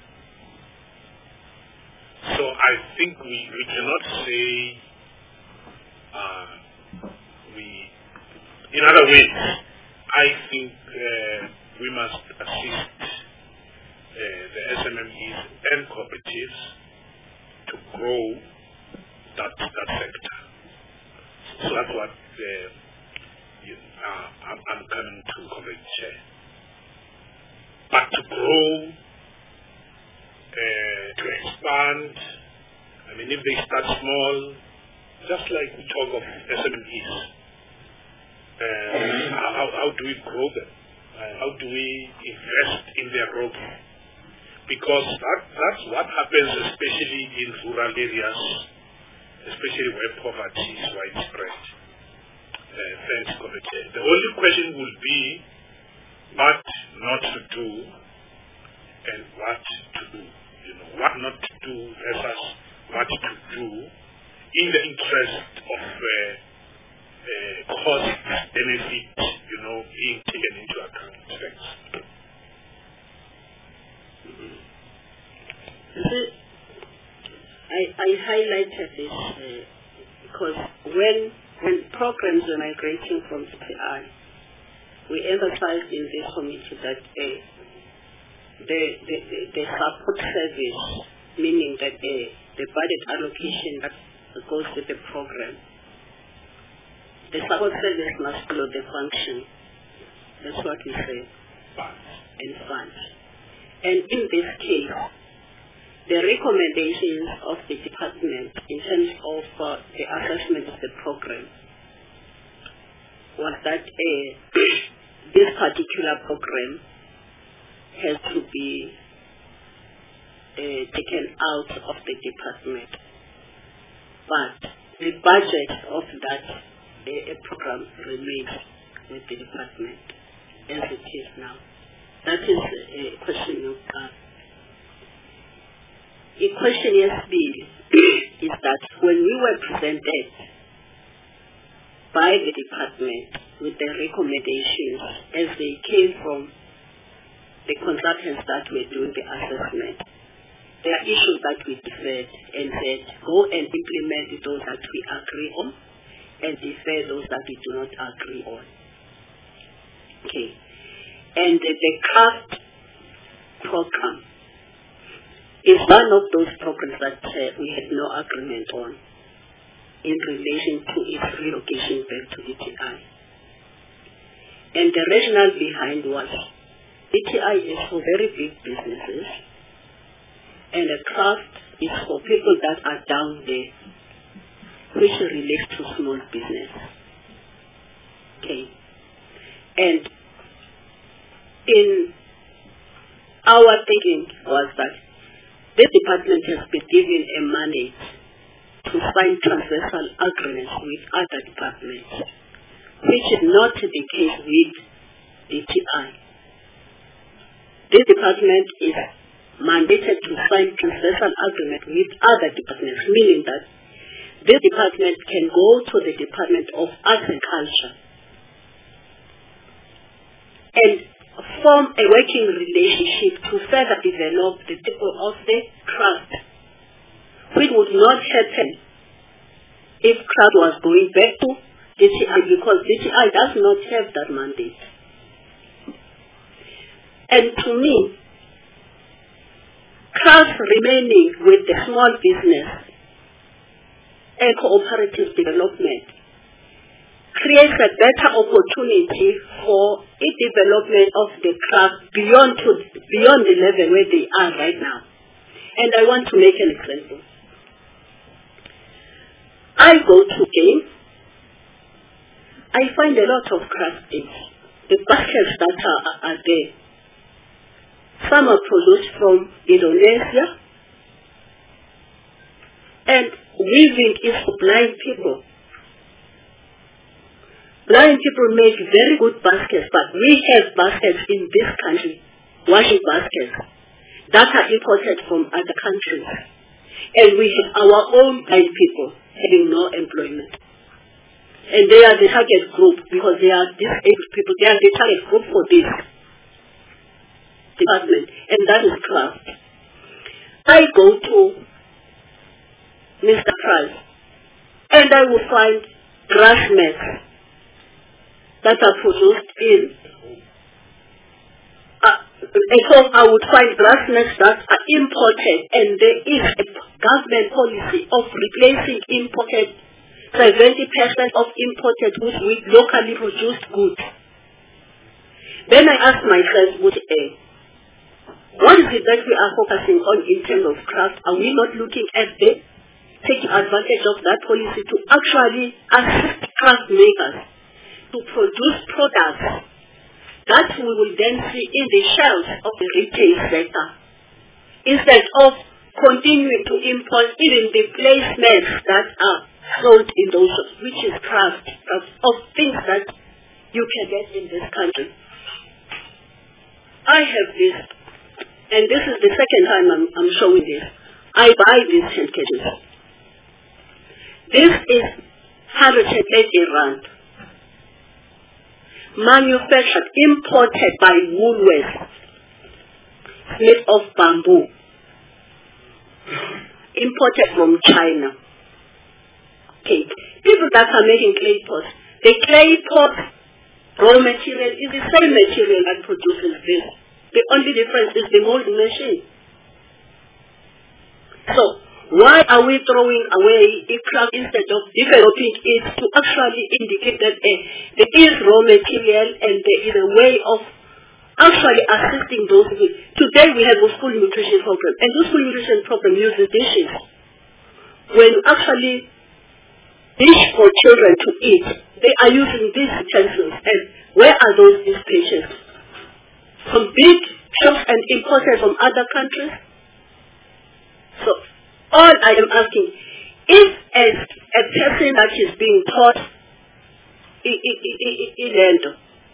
So I think we, we cannot say uh, we, in other words, I think uh, we must assist uh, the S M Es and cooperatives to grow that, that sector. So that's what uh, you, uh, I'm, I'm coming to Comrade Chair. But to grow, uh, to expand, I mean, if they start small, just like we talk of S M Es, uh, how, how do we grow them? Uh, how do we invest in their growth? Because that, that's what happens, especially in rural areas, especially where poverty is widespread. Uh, thanks, Committee. The only question will be what not to do and what to do. You know, what not to do versus what to do in the interest of uh, uh, cost benefit, you know, being taken into account. Thanks. See, I, I highlighted this uh, because when when programs were migrating from C P I, we emphasized in this committee that uh, the, the, the, the support service, meaning that the, the budget allocation that goes with the program, the support service must follow the function. That's what we say, and fund. And in this case, the recommendations of the department in terms of uh, the assessment of the program was that uh, this particular program has to be uh, taken out of the department. But the budget of that uh, program remains with the department as it is now. That is a question of uh, a question yes, B is that when we were presented by the department with the recommendations as they came from the consultants that were doing the assessment, there are issues that we deferred and said, go and implement those that we agree on and defer those that we do not agree on. Okay. And the, the craft program is one of those programs that uh, we had no agreement on. in relation to its relocation back to D T I. And the rationale behind was D T I is for very big businesses and a trust is for people that are down there, which relates to small business. Okay. And in our thinking was that this department has been given a mandate to sign transversal agreements with other departments, which is not the case with D T I. This department is mandated to sign transversal agreement with other departments, meaning that this department can go to the Department of Agriculture and form a working relationship to further develop the people of the trust, which would not happen if trust was going back to D T I, because D T I does not have that mandate. And to me, trust remaining with the small business and cooperative development creates a better opportunity for a development of the trust beyond to, beyond the level where they are right now. And I want to make an example. I go to game, I find a lot of craft things. The baskets that are, are there, some are produced from Indonesia, and weaving is for blind people. Blind people make very good baskets, but we have baskets in this country, washing baskets, that are imported from other countries. And we have our own blind people having no employment. And they are the target group because they are disabled people. They are the target group for this department, and that is craft. I go to Mister Price, and I will find grass mats that are produced in uh, at home. I would find grass mats that are imported, and there is a government policy of replacing imported seventy percent of imported goods with locally produced goods. Then I ask myself, what, uh, what is it that we are focusing on in terms of craft? Are we not looking at the taking advantage of that policy to actually assist craft makers to produce products that we will then see in the shelves of the retail sector, instead of continuing to import even the placements that are sold in those shops, which is craft of, of things that you can get in this country. I have this, and this is the second time I'm, I'm showing this. I buy these handkerchiefs. This is one hundred eighty rand. Manufactured, imported by Woolworths, made of bamboo, imported from China. Okay, people that are making clay pots, the clay pot raw material is the same material that produces this. The only difference is the molding machine. So, why are we throwing away a craft instead of developing it to actually indicate that uh, there is raw material and there is a way of actually assisting those people? Today we have a school nutrition program, and the school nutrition program uses dishes. When actually dish for children to eat, they are using these utensils. And where are those dishes? From big shops and imported from other countries? So, all I am asking, if as a person that is being taught in land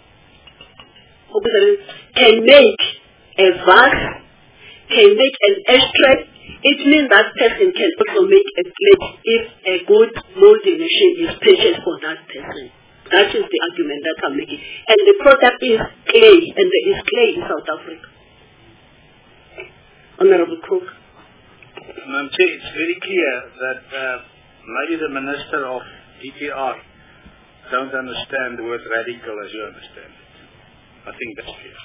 can make a vase, can make an ashtray, it means that person can also make a plate if a good molding machine is purchased for that person. That is the argument that I'm making. And the product is clay, and there is clay in South Africa. Honorable Cook. Madam Chair, it's very clear that uh, maybe the Minister of D P R don't understand the word radical as you understand it. I think that's clear.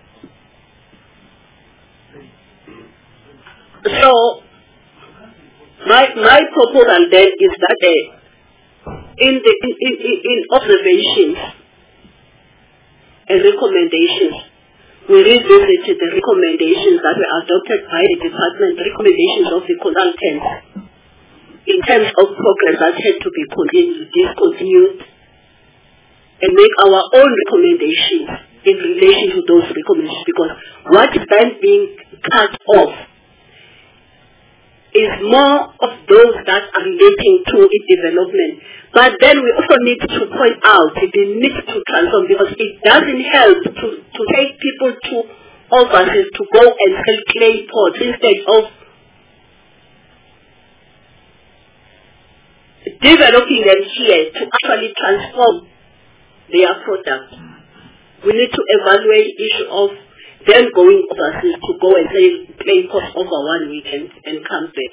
So, My, my proposal then is that uh, in, the, in, in, in observations and recommendations, we revisited the recommendations that were adopted by the department, the recommendations of the consultants in terms of progress that had to be continued, discontinued, and make our own recommendations in relation to those recommendations, because what is then being cut off is more of those that are relating to its development. But then we also need to point out the need to transform, because it doesn't help to, to take people to overseas to go and sell clay pots instead of developing them here to actually transform their products. We need to evaluate the issue of them going overseas to go and sell clay pots over one weekend and come back.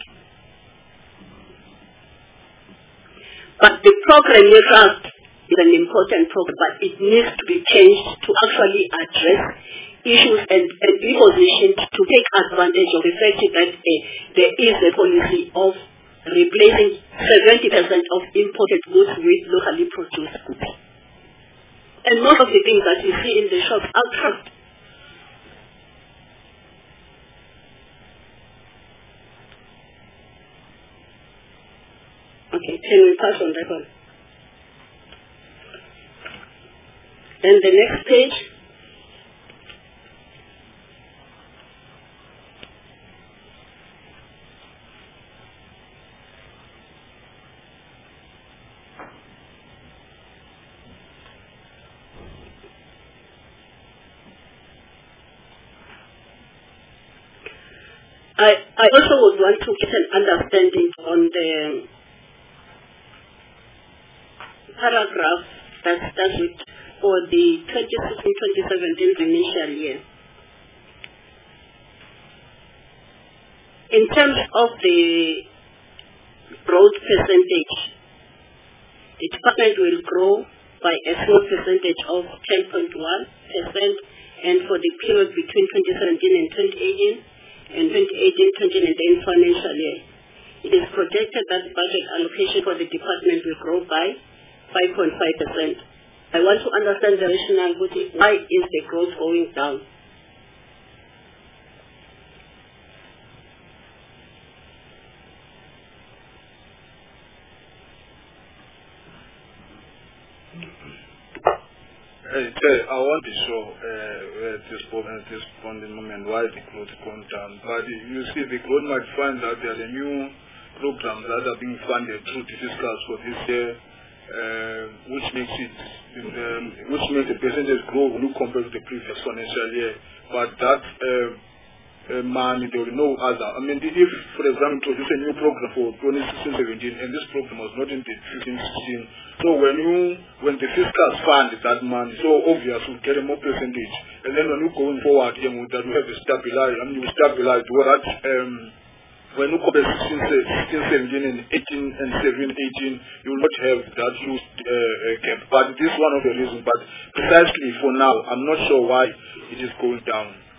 But the program Trust is an important program, but it needs to be changed to actually address issues and, and be positioned to take advantage of the fact that uh, there is a policy of replacing seventy percent of imported goods with locally produced goods. And most of the things that you see in the shops are trapped. Okay, can we pass on that one? Then the next page. I, I also would want to get an understanding on the paragraph that starts with for the twenty sixteen twenty seventeen financial year. In terms of the growth percentage, the department will grow by a small percentage of ten point one percent, and for the period between twenty seventeen and twenty eighteen and twenty eighteen twenty nineteen financial year, it is projected that the budget allocation for the department will grow by five point five percent. I want to understand the rationale. Why is the growth going down? Hey, Chair, I want to show uh, at this point, at this point in the moment why the growth is going down. But you see, the growth might find that there are new programs that are being funded through the fiscals for this year, uh, which makes it, um, which makes the percentage grow when you compare to the previous financial year. But that uh, uh, money, there will be no other. I mean, if, for example, introduce a new program for twenty sixteen seventeen, and this program was not in the fifteen sixteen, so when you, when the fiscals fund that money, so obvious you get a more percentage. And then when you going forward, you know, that you have to stabilize, I mean, you stabilize what, um, when you compare sixteen, seventeen, and eighteen, and seventeen, eighteen, you will not have that huge uh, gap. But this is one of the reasons. But precisely for now, I'm not sure why it is going down.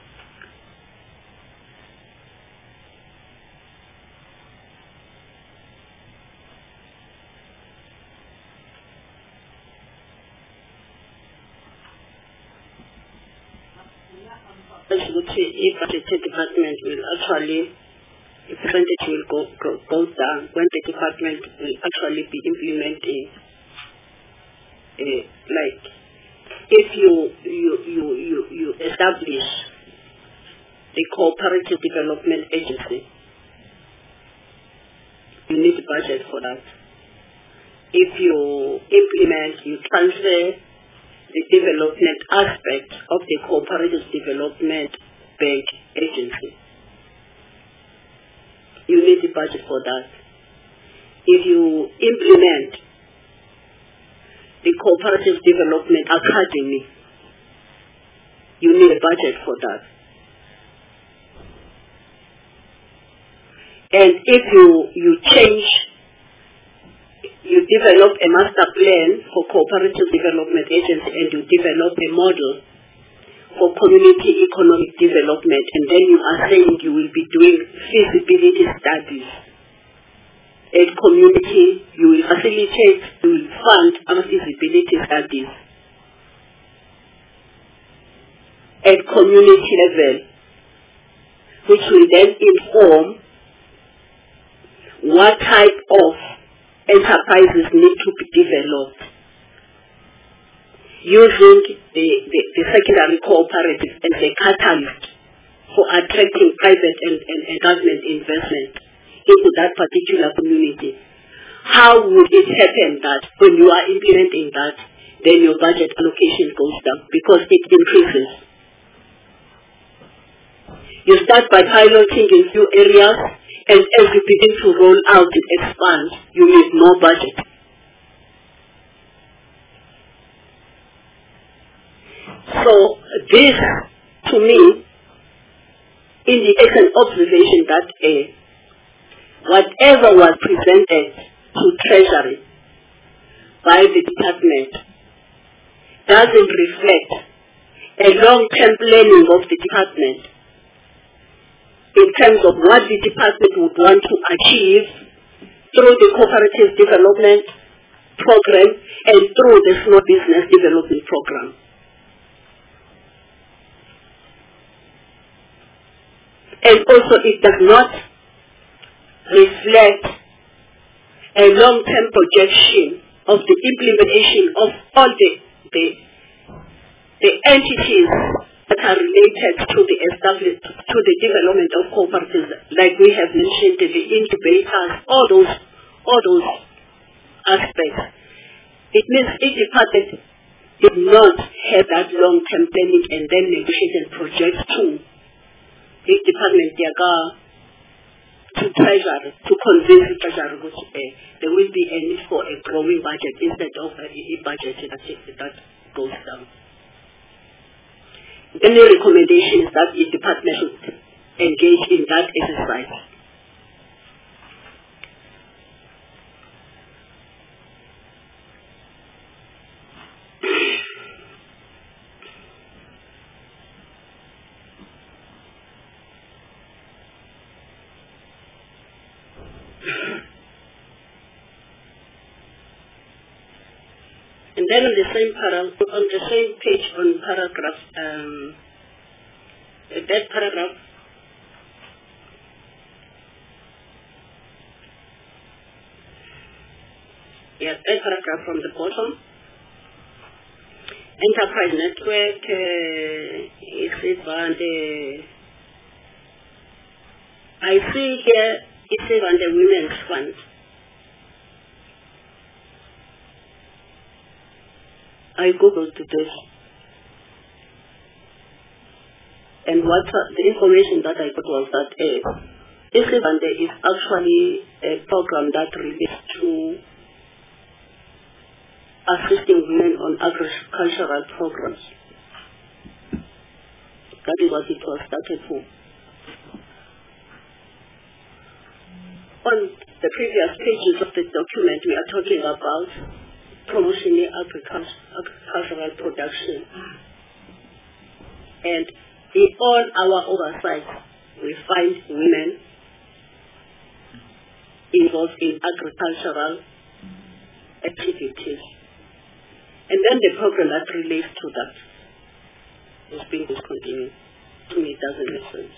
If the department will actually, the percentage will go, go, go down when the department will actually be implementing, uh, like, if you, you, you, you, you establish a cooperative development agency, you need a budget for that. If you implement, you transfer the development aspect of the cooperative development bank agency, you need a budget for that. If you implement the cooperative development academy, you need a budget for that. And if you, you change, you develop a master plan for cooperative development agency, and you develop a model for community economic development, and then you are saying you will be doing feasibility studies community, you will facilitate, you will fund our feasibility studies at community level, which will then inform what type of enterprises need to be developed using the, the, the secondary cooperative and the catalyst for attracting private and, and, and government investment into that particular community. How would it happen that when you are implementing that, then your budget allocation goes down because it increases? You start by piloting in few areas, and as you begin to roll out and expand, you need more budget. So this, to me, indicates an observation that uh, whatever was presented to Treasury by the department doesn't reflect a long-term planning of the department in terms of what the department would want to achieve through the cooperative development program and through the small business development program. And also it does not reflect a long-term projection of the implementation of all the, the, the entities that are related to the establishment, to the development of cooperatives, like we have mentioned, the incubators, all those, all those aspects. It means each department did not have that long-term planning and then negotiate and project to each department to Treasury, to convince the Treasury that uh, there will be a need for a growing budget instead of a, a budget that, that goes down. The only recommendation is that the department should engage in that exercise. And then on the same paragraph, on the same page on paragraph, um, that paragraph, yeah, that paragraph from the bottom, enterprise network, uh, is it on the, I see here, it's on the women's fund. I googled this, and what uh, the information that I got was that uh, Isibande is actually a program that relates to assisting women on agricultural programs. That is what it was started for. On the previous pages of the document, we are talking about promoting agricultural production. And in all our oversight, we find women involved in agricultural activities. And then the program that relates to that is being discontinued. To me, it doesn't make sense.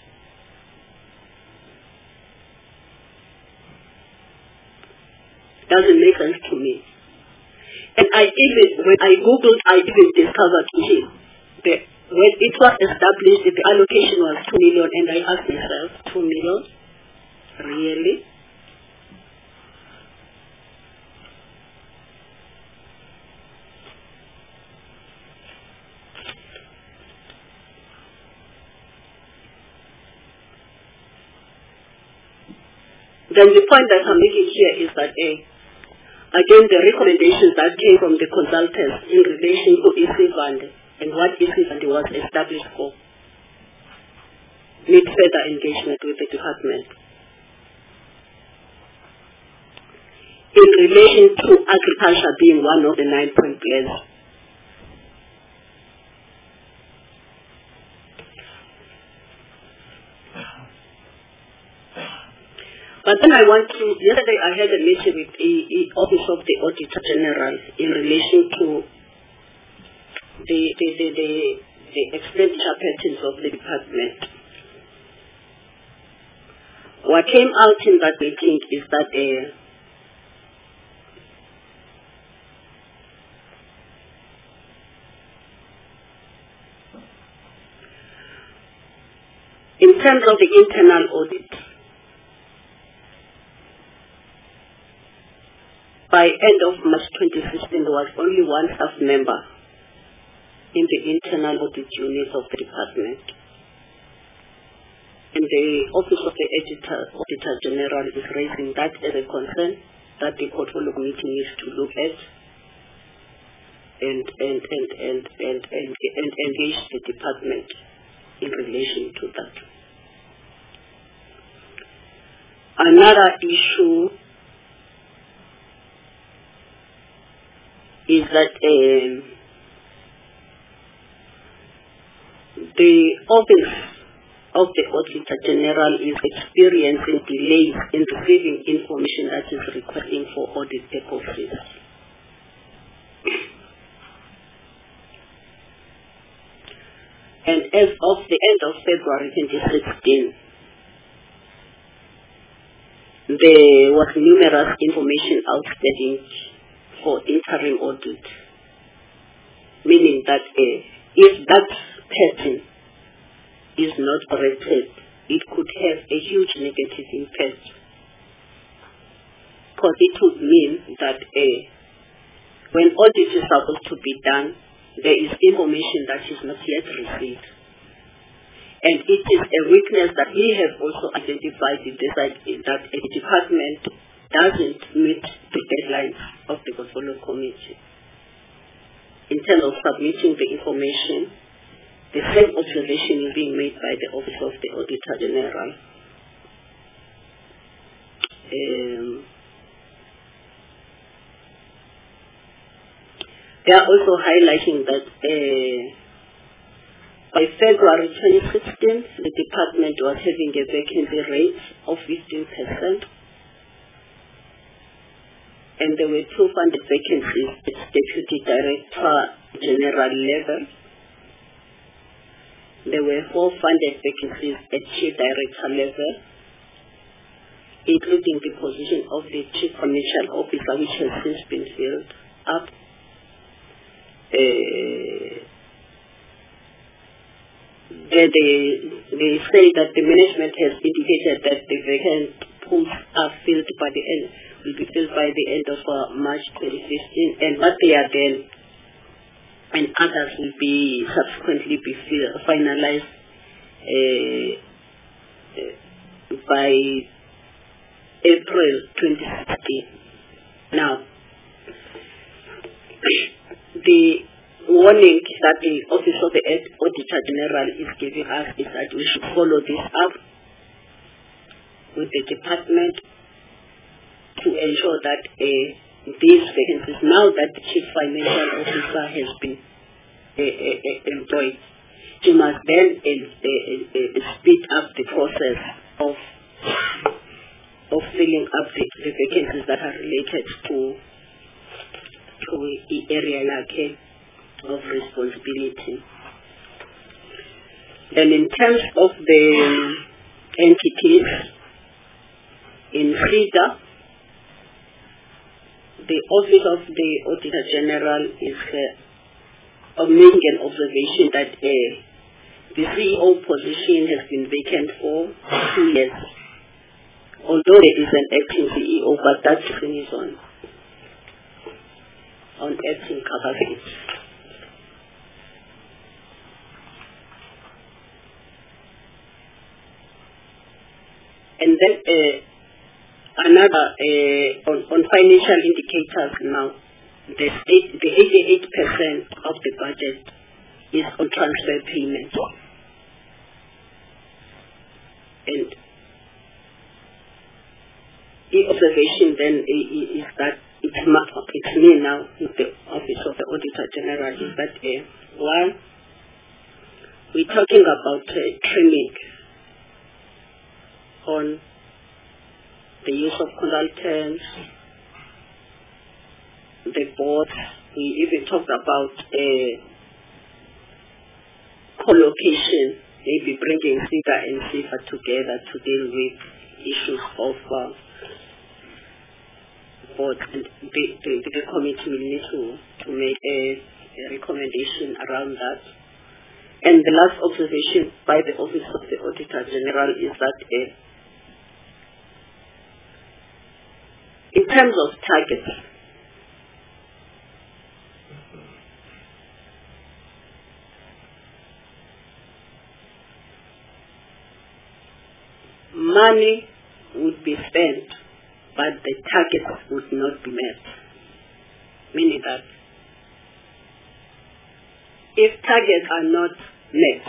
Doesn't make sense to me. And I even, when I googled, I even discovered here that when it was established, the allocation was two million, and I asked myself, two million? Really? Then the point that I'm making here is that a Again, the recommendations that came from the consultants in relation to Isibande and what Isibande was established for need further engagement with the department. In relation to agriculture being one of the nine-point plans, But then I want to, yesterday I had a meeting with the, the Office of the Auditor General in relation to the, the, the, the, the expenditure patterns of the department. What came out in that meeting is that uh, in terms of the internal audit, by end of March twenty sixteen, there was only one staff member in the internal audit unit of the department. And the Office of the Auditor, Auditor General is raising that as a concern that the portfolio committee needs to look at and and and and and, and, and engage the department in relation to that. Another issue is that um, the Office of the Auditor General is experiencing delays in receiving information that is requesting for audit purposes. And as of the end of February twenty sixteen, there was numerous information outstanding for interim audit, meaning that uh, if that pattern is not corrected, it could have a huge negative impact. Because it would mean that uh, when audit is supposed to be done, there is information that is not yet received. And it is a weakness that we have also identified in this, that a department doesn't meet the deadlines of the portfolio committee. In terms of submitting the information, the same observation is being made by the Office of the Auditor General. Um, they are also highlighting that uh, by February twenty sixteen, the department was having a vacancy rate of fifteen percent. And there were two funded vacancies at Deputy Director General level. There were four funded vacancies at Chief Director level, including the position of the Chief Financial Officer, which has since been filled up. Uh, they, they say that the management has indicated that the vacant posts are filled by the end, will be filled by the end of uh, March twenty fifteen, and what they are then, and others will be subsequently be finalized uh, uh, by April twenty sixteen. Now, the warning that the Office of the Auditor General is giving us is that we should follow this up with the department to ensure that uh, these vacancies, now that the Chief Financial Officer has been uh, uh, uh, employed, she must then uh, uh, uh, speed up the process of of filling up the, the vacancies that are related to to the area like of responsibility. And in terms of the entities in FIDA, the Office of the Auditor General is uh, making an observation that uh, the C E O position has been vacant for two years. Although there is an acting C E O, but that person is on, on acting capacity. And then uh, another uh, on, on financial indicators now, the state, the eighty-eight percent of the budget is on transfer payments. And the observation then is that it's, it's me now, the Office of the Auditor General, is that uh, one, we're talking about uh, trimming on the use of consultants, the board. We even talked about uh, co-location, maybe bringing SEDA and SEFA together to deal with issues of uh, board. And the, the, the committee will need to, to make a, a recommendation around that. And the last observation by the Office of the Auditor General is that uh, in terms of targets, money would be spent, but the targets would not be met. Meaning that if targets are not met,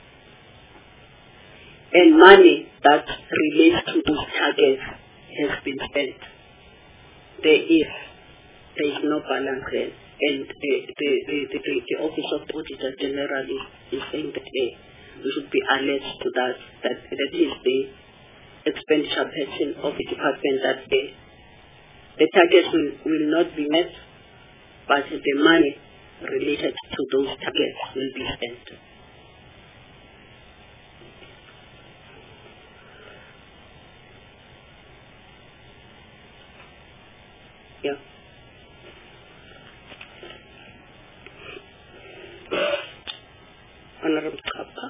and money that relates to those targets has been spent, there is there is no balance there. And the the, the, the, the Office of the Auditor General is, is saying that eh, we should be alert to that, that that is the expenditure pattern of the department, that the, the targets will, will not be met, but the money related to those targets will be spent. Yeah. Honorable Kappa.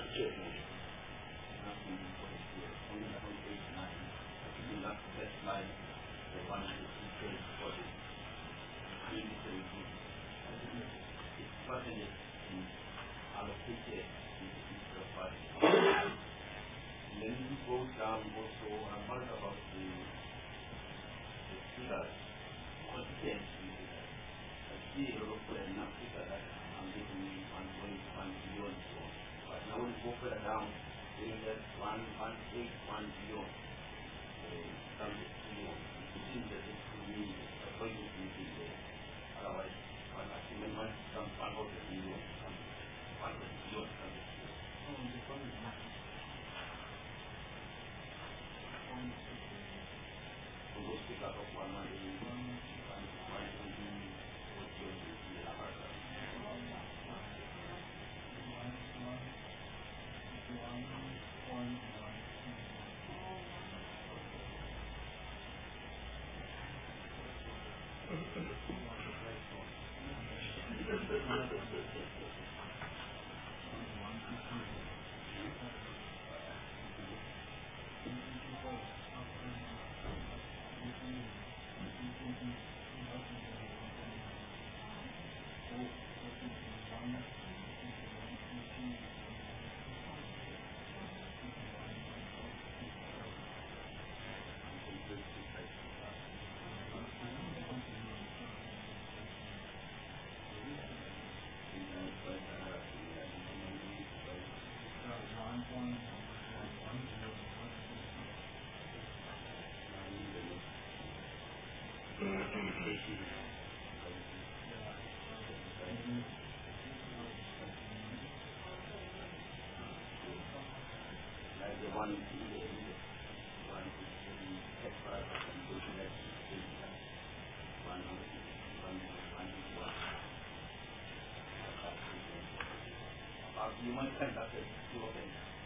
You might send that to two of them.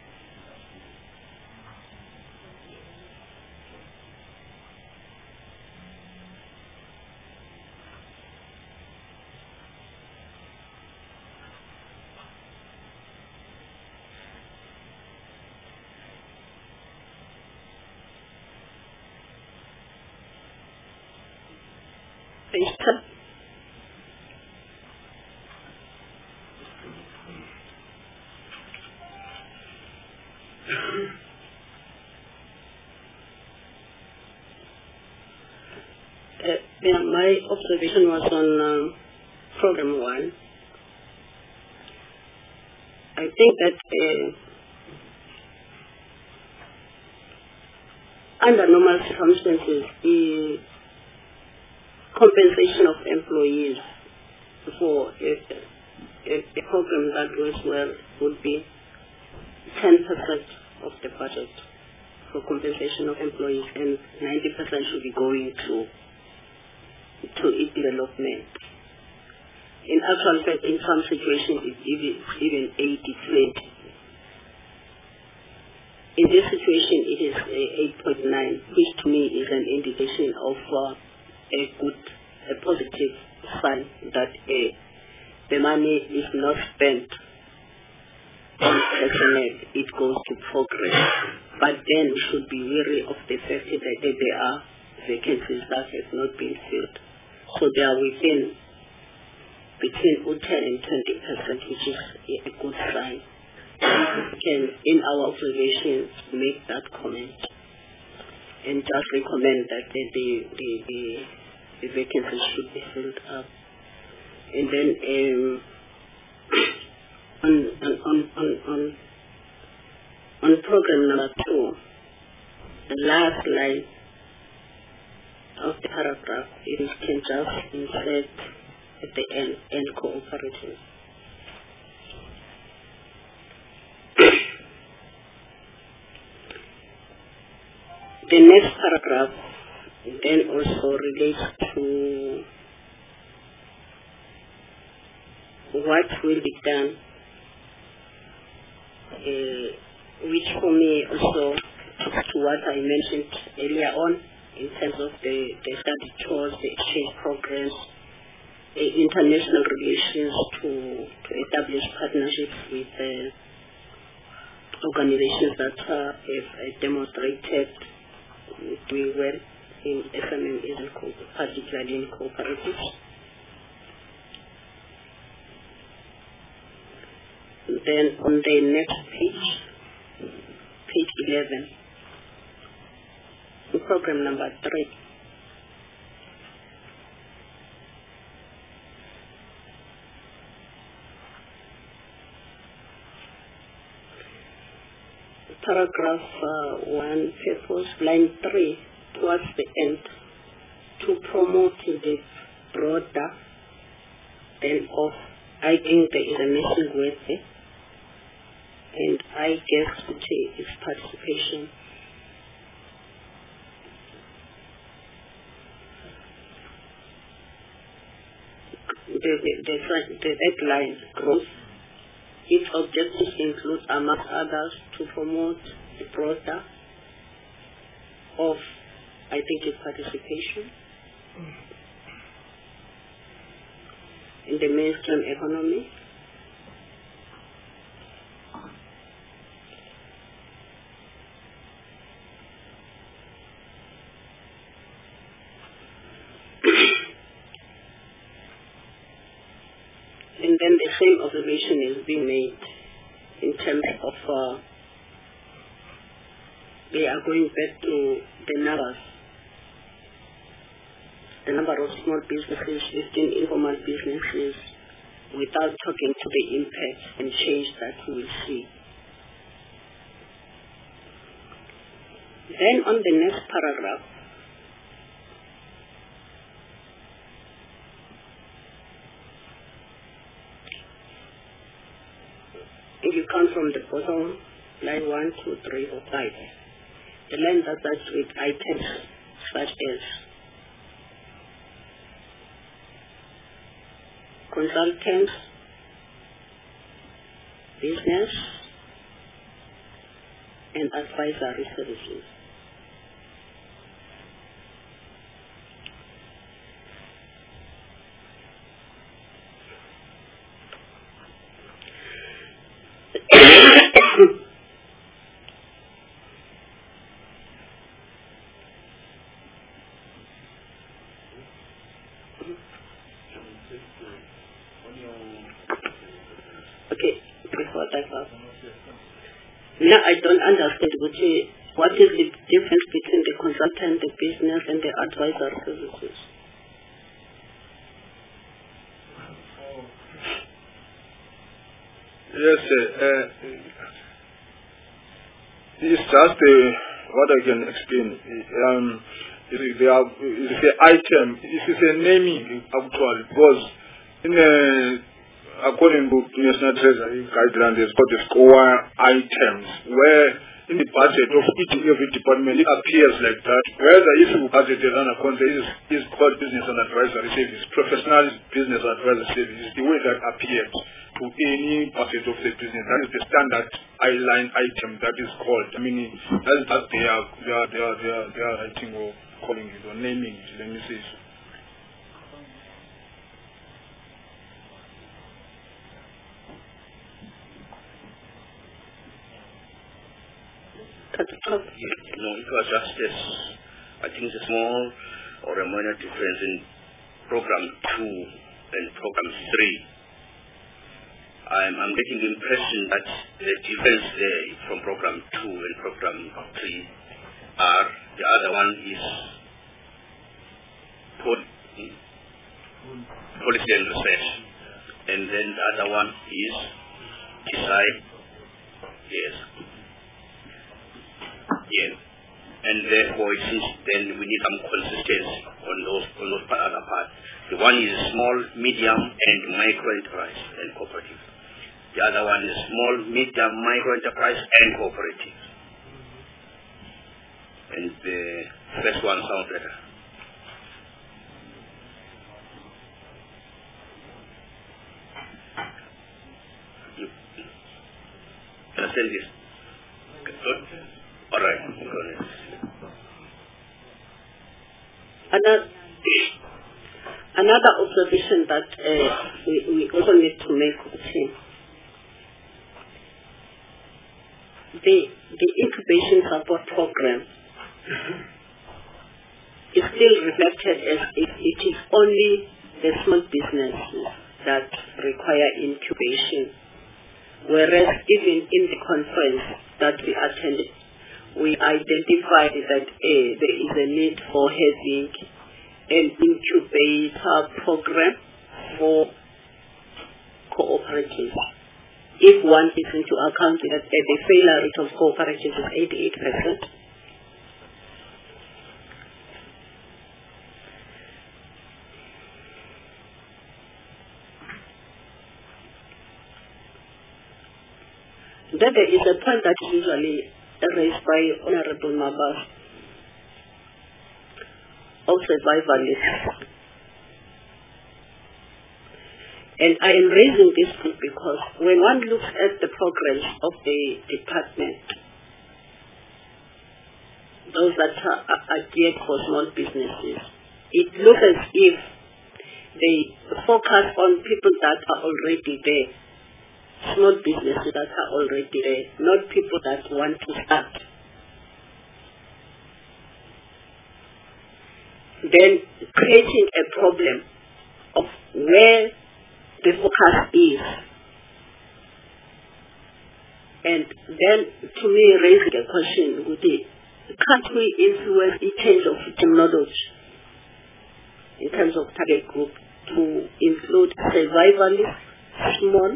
Thank Uh, yeah, my observation was on um, program one. I think that uh, under normal circumstances, the compensation of employees for a, a, a program that goes well would be ten percent of the budget. for compensation of employees, and ninety percent should be going to to its development. In actual fact, in some situations, it's even, even eighty twenty. In this situation, it is eight point nine, which to me is an indication of uh, a good, a positive sign that uh, the money is not spent on personnel, it goes to progress. But then we should be wary of the fact that there are vacancies that have not been filled. So they are within between ten and twenty percent, which is a good sign. We can, in our observations, make that comment and just recommend that the, the, the, the, the vacancies should be filled up. And then um, on, on, on, on, on program number two, the last line of the paragraph, it can just insert at the end, end cooperative. The next paragraph then also relates to what will be done, uh, which for me also talks to what I mentioned earlier on in terms of the, the study tours, the exchange programs, the international relations to, to establish partnerships with uh, organizations that uh, have uh, demonstrated doing well in S M Es, particularly in cooperatives. Then on the next page, page eleven, program number three. Paragraph uh, one, purpose, line three, towards the end, to promote the broader and of, I think there is a missing word there, and I guess which is participation. The, the, the, the headline, growth. Its objectives include, among others, to promote the broader of, I think, the participation in the mainstream economy, and then the same observation is being made in terms of uh, they are going back to the numbers, the number of small businesses within informal businesses, without talking to the impact and change that we will see. Then on the next paragraph, if you come from the bottom, line one, two, three, or five, the line that starts with items such as consultants, business, and advisory services. Now I don't understand what is, what is the difference between the consultant, the business, and the advisor services. Yes, sir. Uh, it's just uh, what I can explain. Um, it is the it's the item. It is a naming actually, because in a according to National Treasury guidelines, there's got the score items where in the budget of each and every department, it appears like that. Whether if you budget the run account is, is called business and advisory service, professional business advisory service is the way that appears to any budget of the business. That is the standard I-line item that is called. I mean, that's that they are, they are, they are, they are, they are writing or calling it or naming it, let me say so. No, it was just this. I think it's a small or a minor difference in program two and program three. I'm, I'm getting the impression that the difference there from program two and program three are the other one is pol- policy and research, and then the other one is design. Yes. Yes. And therefore, it seems then we need some consistency on those on those other parts. The one is small, medium, and micro enterprise and cooperative. The other one is small, medium, micro enterprise and cooperative. And the first one sounds better. You understand this? Good. All right. Another, another observation that uh, we, we also need to make with him. The, the incubation support program is still reflected as if it is only the small businesses that require incubation. Whereas even in the conference that we attended, we identified that uh, there is a need for having an incubator program for cooperatives. If one takes into account that uh, the failure rate of cooperatives is eighty-eight percent, then there is a point that is usually raised by Honorable Mabas of survivalists. And I am raising this point because when one looks at the programs of the department, those that are, are geared for small businesses, it looks as if they focus on people that are already there. Small businesses that are already there, not people that want to start. Then creating a problem of where the focus is. And then to me raising a question would be, can't we influence in terms of technology, in terms of target group, to include survivalists, small,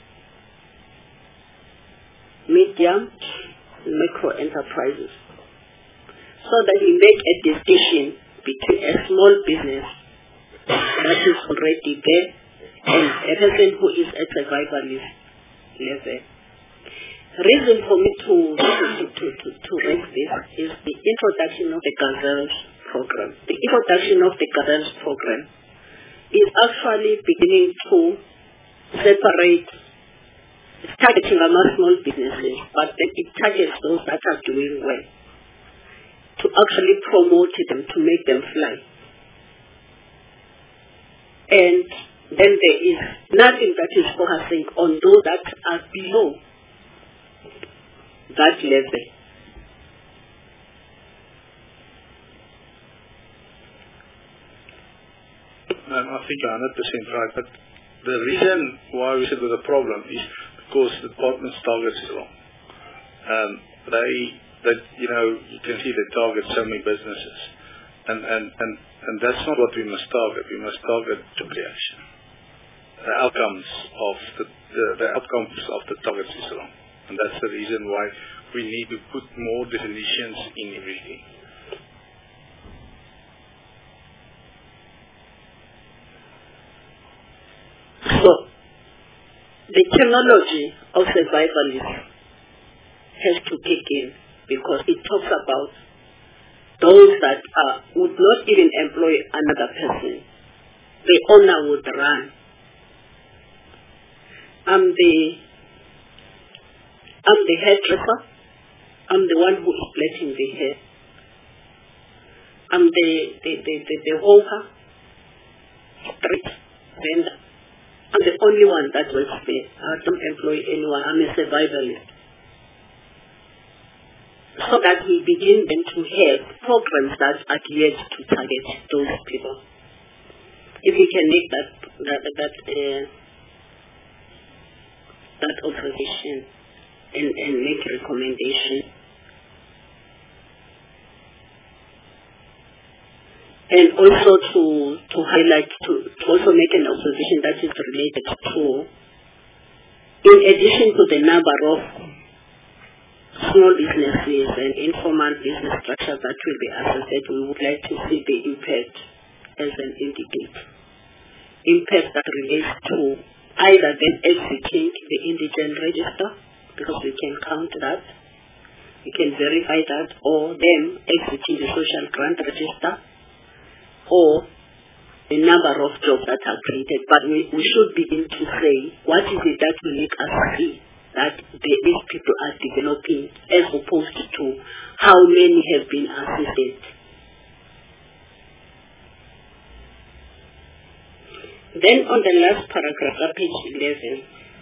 medium, micro enterprises, so that we make a distinction between a small business that is already there and a person who is at survivalist level. The reason for me to, to, to, to, to raise this is the introduction of the Gazelles program. The introduction of the Gazelles program is actually beginning to separate. It's targeting among small businesses, but it targets those that are doing well, to actually promote them, to make them fly. And then there is nothing that is focusing on those that are below that level. Um, I think you're one hundred percent right, but the reason why we said there's a problem is because the department's targets is wrong. Um, they, that you know, you can see they target so many businesses, and and and and that's not what we must target. We must target job creation. The outcomes of the, the the outcomes of the targets is wrong, and that's the reason why we need to put more definitions in everything. So, the terminology of survivalism has to kick in, because it talks about those that uh, would not even employ another person. The owner would run. I'm the I'm the hairdresser. I'm the one who is plaiting the hair. I'm the the the the, the hawker, street vendor. I'm the only one that works there. I don't employ anyone. I'm a survivalist. So that we begin then to have programs that are geared to target those people. If we can make that that that uh, that observation and, and make a recommendation. And also to, to highlight, to, to also make an observation that is related to, in addition to the number of small businesses and informal business structures that will be assessed, we would like to see the impact as an indicator. Impact that relates to either them exiting the indigent register, because we can count that, we can verify that, or them exiting the social grant register, or the number of jobs that are created. But we, we should begin to say, what is it that will make us see that the, these people are developing, as opposed to how many have been assisted. Then on the last paragraph, page eleven,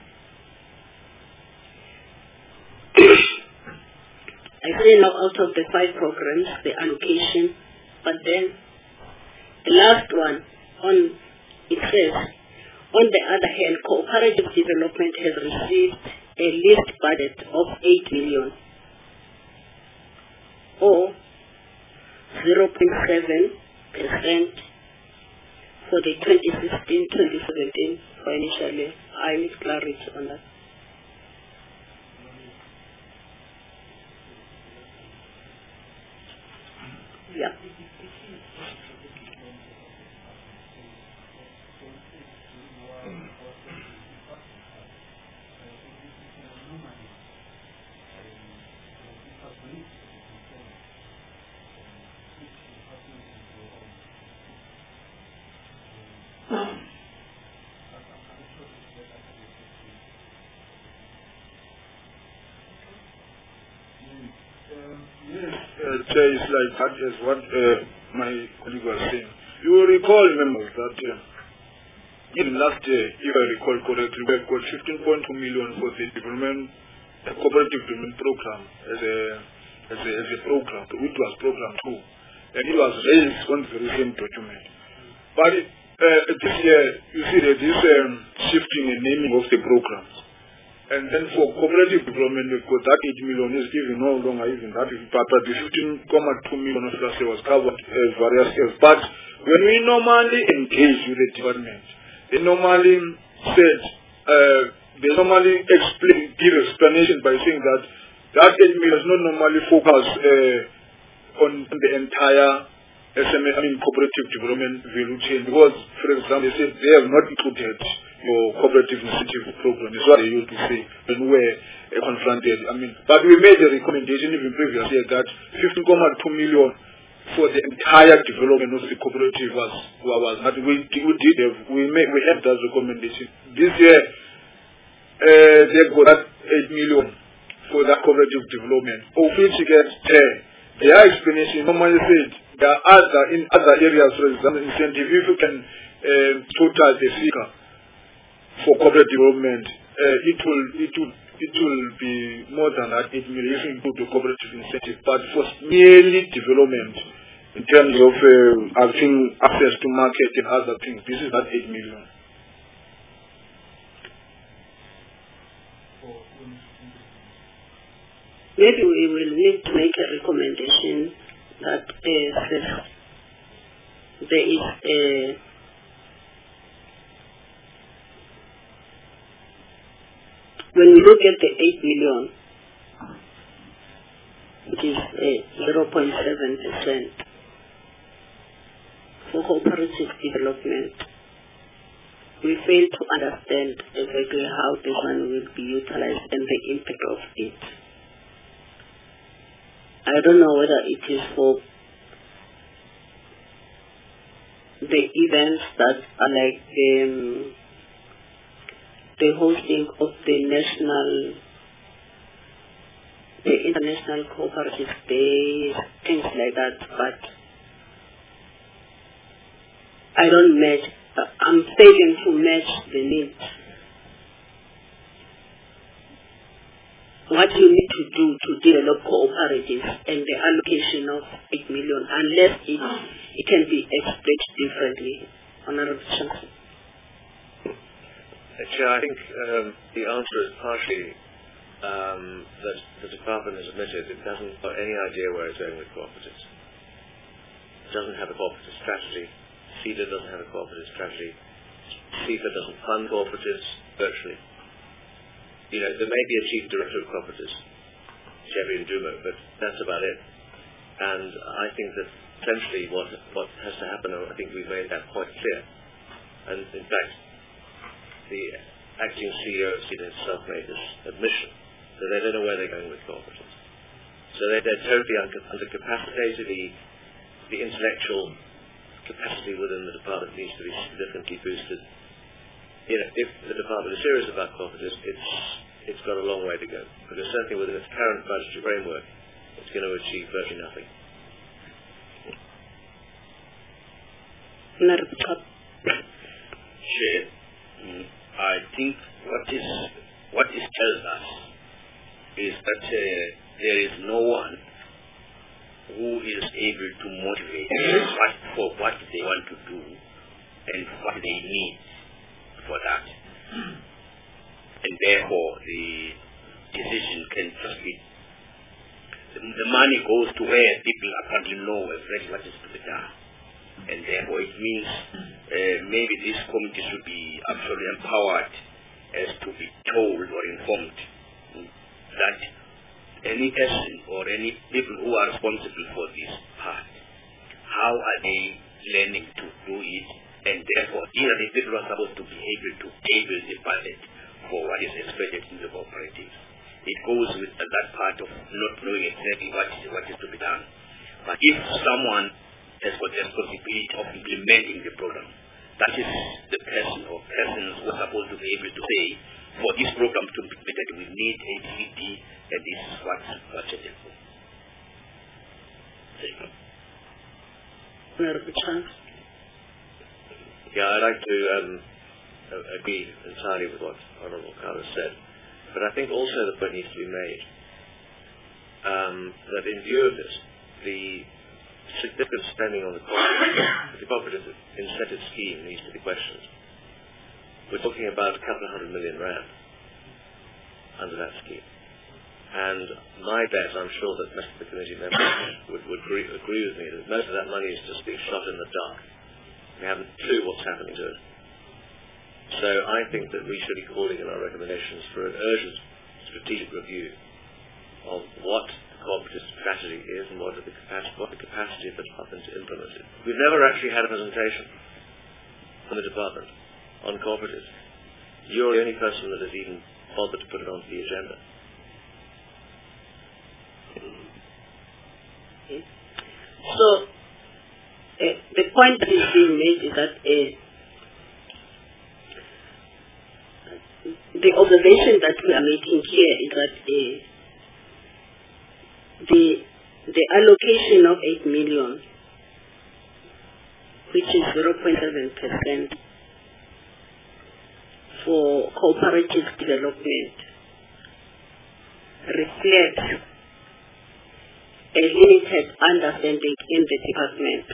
I say now out of the five programs, the allocation, but then the last one, on it says, on the other hand, cooperative development has received a list budget of eight million, or zero point seven percent for the twenty sixteen twenty seventeen financial year. I need clarity on that. Yeah. Chair, is like that is what uh, my colleague was saying. You will recall, members, that uh, even last year, if I recall correctly, we have got fifteen point two million for the development, the cooperative development program as a as a, as a program, which was program two, and it was raised on the very document. But uh, this year, you see that this um, shifting the naming of the programs. And then for cooperative development, because that eight million is given no longer even that, but the fifteen point two million of last year was covered as various years. But when we normally engage with the department, they normally said, uh, they normally explain, give explanation by saying that that eight million is not normally focused uh, on the entire S M E, I mean cooperative development value chain, because, for example, they said they have not included your cooperative initiative program. Is what they used to say when we were uh, confronted. I mean, but we made a recommendation even previously that fifteen point two million for the entire development of the cooperative was was not. We, we did have, we made, we had that recommendation. This year, uh, they got that eight million for that cooperative development, of which you get ten. Their explanation normally said there are other in other areas, for example, incentive. If you can uh, total the figure for corporate development, uh, it will it will it will be more than that eight million if you include the cooperative incentive. But for merely development, in terms of uh, having access to market and other things, this is that eight million. Maybe we will need to make a recommendation that uh, there is a when we look at the eight million, which is uh, zero point seven percent for cooperative development, we fail to understand exactly how this one will be utilized and the impact of it. I don't know whether it is for the events that are like um, the hosting of the national, the International Cooperative Day, things like that, but I don't match, uh, I'm failing to match the needs. What you need to do to develop cooperatives and the allocation of eight million, unless it, it can be expressed differently. Honorable Chancellor. Chair, I think um, the answer is partially um, that the department has admitted it doesn't have any idea where it's going with cooperatives. It doesn't have a cooperative strategy. CEDA doesn't have a cooperative strategy. CEFA doesn't fund cooperatives virtually. You know, there may be a chief director of cooperatives, Chevy and Duma, but that's about it. And I think that essentially what what has to happen, I think we've made that quite clear. And in fact, the acting C E O of CEDA himself made this admission that they don't know where they're going with cooperatives. So they're, they're totally undercapacitated. The, the intellectual capacity within the department needs to be significantly boosted. You know, if the department is serious about cooperatives, it's it's got a long way to go. Because certainly within its current budgetary framework, it's going to achieve virtually nothing. Chair, I think what is what this tells us is that uh, there is no one who is able to motivate what, for what they want to do and what they need for that. And therefore the decision can just be, the, the money goes to where people apparently know exactly what is to be done. And therefore it means uh, maybe this committee should be absolutely empowered as to be told or informed that any person or any people who are responsible for this part, how are they learning to do it, and therefore these are the people who are supposed to be able to table the budget for what is expected in the cooperatives. It goes with that part of not knowing exactly what is, what is to be done. But if someone has got the responsibility of implementing the program, that is the person or persons who are supposed to be able to say, for this program to be implemented, we need a D V D, and this is what's budgeted for. Thank you. Yeah, I'd like to um, agree entirely with what Honourable Carlos said, but I think also the point needs to be made um, that in view of this, the significant spending on the cooperative, the cooperative incentive scheme needs to be questioned. We're talking about a couple of hundred million rand under that scheme. And my bet, I'm sure that most of the committee members would, would agree, agree with me, that most of that money is just being shot in the dark. We haven't a clue what's happening to it. So I think that we should be calling in our recommendations for an urgent strategic review of what the cooperative strategy is and what, are the capacity, what the capacity of the department to implement it. We've never actually had a presentation from the department on cooperatives. You're the only person that has even bothered to put it onto the agenda. So, uh, the point that is being made is that uh, the observation that we are making here is that uh, the the allocation of eight million, which is zero point seven percent for cooperative development, reflects a limited understanding in the department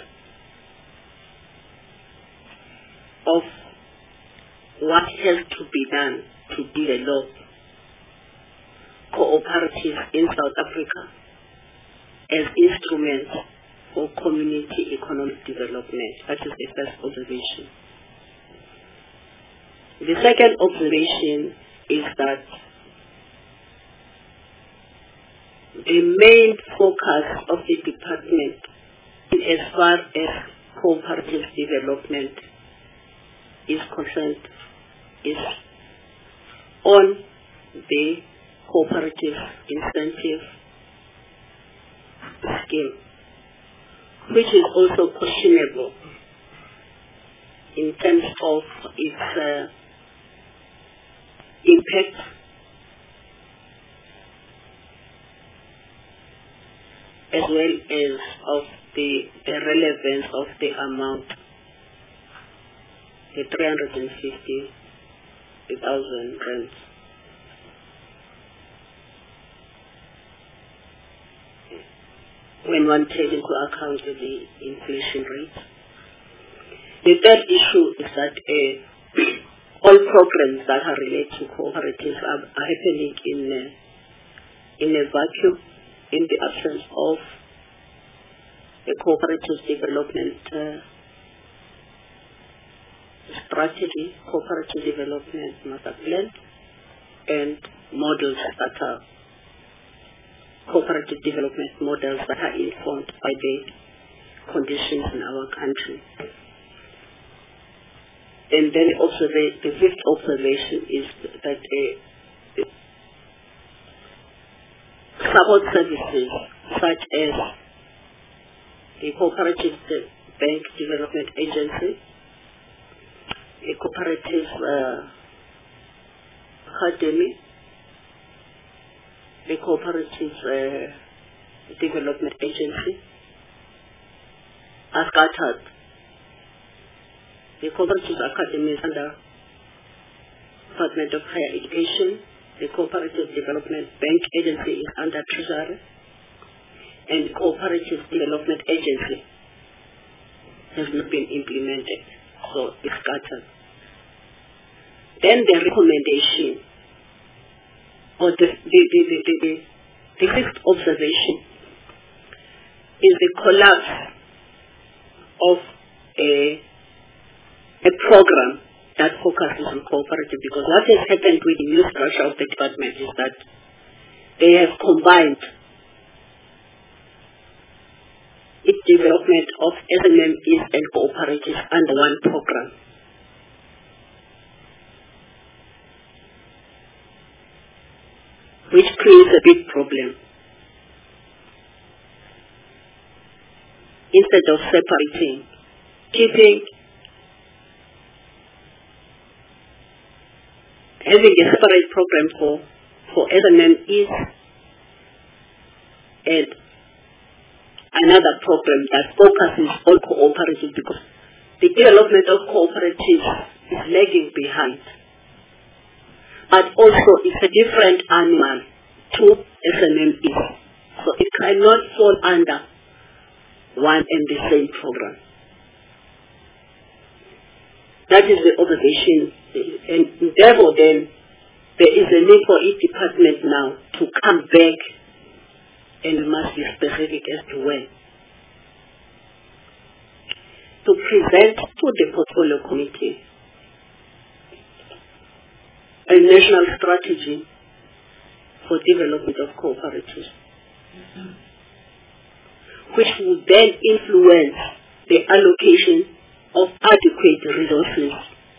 of what has to be done to develop cooperatives in South Africa as instruments for community economic development. That is the first observation. The second observation is that the main focus of the department as far as cooperative development is concerned is on the cooperative incentive scheme, which is also questionable in terms of its uh, impact as well as of the, the relevance of the amount, the three hundred fifty thousand rands. When one takes into account the inflation rate. The third issue is that uh, all programs that are related to cooperatives are, are happening in a, in a vacuum, in the absence of a cooperative development uh, strategy, cooperative development master plan, and models that are cooperative development models that are informed by the conditions in our country. And then also the, the fifth observation is that uh, support services such as the Cooperative Bank Development Agency, the Cooperative uh, Academy, the Cooperative uh, Development Agency are scattered. The Cooperative Academy is under Department of Higher Education. The Cooperative Development Bank Agency is under Treasury. And the Cooperative Development Agency has not been implemented, so it's scattered. Then the recommendation, or the, the, the, the, the, the sixth observation, is the collapse of a a program that focuses on cooperative, because what has happened with the new structure of the department is that they have combined its development of S M M Es and cooperatives under one program. Which creates a big problem. Instead of separating, keeping having a separate program for, for S M M Es and another program that focuses on cooperatives, because the development of cooperatives is lagging behind. But also it's a different animal to S M M Es. So it cannot fall under one and the same program. That is the observation, and therefore then there is a need for each department now to come back, and we must be specific as to when, to present to the portfolio committee a national strategy for development of cooperatives, which will then influence the allocation of adequate resources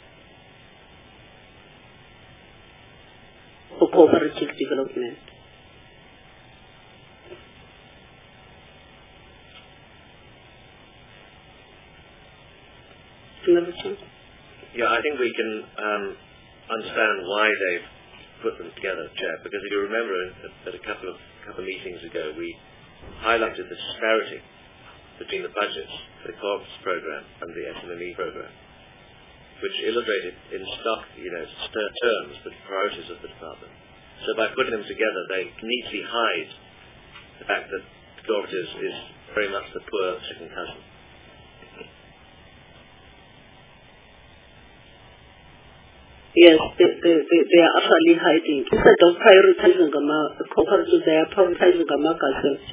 for cooperative development. Yeah, I think we can um, understand why they've put them together, Chair, because if you remember at, at a couple of couple of meetings ago, we highlighted the disparity between the budgets for the co-ops program and the S M M E program, which illustrated in stock, you know, terms the priorities of the department. So by putting them together, they neatly hide the fact that cooperatives is very much the poor second cousin. Yes, they, they, they, they are actually hiding. Instead of prioritizing the cooperatives, they are prioritizing the markets.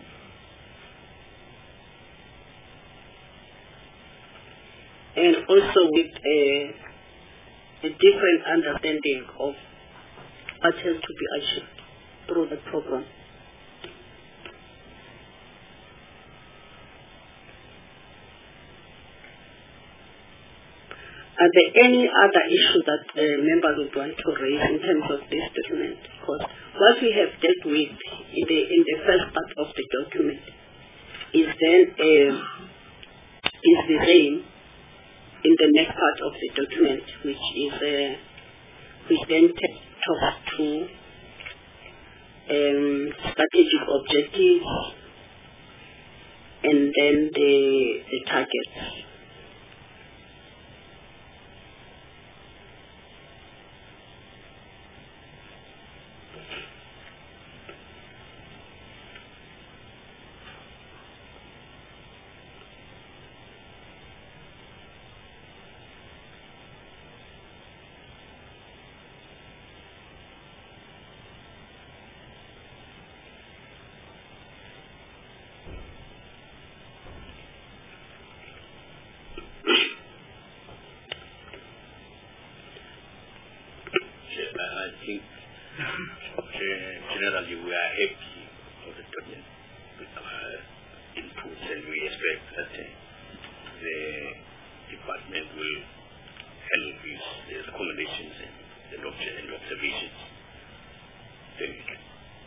And also with a, a different understanding of what has to be achieved through the program. Are there any other issues that uh, members would want to raise in terms of this document? Because what we have dealt with in the, in the first part of the document is then uh, is the same in the next part of the document, which is uh, which then talks to um, strategic objectives and then the the targets. I think generally we are happy for the document with our inputs, and we expect that uh, the department will help with the recommendations and, and, and observations. Thank you.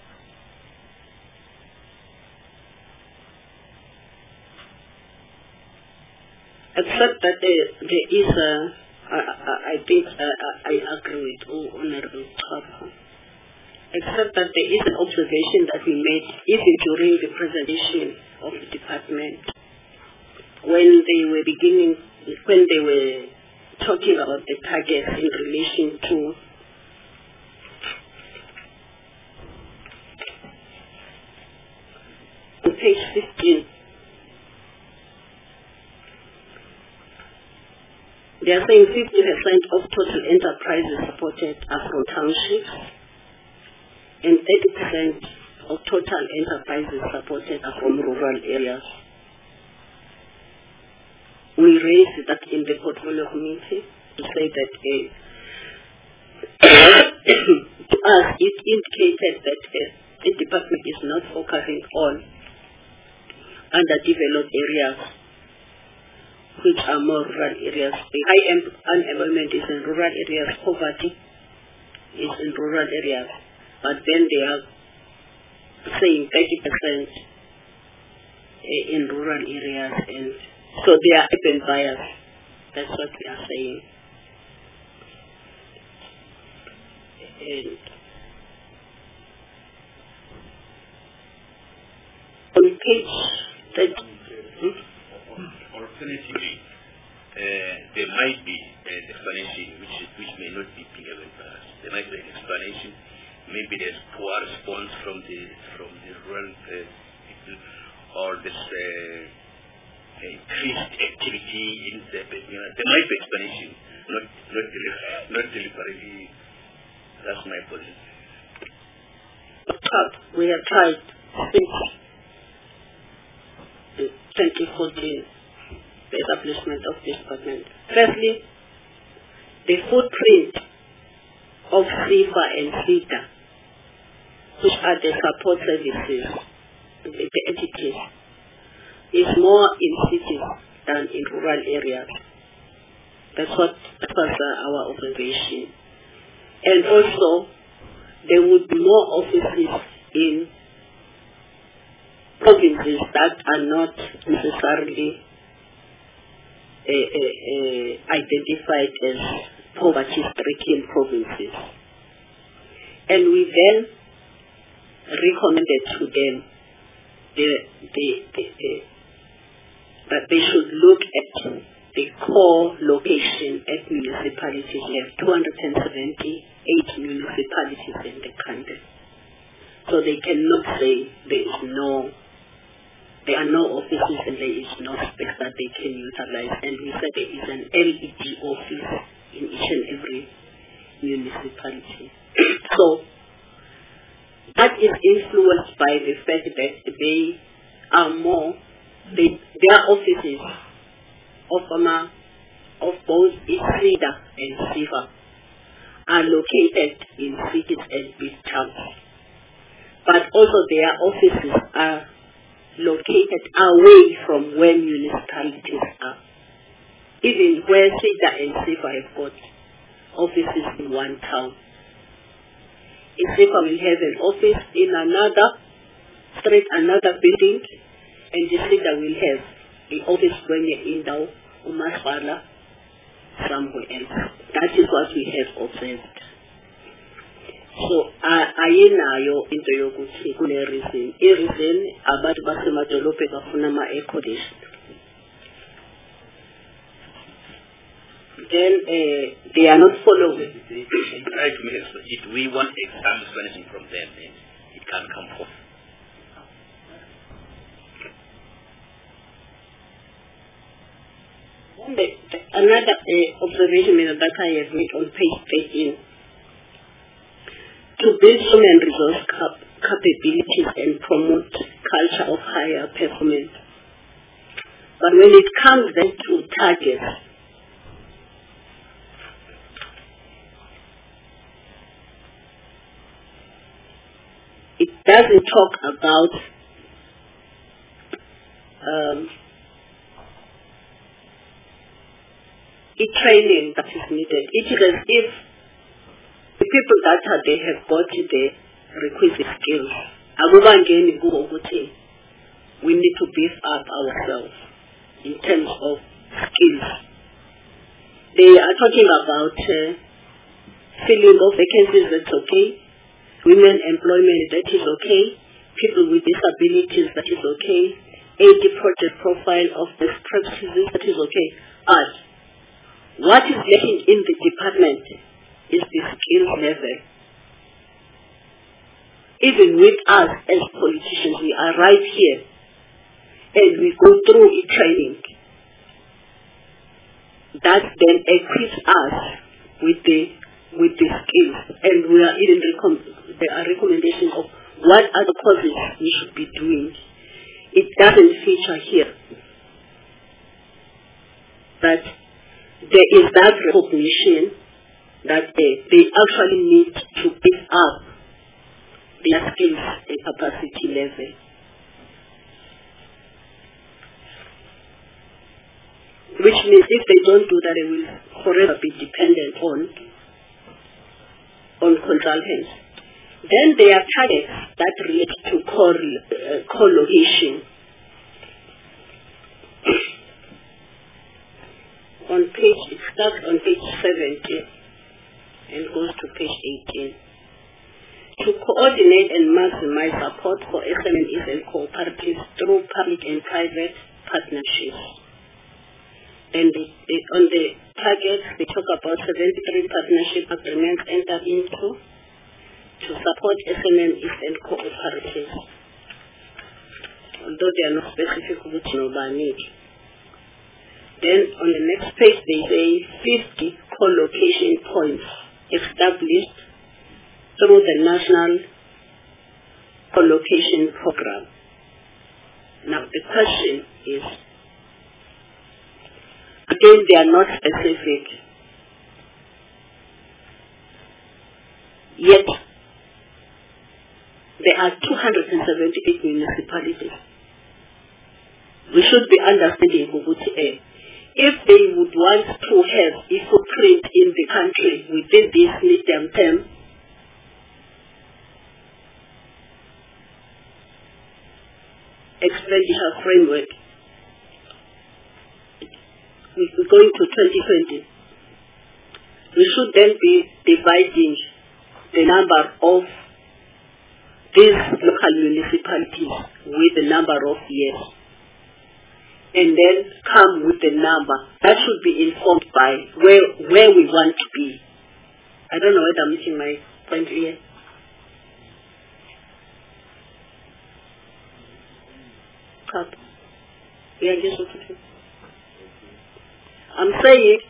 Except that there, there is a I, I, I think uh, I agree with oh, Honorable Trapper. Except that there is an observation that we made even during the presentation of the department when they were beginning, when they were talking about the targets in relation to on page fifteen. They are saying fifty percent of total enterprises supported are from townships and thirty percent of total enterprises supported are from rural areas. We raised that in the portfolio committee to say that uh, to us it indicated that uh, the department is not focusing on underdeveloped areas, which are more rural areas. The high unemployment is in rural areas, poverty is in rural areas, but then they are saying thirty percent in rural areas, and so they are urban buyers. That's what we are saying. And on page thirty, hmm? Alternatively, uh, there might be an explanation which is, which may not be given by us. There might be an explanation. Maybe there's poor response from the from the rural uh, people, or this uh, increased activity in the. You know, there might be explanation, not not not deliberately. That's my position. We have tried since twenty fourteen. The establishment of this department. Firstly, the footprint of SEFA and SEDA, which are the support services, the, the entities, is more in cities than in rural areas. That's what that was uh, our observation. And also, there would be more offices in provinces that are not necessarily Uh, uh, uh, identified as poverty-stricken provinces. And we then recommended to them the, the, the, the, that they should look at the core location at municipalities. We have two hundred seventy-eight municipalities in the country. So they cannot say there is no There are no offices and there is no space that they can utilize. And we said there is an L E D office in each and every municipality. So that is influenced by the fact that they are more, they, their offices of, um, of both SEDA and SEFA are located in cities and big towns. But also their offices are located away from where municipalities are. Even where SEDA and SEFA have got offices in one town. If SEFA will have an office in another street, another building, and the leader will have the office kwenye indawo umasipala somewhere else. That is what we have observed. So ayinayo into yokuthi kune reason. I reason abantu basemadolobhe bafuna ama air condition. Then uh, they are not following. Try to make it. If we want exam explanation from them, then it can come forth. The, the, another uh, observation that I have made on page thirteen, to build human resource cap capabilities and promote culture of higher performance. But when it comes then to targets, it doesn't talk about um, the training that is needed. It is as if the people that are they have got the requisite skills. We need to beef up ourselves in terms of skills. They are talking about uh, filling of vacancies, that's okay. Women employment, that is okay. People with disabilities, that is okay. eighty project profile of best practices, that is okay. But what is lacking in the department is the skill level. Even with us as politicians, we arrive here and we go through a training that then equips us with the with the skills, and we are even there are recommendations of what other courses we should be doing. It doesn't feature here, but there is that recognition that they, they actually need to pick up their skills and capacity level. Which means if they don't do that, they will forever be dependent on, on consultants. Then there are targets that relate to uh, co-location. On page, it starts on page seventy and goes to page eighteen. To coordinate and maximize support for S M Es and cooperatives through public and private partnerships. And the, the, on the targets, they talk about seventy-three partnership agreements entered into to support S M Es and cooperatives. Although they are not specific which nobody needs. Then on the next page they say fifty co-location points established through the National Co-location Program. Now the question is, again they are not specific, yet there are two hundred seventy-eight municipalities. We should be understanding Hubuti. If they would want to have a footprint in the country within this medium term, expenditure framework, we're going to twenty twenty, we should then be dividing the number of these local municipalities with the number of years, and then come with the number that should be informed by where where we want to be. I don't know whether I'm making my point here. Cut. Yeah, just okay. I'm saying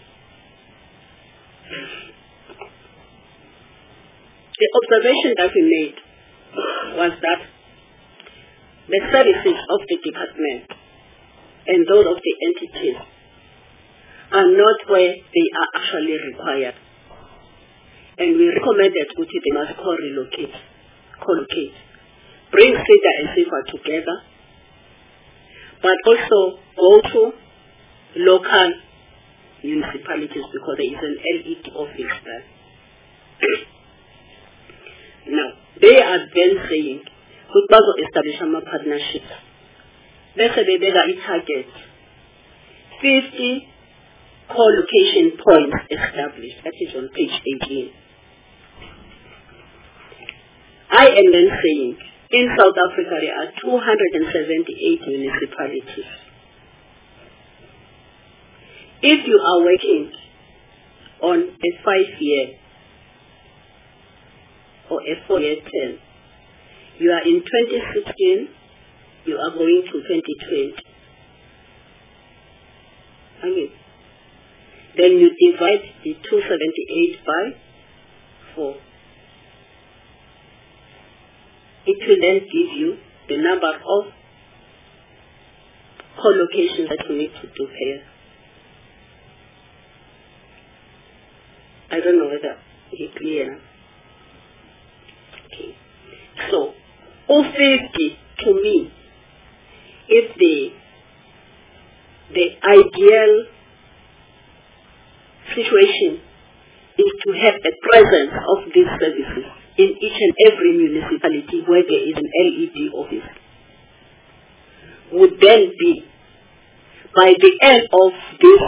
the observation that we made was that the services of the department and those of the entities are not where they are actually required. And we recommended that they must co-relocate, co-locate, bring SEDA and SEFA together, but also go to local municipalities because there is an L E D office there. Now, they are then saying, we must establish a partnership bese bebeka i-target fifty co-location points established. That is on page eighteen. I am then saying, in South Africa there are two hundred seventy-eight municipalities. If you are working on a five-year or a four-year term, you are in twenty sixteen, you are going to twenty twenty. I mean, then you divide the two hundred seventy-eight by four. It will then give you the number of co-locations that you need to do here. I don't know whether it's clear. Okay. So, zero fifty to me, if the the ideal situation is to have a presence of these services in each and every municipality where there is an L E D office, would then be by the end of this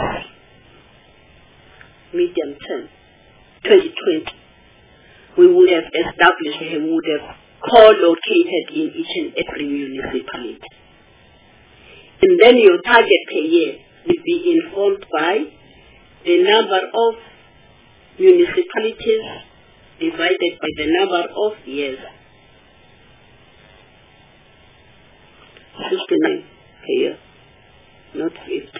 medium term, twenty twenty, we would have established and would have co-located in each and every municipality. And then your target per year will be informed by the number of municipalities divided by the number of years. sixty-nine per year, not fifty.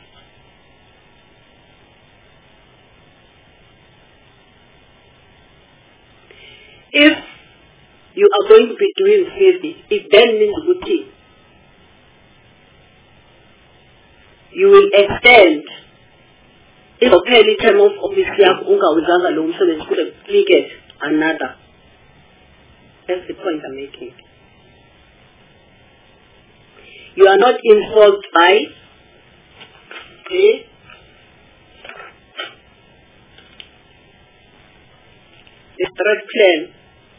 If you are going to be doing fifty, it then means good thing. You will extend if a term of office yakho ungawuzanga lo msebenzi kule click another. That's the point I'm making. You are not informed by the the third plan.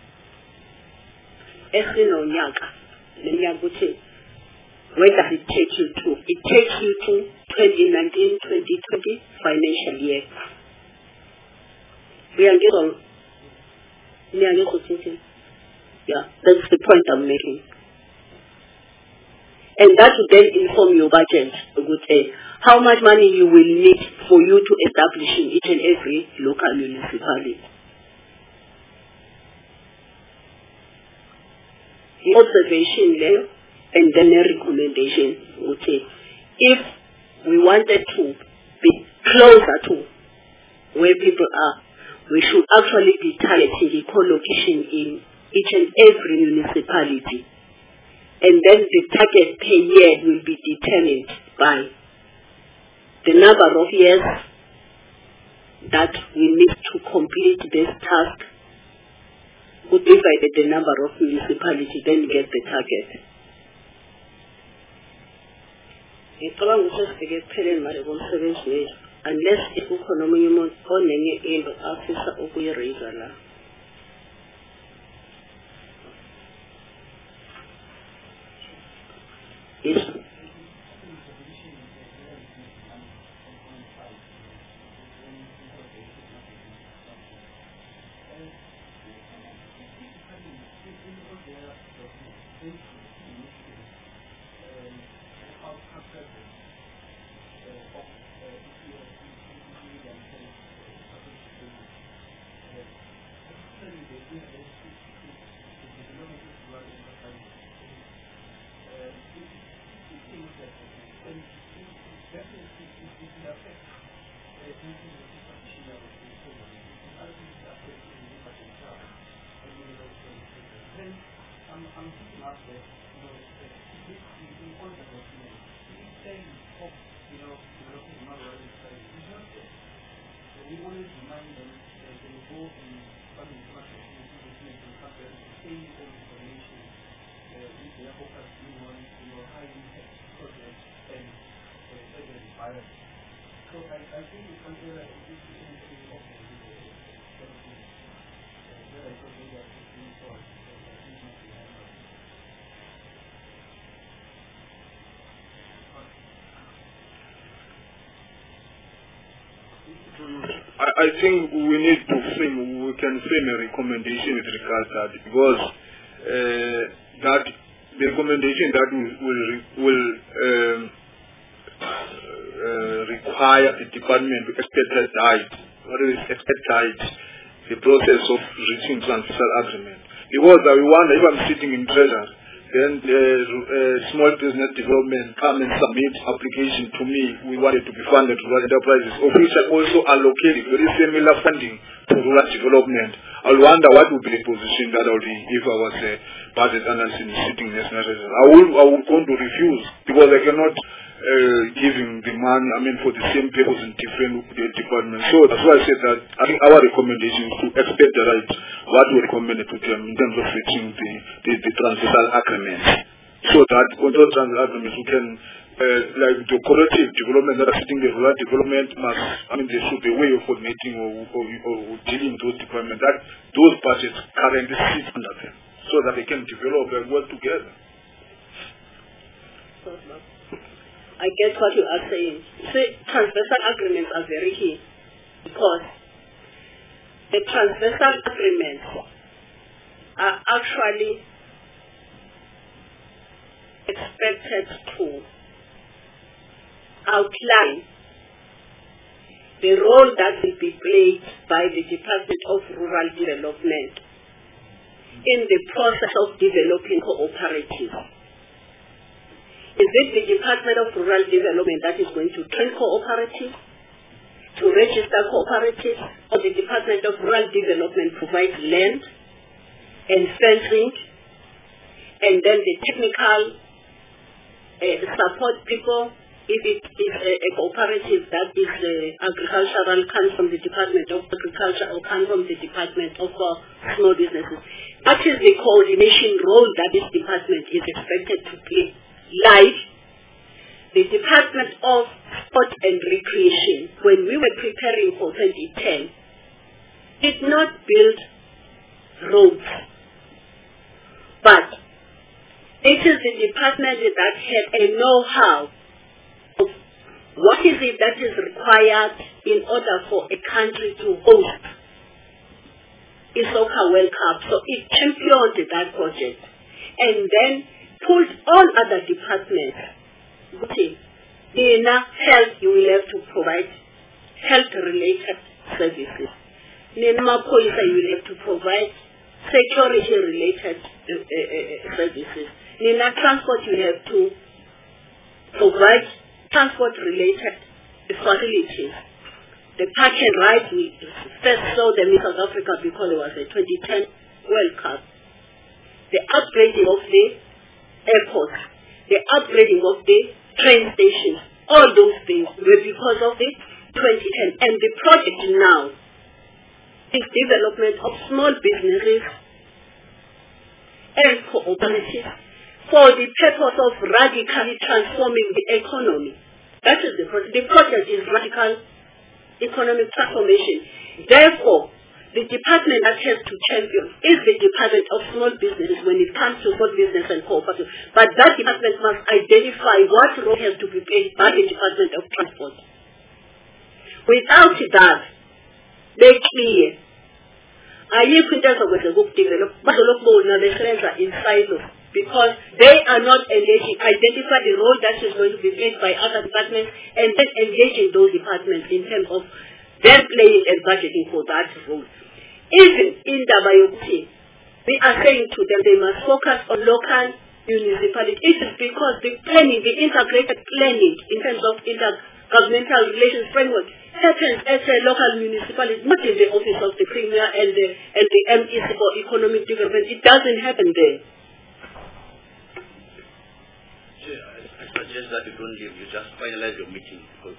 Where does it take you to? It takes you to twenty nineteen twenty twenty financial year. We are getting, yeah, that's the point I'm making. And that will then inform your budget. Would say how much money you will need for you to establish in each and every local municipality. The observation there, and then a recommendation would say, if we wanted to be closer to where people are, we should actually be targeting the co-location in each and every municipality. And then the target per year will be determined by the number of years that we need to complete this task, who divided the number of municipalities, then get the target. Unless if you can only on officer of your razor. Yes. I, I think we need to frame, we can frame a recommendation with regard to that, because uh, that the recommendation that will will, will um, uh, require the department to expedite, what is expedite the process of reaching transversal agreement. Because I wonder, if I'm sitting in treasury, then the uh, small business development come and submit application to me. We wanted to be funded to rural enterprises, of which I also allocated very similar funding to rural development. I wonder what would be the position that I would be if I was a budget analyst in sitting national treasury. I would I would going to refuse, because I cannot uh, give him the money, I mean, for the same purpose in different departments. So that's why I said that I think our recommendation is to expect the right what we recommended to them in terms of reaching the, the, the transversal agreements. So that on those transversal agreements we can, uh, like the collective development that are sitting the rural development must, I mean, there should be a way of coordinating or, or, or, or dealing with those departments, that those budgets currently sit under them, so that they can develop and work together. I get what you are saying. See, transversal agreements are very key, because the transversal agreements are actually expected to outline the role that will be played by the Department of Rural Development in the process of developing cooperatives. Is it the Department of Rural Development that is going to train cooperatives, to register cooperatives, or the Department of Rural Development provides land and fencing, and then the technical uh, support people, if it is a, a cooperative that is uh, agricultural, comes from the Department of Agriculture or comes from the Department of uh, Small Businesses. What is the coordination role that this department is expected to play? Like the Department of Sport and Recreation, when we were preparing for twenty ten, did not build roads, but it is the department that had a know-how of what is it that is required in order for a country to host a soccer World Cup. So it championed that project and then pulled all other departments. Okay, in health, you will have to provide health-related services. In Mapoisa, you will have to provide security-related uh, uh, uh, services. In transport, you have to provide transport-related facilities. The park and ride, we first saw them in South Africa because it was a twenty ten World Cup. The upgrading of the airports, the upgrading of the train stations, all those things were because of the twenty ten. And the project now is development of small businesses and cooperatives for the purpose of radically transforming the economy. That is the project. The project is radical economic transformation. Therefore, the department that has to champion is the Department of Small Businesses when it comes to small business and cooperative. But that department must identify what role has to be played by the Department of Transport. Without that, they clear. Ayikho into ezokwenza ukudevelop bazolokubona besebenza in silos, because they are not engaging, identify the role that is going to be played by other departments, and then engaging those departments in terms of them playing and budgeting for that role. Even in Dabayokuti, we are saying to them they must focus on local municipalities. It is because the planning, the integrated planning in terms of intergovernmental relations framework happens at a local municipality, not in the office of the Premier and the, and the M E C for economic development. It doesn't happen there. Chair, I, I suggest that you don't leave, you just finalize your meeting. Because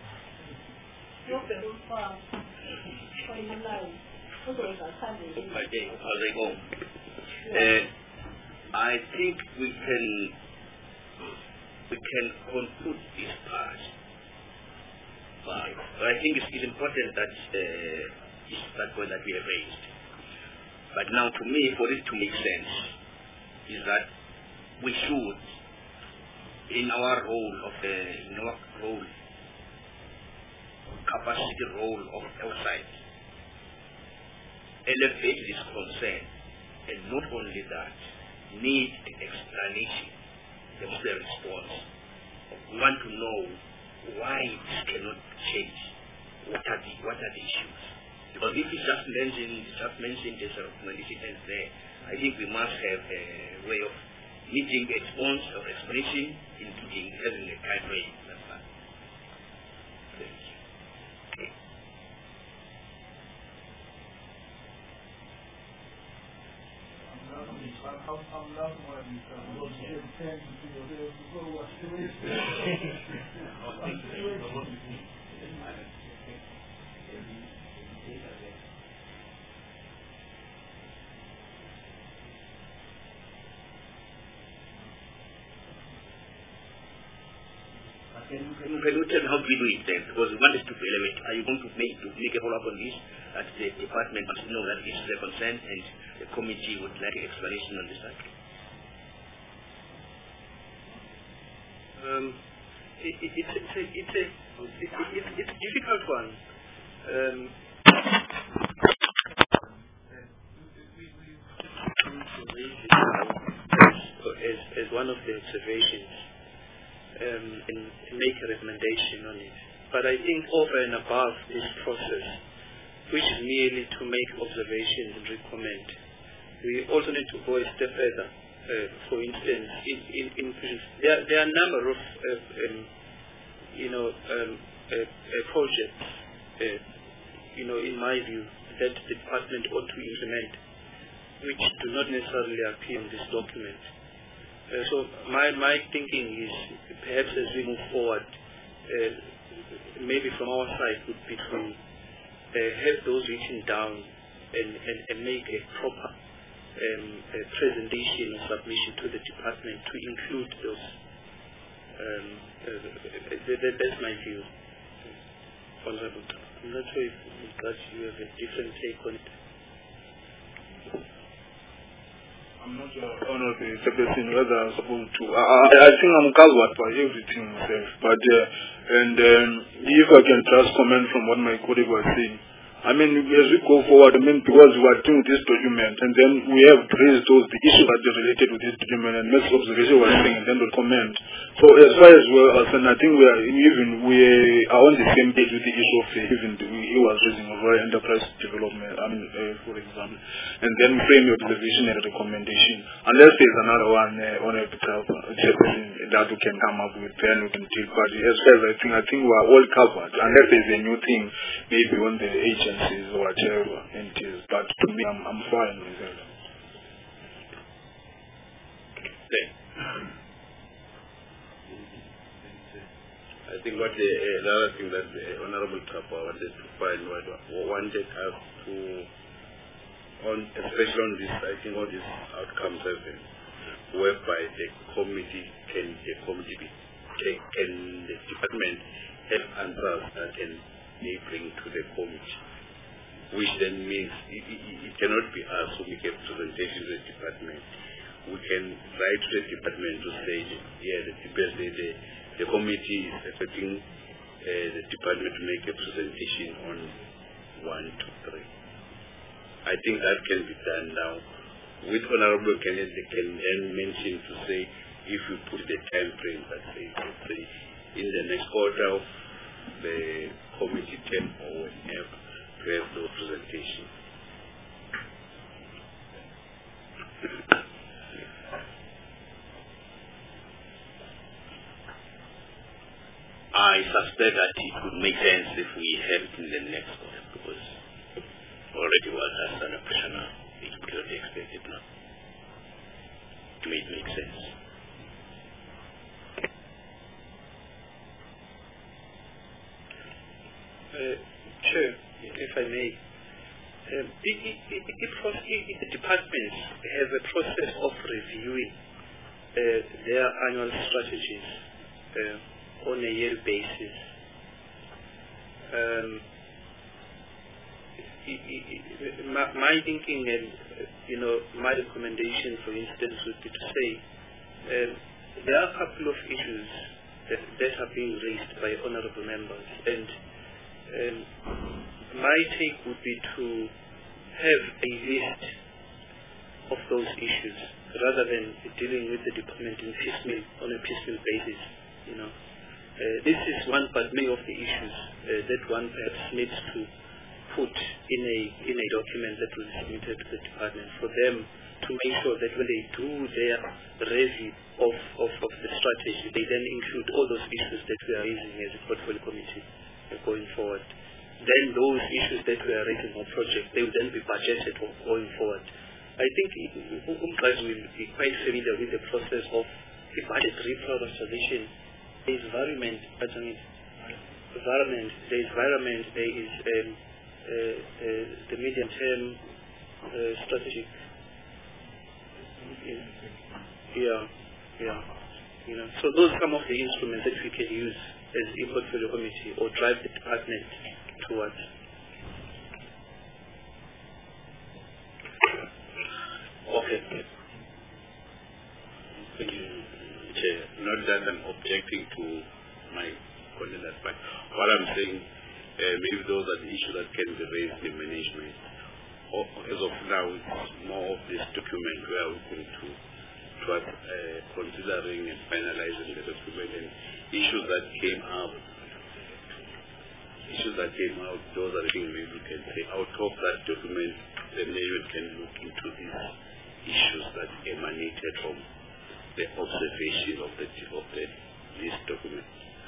okay, as I go. Uh, I think we can we can conclude this part. But, but I think it's, it's important that uh, it's that point that we have raised. But now, to me, for it to make sense, is that we should, in our role of uh, in our role capacity role of our side elevated this concern, and not only that, need the explanation, the response. We want to know why this cannot change. What are the what are the issues? Because if it's just mentioned, just mentioned as a recommendation and there, I think we must have a way of meeting a response or explanation, including having a time frame. That's fine. Thank you. Can you, can, you, can you tell me how we do it then? Because we want us to element. Are you going to make to make a follow-up on this? That the department must know that this is a concern and the committee would like an explanation on this side. Um, it, it, it's, it's, a, it's, a, it, it, it's a difficult one. Um, as, as one of the observations, Um, and make a recommendation on it. But I think over and above this process, which is merely to make observations and recommend, we also need to go a step further. Uh, for instance, in, in, in there, there are a number of, uh, um, you know, um, uh, uh, projects, uh, you know, in my view, that the department ought to implement, which do not necessarily appear in this document. Uh, so my, my thinking is perhaps as we move forward, uh, maybe from our side would be to uh, have those written down and, and, and make a proper um, a presentation or submission to the department to include those. Um, uh, that, that, that's my view. Honorable. I'm not sure if you have a different take on it. I'm not sure, Honorable Chairperson, whether I'm supposed to. I, I, I think I'm covered by everything myself. But uh, and um, if I can just comment from what my colleague was saying, I mean, as we go forward, I mean, because we are doing this document, and then we have raised those the issues that are related with this document, and make observation was saying, and then we'll comment. So as far as we are concerned, I think we are even we are on the same page with the issue of uh, even the, he was raising of our enterprise development. I mean, uh, for example, and then frame your observation and recommendation. Unless there's another one uh, on a that we can come up with, then we can take. But as far as I think, I think we are all covered. Unless there's a new thing, maybe on the agent. Or whatever it is, but to me, I'm, I'm fine with it. Okay. I think what the, uh, the other thing that the Honorable Kapa wanted to find what wanted us to, on especially on this, I think all these outcomes have been, whereby the committee can the committee be, can, can the department have answers that can they bring to the committee. Which then means it, it, it cannot be us who make a presentation to the department. We can write to the department to say, yeah, the, the, the, the committee is expecting uh, the department to make a presentation on one, two, three. I think that can be done now. With Honorable Kenneth, they can then mention to say, if you put the time frame that say, say in the next quarter of the committee term or whenever, we have no presentation. I suspect that it would make sense if we have it in the next quarter, because already was as an operational, it cannot be expected now. To me, it makes sense. Uh, Chair, if I may, um, it, it, it, it, it, the departments have a process of reviewing uh, their annual strategies uh, on a yearly basis. Um, it, it, my, my thinking and uh, you know my recommendation, for instance, would be to say um, there are a couple of issues that, that are being raised by honourable members, and um, my take would be to have a list of those issues rather than dealing with the department in piecemeal, on a piecemeal basis. You know, uh, this is one, but many of the issues uh, that one perhaps needs to put in a in a document that will be submitted to the department for them to make sure that when they do their review of, of, of the strategy, they then include all those issues that we are raising as a portfolio committee uh, going forward. Then those issues that we are raising on projects, they will then be budgeted for going forward. I think guys will be quite familiar with the process of the budget reprioritization. There is environment, environment, there is environment, there is um, uh, uh, the medium-term uh, strategic. Yeah, yeah. You know, so those are some of the instruments that we can use as a portfolio committee or drive the department towards. Okay. Thank you, Chair. Not that I'm objecting to my content, but what I'm saying, uh, maybe those are the issues that can be raised in management. Or, as of now, it's more of this document where we're going to toward uh, considering and finalizing the document and issues that came up. Issues that came out, those are things maybe we can say out of that document, the management can look into these issues that emanated from the observation of the of the this document.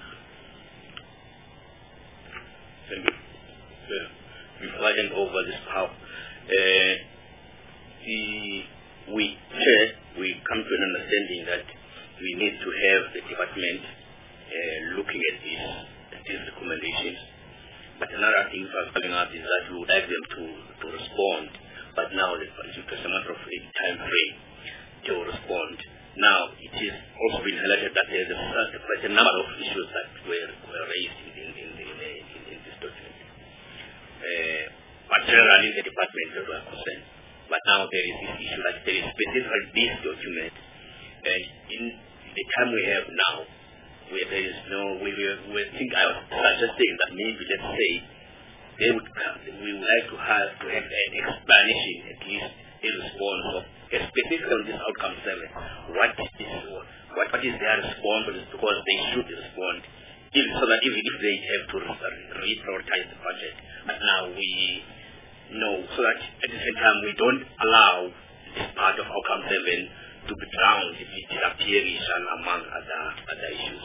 Thank you. Yeah. Before I hand over this how uh, the we chair we come to an understanding that we need to have the department uh, looking at these at these recommendations. But another thing that's coming up is that we would like them to, to respond, but now it's a matter of a time frame to respond. Now, it is also been highlighted that there is a, quite a number of issues that were, were raised in, in, in, in, in, in this document. Uh, but generally, the department that were concerned. But now there is this issue that there is specifically this document, and in the time we have now, where there is no, we, we, we think I was suggesting that maybe, let's say, they would come, we would like to have to have an explanation, at least a response of, specifically on this outcome seven. What is what, what is their response? Because they should respond, even so that even if they have to reprioritize the budget. But now we know, so that at the same time we don't allow this part of outcome seven to be drowned if it appears among other other issues.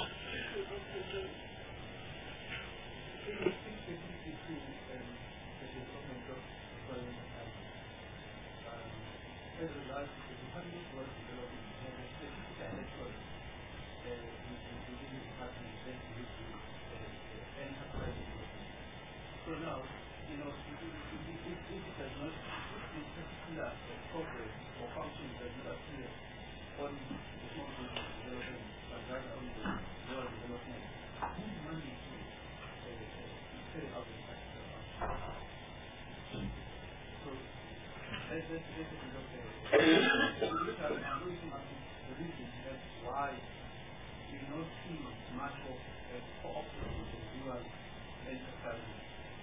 So now, you know, if it does not particular progress or functions that you appear on the small business development, but rather on the rural development, whose money to carry out the practical function? So let's let's let's look at I'm going to ask the reason that's why we don't see much of a cooperative with rural enterprises.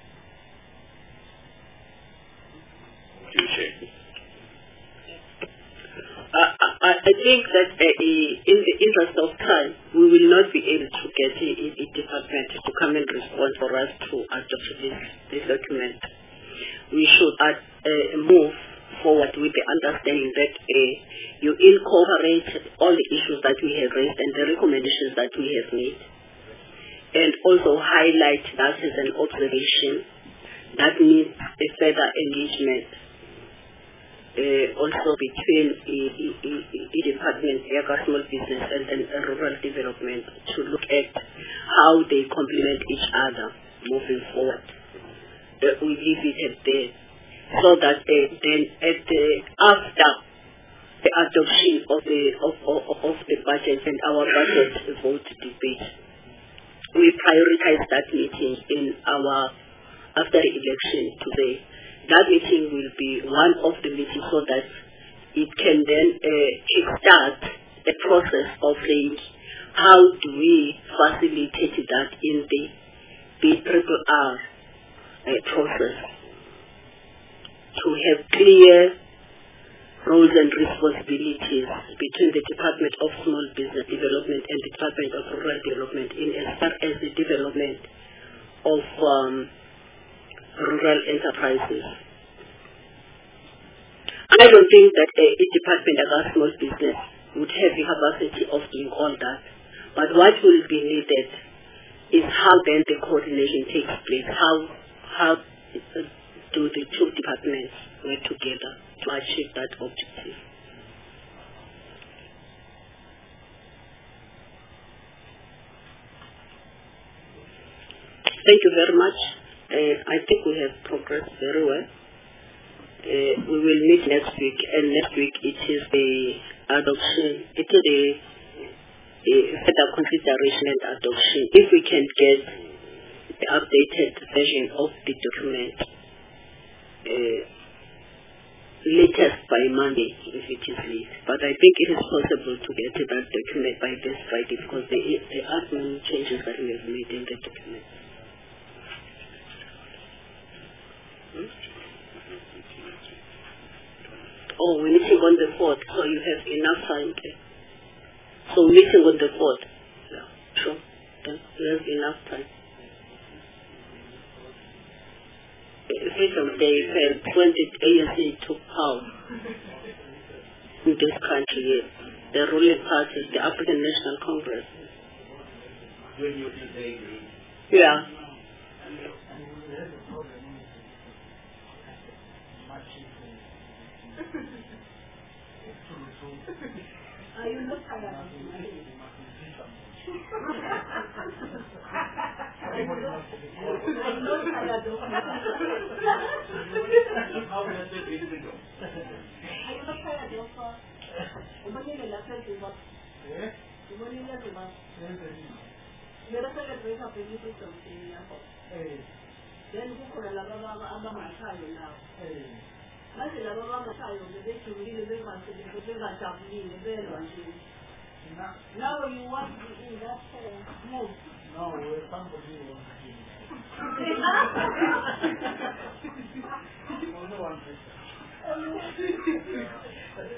Uh, I, I think that uh, in the interest of time, we will not be able to get a, a department to come and respond for us to adopt this, this document. We should uh, uh, move forward with the understanding that uh, you incorporate all the issues that we have raised and the recommendations that we have made, and also highlight that as an observation that needs a further engagement. Uh, also between the department, Yaga Small Business and then Rural Development, to look at how they complement each other moving forward. Uh, we leave it at there, so that uh, then at the, after the adoption of the of, of, of the budget and our budget vote debate, we prioritize that meeting in our after the election today. That meeting will be one of the meetings so that it can then uh, kickstart the process of saying how do we facilitate that in the B R R R uh, process to have clear roles and responsibilities between the Department of Small Business Development and the Department of Rural Development in as far as the development of um, rural enterprises. I don't think that a, a department like our small business would have the capacity of doing all that. But what will be needed is how then the coordination takes place. How how do the two departments work together to achieve that objective? Thank you very much. Uh, I think we have progressed very well. Uh, we will meet next week, and next week it is the adoption, it is the, the further consideration and adoption. If we can get the updated version of the document uh, latest by Monday, if it is late. But I think it is possible to get that document by this Friday because there, there are many changes that we have made in the document. Hmm? Oh, we're meeting on the fourth, so you have enough time there. So meeting on the fourth. Yeah, sure. Then you have enough time. Freedom Day felt when the A N C took power in this country, yes. The ruling party, the African National Congress. Yeah. Are you not tired of then who could allow my child now? Manje laba bangashayo bebejulile bengathi bengajabulile belwa nje. Now you want to be in that mode? No, somebody wants to be. No one.